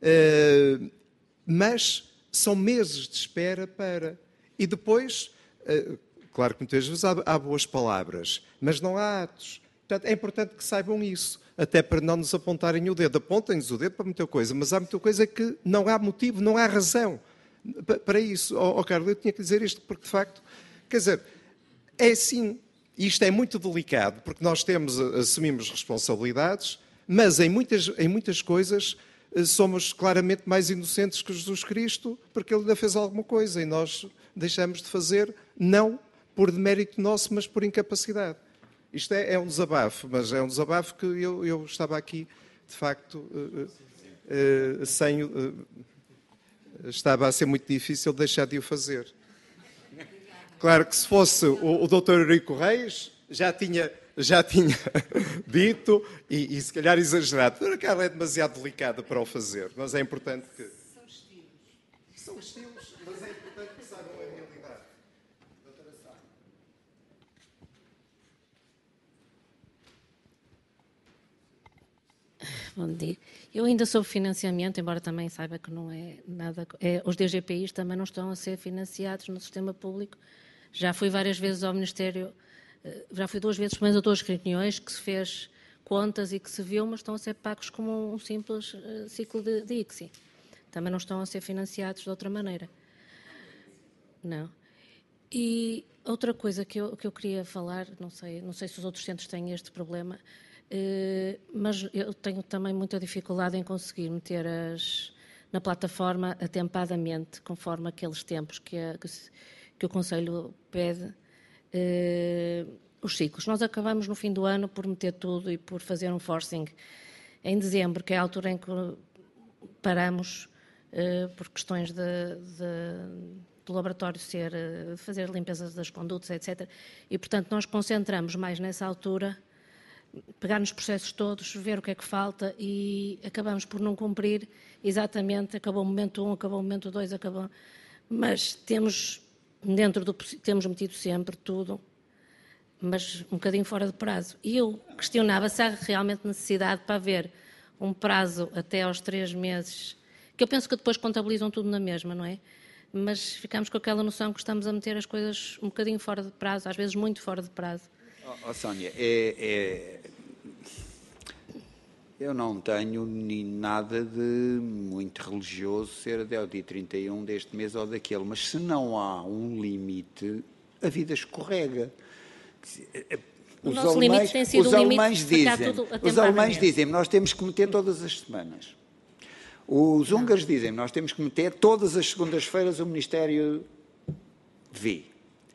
mas são meses de espera para... E depois, claro que muitas vezes há boas palavras, mas não há atos. Portanto, é importante que saibam isso. Até para não nos apontarem o dedo. Apontem-nos o dedo para muita coisa, mas há muita coisa que não há motivo, não há razão para isso. Carlos, eu tinha que dizer isto porque, de facto, quer dizer, é assim, isto é muito delicado, porque nós assumimos responsabilidades, mas em muitas coisas somos claramente mais inocentes que Jesus Cristo, porque Ele ainda fez alguma coisa e nós deixamos de fazer, não por demérito nosso, mas por incapacidade. Isto é um desabafo, mas é um desabafo que eu estava aqui, de facto, estava a ser muito difícil deixar de o fazer. Claro que se fosse o Dr. Eurico Reis, já tinha dito e se calhar exagerado. Porque ela é demasiado delicada para o fazer, mas é importante que... São estilos, mas é importante que saibam a realidade. Doutora Sá. Bom dia. Eu ainda sobre financiamento, embora também saiba que não é nada... os DGPIs também não estão a ser financiados no sistema público. Já fui várias vezes ao Ministério, já fui 2 vezes, pelo menos a 2 reuniões, que se fez contas e que se viu, mas estão a ser pagos como um simples ciclo de ICSI. Também não estão a ser financiados de outra maneira. Não. E outra coisa que eu queria falar, não sei se os outros centros têm este problema, mas eu tenho também muita dificuldade em conseguir meter na plataforma atempadamente, conforme aqueles tempos que o Conselho pede, os ciclos. Nós acabamos no fim do ano por meter tudo e por fazer um forcing em dezembro, que é a altura em que paramos por questões do laboratório fazer limpezas das condutas, etc. E, portanto, nós concentramos mais nessa altura, pegar nos processos todos, ver o que é que falta e acabamos por não cumprir exatamente, acabou o momento 1, acabou o momento 2, acabou... Mas temos metido sempre tudo, mas um bocadinho fora de prazo. E eu questionava se há realmente necessidade para haver um prazo até aos 3 meses Que eu penso que depois contabilizam tudo na mesma, não é? Mas ficamos com aquela noção que estamos a meter as coisas um bocadinho fora de prazo, às vezes muito fora de prazo. Sónia, eu não tenho nada de muito religioso ser até o dia 31 deste mês ou daquele, mas se não há um limite, a vida escorrega. Os alemães dizem, nós temos que meter todas as semanas. Os húngaros dizem, nós temos que meter todas as segundas-feiras o Ministério vê.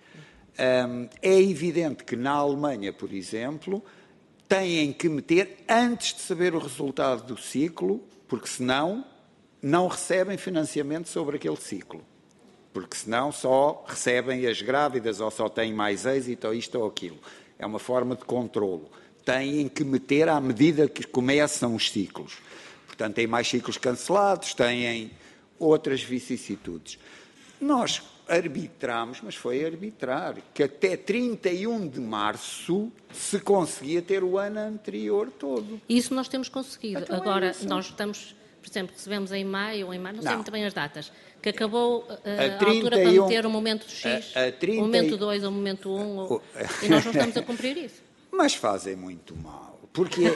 É evidente que na Alemanha, por exemplo, têm que meter antes de saber o resultado do ciclo, porque senão não recebem financiamento sobre aquele ciclo. Porque senão só recebem as grávidas ou só têm mais êxito ou isto ou aquilo. É uma forma de controlo. Têm que meter à medida que começam os ciclos. Portanto, têm mais ciclos cancelados, têm outras vicissitudes. Nós arbitramos, mas foi arbitrar, que até 31 de março se conseguia ter o ano anterior todo. Isso nós temos conseguido. Então agora, nós estamos, por exemplo, recebemos em maio, não sei muito bem as datas, que acabou a altura para meter o momento X, o momento 2 ou o momento 1, e nós não estamos a cumprir isso. Mas fazem muito mal, porque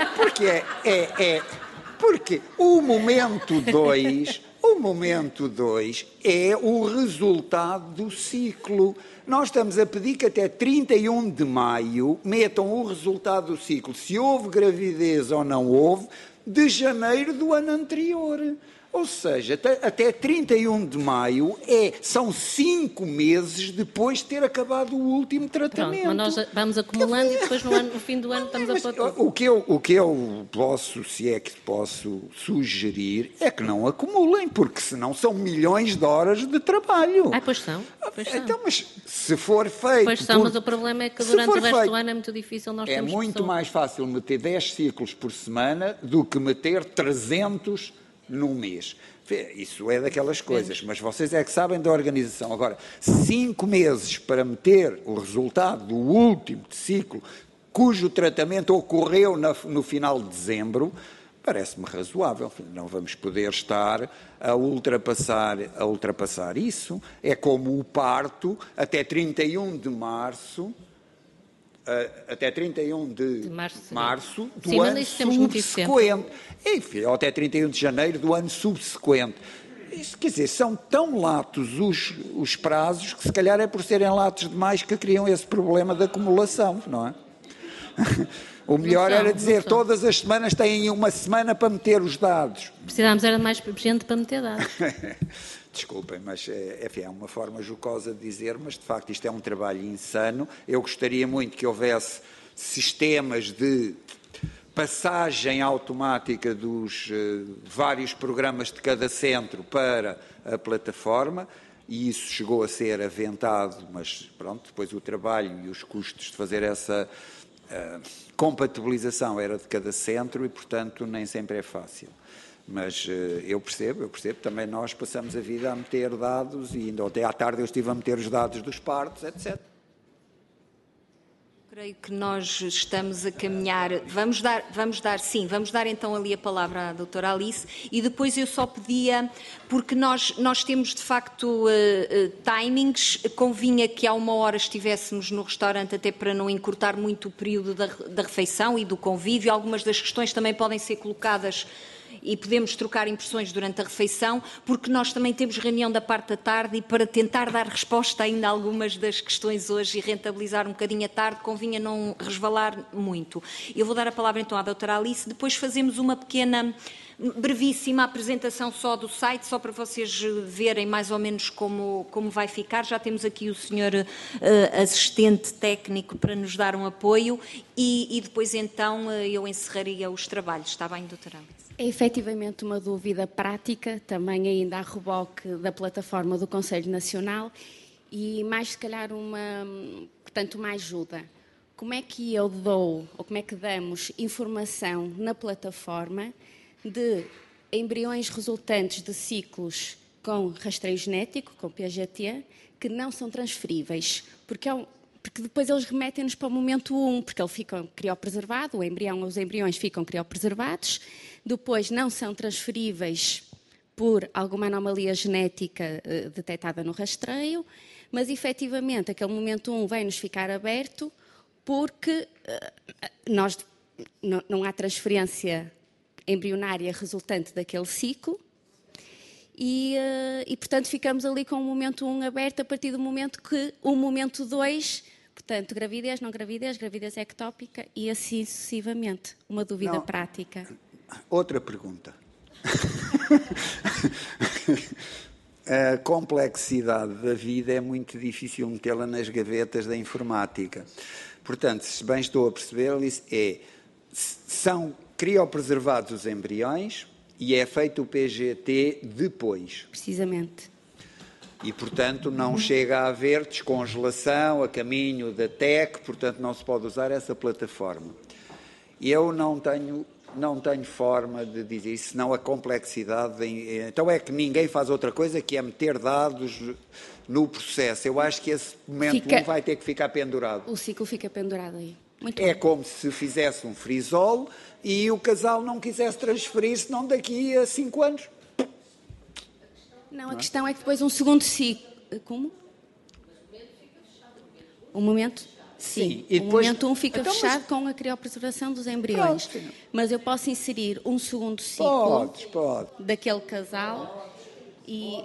o momento 2... O momento 2 é o resultado do ciclo. Nós estamos a pedir que até 31 de maio metam o resultado do ciclo, se houve gravidez ou não houve, de janeiro do ano anterior. Ou seja, até 31 de maio são 5 meses depois de ter acabado o último tratamento. Pronto, mas nós vamos acumulando e depois no fim do ano estamos a pôr tudo. O que eu posso, se é que posso sugerir, é que não acumulem, porque senão são milhões de horas de trabalho. Pois são. Então, mas se for feito... Pois são, mas o problema é que durante o resto do ano é muito difícil nós termos pessoas. É muito mais fácil meter 10 ciclos por semana do que meter 300 num mês. Isso é daquelas coisas, mas vocês é que sabem da organização. Agora, 5 meses para meter o resultado do último ciclo, cujo tratamento ocorreu no final de dezembro, parece-me razoável. Não vamos poder estar a ultrapassar isso. É como o parto, até 31 de março... até 31 de março do ano subsequente. Enfim, ou até 31 de janeiro do ano subsequente. Isso, quer dizer, são tão latos os prazos que se calhar é por serem latos demais que criam esse problema de acumulação, não é? O melhor era dizer todas as semanas têm uma semana para meter os dados. Precisávamos era de mais gente para meter dados. Desculpem, mas enfim, é uma forma jocosa de dizer, mas de facto isto é um trabalho insano. Eu gostaria muito que houvesse sistemas de passagem automática dos vários programas de cada centro para a plataforma, e isso chegou a ser aventado, mas pronto, depois o trabalho e os custos de fazer essa compatibilização era de cada centro e, portanto, nem sempre é fácil. Mas eu percebo, também nós passamos a vida a meter dados e ainda até à tarde eu estive a meter os dados dos partos, etc. Creio que nós estamos a caminhar, vamos dar então ali a palavra à doutora Alice e depois eu só pedia, porque nós temos de facto timings, convinha que há 1 hora estivéssemos no restaurante até para não encurtar muito o período da refeição e do convívio, algumas das questões também podem ser colocadas e podemos trocar impressões durante a refeição, porque nós também temos reunião da parte da tarde e para tentar dar resposta ainda a algumas das questões hoje e rentabilizar um bocadinho a tarde, convinha não resvalar muito. Eu vou dar a palavra então à doutora Alice, depois fazemos uma pequena, brevíssima apresentação só do site, só para vocês verem mais ou menos como vai ficar. Já temos aqui o senhor assistente técnico para nos dar um apoio e depois então eu encerraria os trabalhos. Está bem, doutora Alice? É efetivamente uma dúvida prática, também ainda a reboque da plataforma do Conselho Nacional e mais se calhar uma ajuda. Como é que eu dou, ou como é que damos informação na plataforma de embriões resultantes de ciclos com rastreio genético, com PGT, que não são transferíveis? Porque depois eles remetem-nos para o momento 1, porque ele fica criopreservado, os embriões ficam criopreservados, depois não são transferíveis por alguma anomalia genética detectada no rastreio, mas efetivamente aquele momento 1 vai-nos ficar aberto porque não há transferência embrionária resultante daquele ciclo e, portanto, ficamos ali com o momento 1 aberto a partir do momento que o momento 2, portanto, gravidez, não gravidez, gravidez ectópica e assim sucessivamente. Uma dúvida prática. Outra pergunta. A complexidade da vida é muito difícil metê-la nas gavetas da informática. Portanto, se bem estou a perceber, são criopreservados os embriões e é feito o PGT depois. Precisamente. E, portanto, não chega a haver descongelação a caminho da TEC, portanto, não se pode usar essa plataforma. Eu não tenho forma de dizer isso, senão a complexidade... Então é que ninguém faz outra coisa que é meter dados no processo. Eu acho que esse momento 1 vai ter que ficar pendurado. O ciclo fica pendurado aí. Muito é bom. Como se fizesse um frisol e o casal não quisesse transferir, senão daqui a 5 anos. Não, a questão é que depois um segundo ciclo... Como? O momento... Sim, e depois... o momento 1 fica fechado com a criopreservação dos embriões. Pronto. Mas eu posso inserir um segundo ciclo daquele casal e...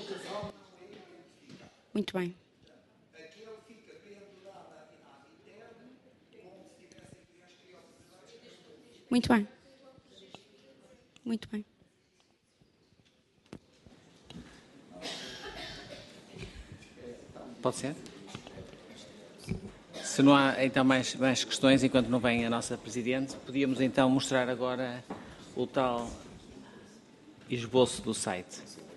Muito bem. Muito bem. Muito bem. Pode ser? Se não há então mais questões, enquanto não vem a nossa Presidente, podíamos então mostrar agora o tal esboço do site.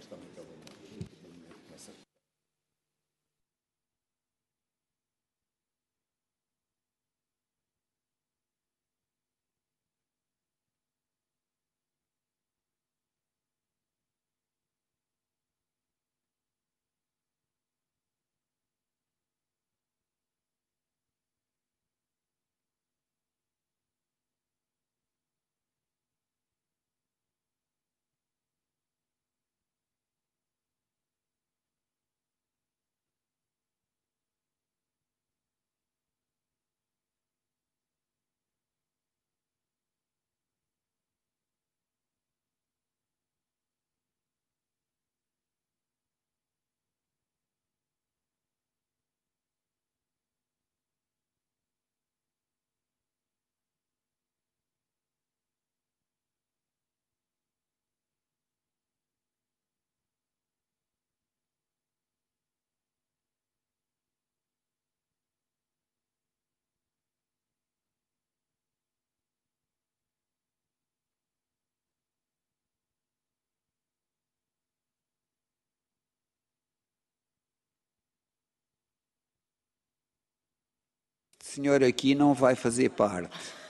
O senhor aqui não vai fazer parte.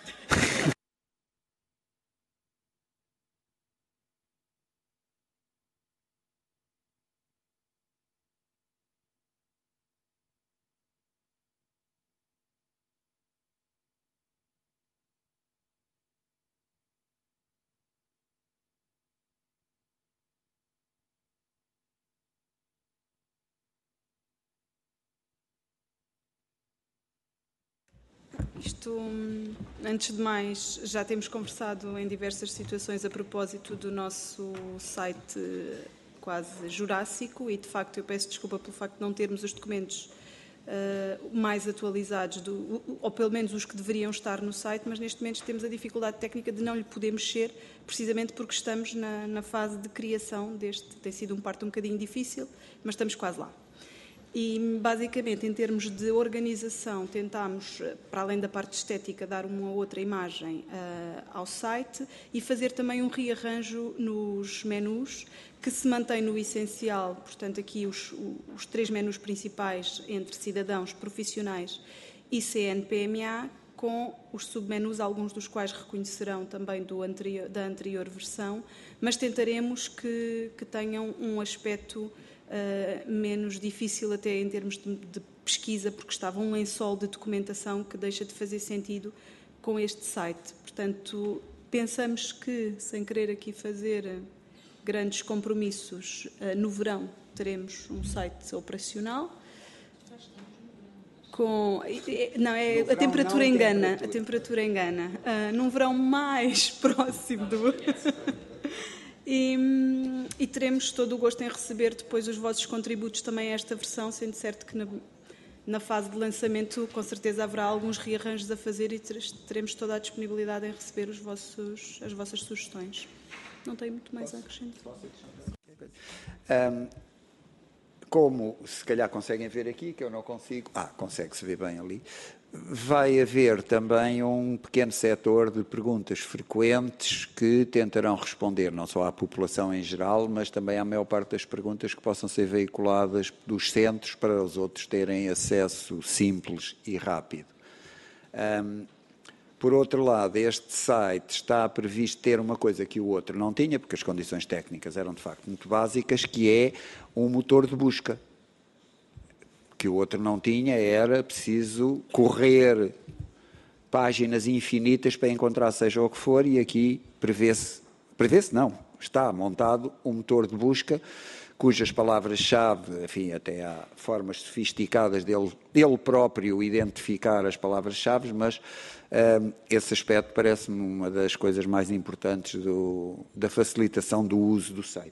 Isto, antes de mais, já temos conversado em diversas situações a propósito do nosso site quase jurássico e, de facto, eu peço desculpa pelo facto de não termos os documentos mais atualizados, ou pelo menos os que deveriam estar no site, mas neste momento temos a dificuldade técnica de não lhe poder mexer, precisamente porque estamos na fase de criação deste. Tem sido um parto um bocadinho difícil, mas estamos quase lá. E, basicamente, em termos de organização, tentámos, para além da parte estética, dar uma outra imagem ao site e fazer também um rearranjo nos menus, que se mantém no essencial, portanto, aqui os 3 menus principais entre cidadãos, profissionais e CNPMA, com os submenus, alguns dos quais reconhecerão também da anterior versão, mas tentaremos que tenham um aspecto menos difícil até em termos de pesquisa, porque estava um lençol de documentação que deixa de fazer sentido com este site. Portanto, pensamos que, sem querer aqui fazer grandes compromissos. No verão teremos um site operacional. A temperatura engana. A temperatura engana. Num verão mais próximo do... E teremos todo o gosto em receber depois os vossos contributos também a esta versão, sendo certo que na fase de lançamento com certeza haverá alguns rearranjos a fazer e teremos toda a disponibilidade em receber as vossas sugestões. Não tenho muito mais a acrescentar. Como se calhar conseguem ver aqui, que eu não consigo... consegue-se ver bem ali. Vai haver também um pequeno setor de perguntas frequentes que tentarão responder não só à população em geral, mas também à maior parte das perguntas que possam ser veiculadas dos centros para os outros terem acesso simples e rápido. Por outro lado, este site está previsto ter uma coisa que o outro não tinha, porque as condições técnicas eram de facto muito básicas, que é um motor de busca. Que o outro não tinha, era preciso correr páginas infinitas para encontrar seja o que for, e aqui prevê-se não, está montado um motor de busca cujas palavras-chave, enfim, até há formas sofisticadas dele próprio identificar as palavras-chave, mas esse aspecto parece-me uma das coisas mais importantes da facilitação do uso do site.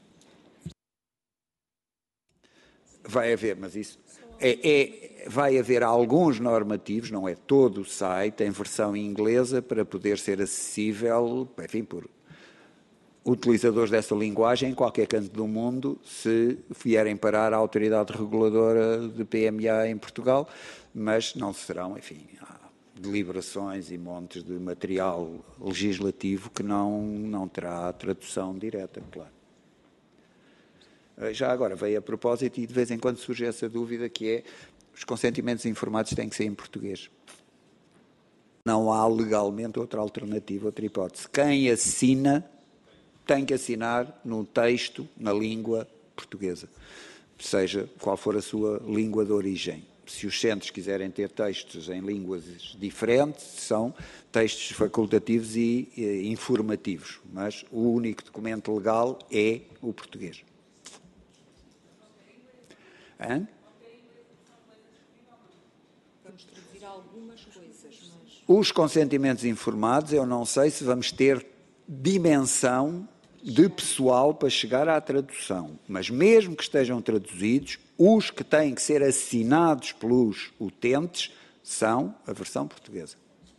Vai haver, mas isso vai haver alguns normativos, não é todo o site, em versão inglesa, para poder ser acessível, enfim, por utilizadores dessa linguagem em qualquer canto do mundo, se vierem parar a autoridade reguladora de PMA em Portugal, mas não serão, enfim, há deliberações e montes de material legislativo que não terá tradução direta, claro. Já agora veio a propósito e de vez em quando surge essa dúvida que é os consentimentos informados têm que ser em português. Não há legalmente outra alternativa, outra hipótese. Quem assina tem que assinar no texto, na língua portuguesa, seja qual for a sua língua de origem. Se os centros quiserem ter textos em línguas diferentes, são textos facultativos e informativos, mas o único documento legal é o português. Vamos traduzir algumas coisas. Os consentimentos informados, eu não sei se vamos ter dimensão de pessoal para chegar à tradução, mas mesmo que estejam traduzidos, os que têm que ser assinados pelos utentes são a versão portuguesa.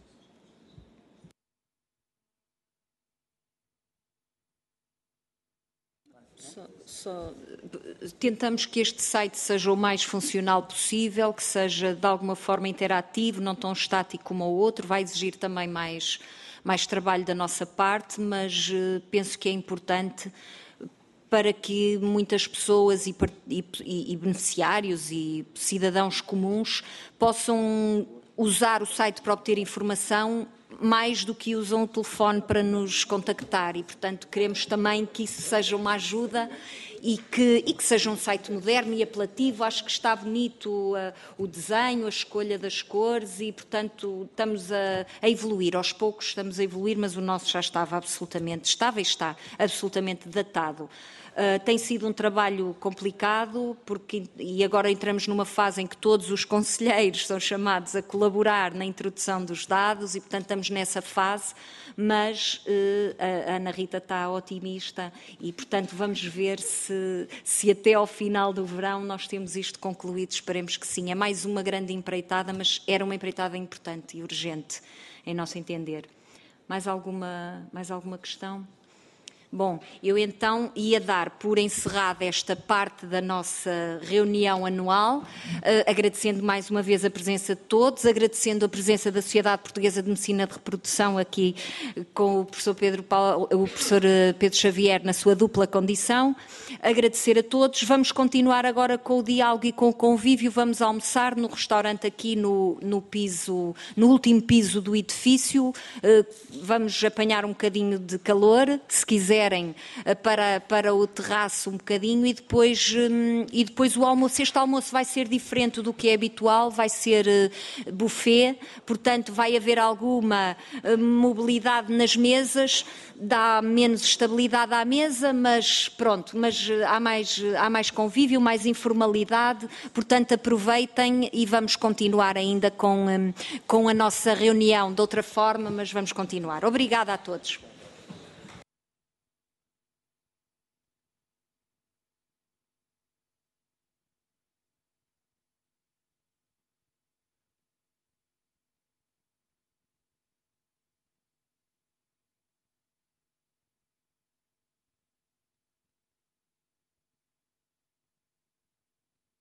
Tentamos que este site seja o mais funcional possível, que seja de alguma forma interativo, não tão estático como o outro. Vai exigir também mais trabalho da nossa parte, mas penso que é importante para que muitas pessoas e beneficiários e cidadãos comuns possam usar o site para obter informação mais do que usam o telefone para nos contactar e, portanto, queremos também que isso seja uma ajuda e que seja um site moderno e apelativo. Acho que está bonito o desenho, a escolha das cores e, portanto, estamos a evoluir. Aos poucos estamos a evoluir, mas o nosso já está absolutamente datado. Tem sido um trabalho complicado e agora entramos numa fase em que todos os conselheiros são chamados a colaborar na introdução dos dados e, portanto, estamos nessa fase, mas a Ana Rita está otimista e, portanto, vamos ver se até ao final do verão nós temos isto concluído. Esperemos que sim. É mais uma grande empreitada, mas era uma empreitada importante e urgente, em nosso entender. Mais alguma questão? Bom, eu então ia dar por encerrada esta parte da nossa reunião anual, agradecendo mais uma vez a presença de todos, agradecendo a presença da Sociedade Portuguesa de Medicina de Reprodução aqui com o professor Pedro Xavier na sua dupla condição, agradecer a todos. Vamos continuar agora com o diálogo e com o convívio, vamos almoçar no restaurante aqui no último piso do edifício, vamos apanhar um bocadinho de calor, se quiser. quiserem para o terraço um bocadinho e depois o almoço. Este almoço vai ser diferente do que é habitual, vai ser buffet, portanto vai haver alguma mobilidade nas mesas, dá menos estabilidade à mesa, mas pronto, mas há mais convívio, mais informalidade, portanto aproveitem e vamos continuar ainda com a nossa reunião de outra forma, mas vamos continuar. Obrigada a todos.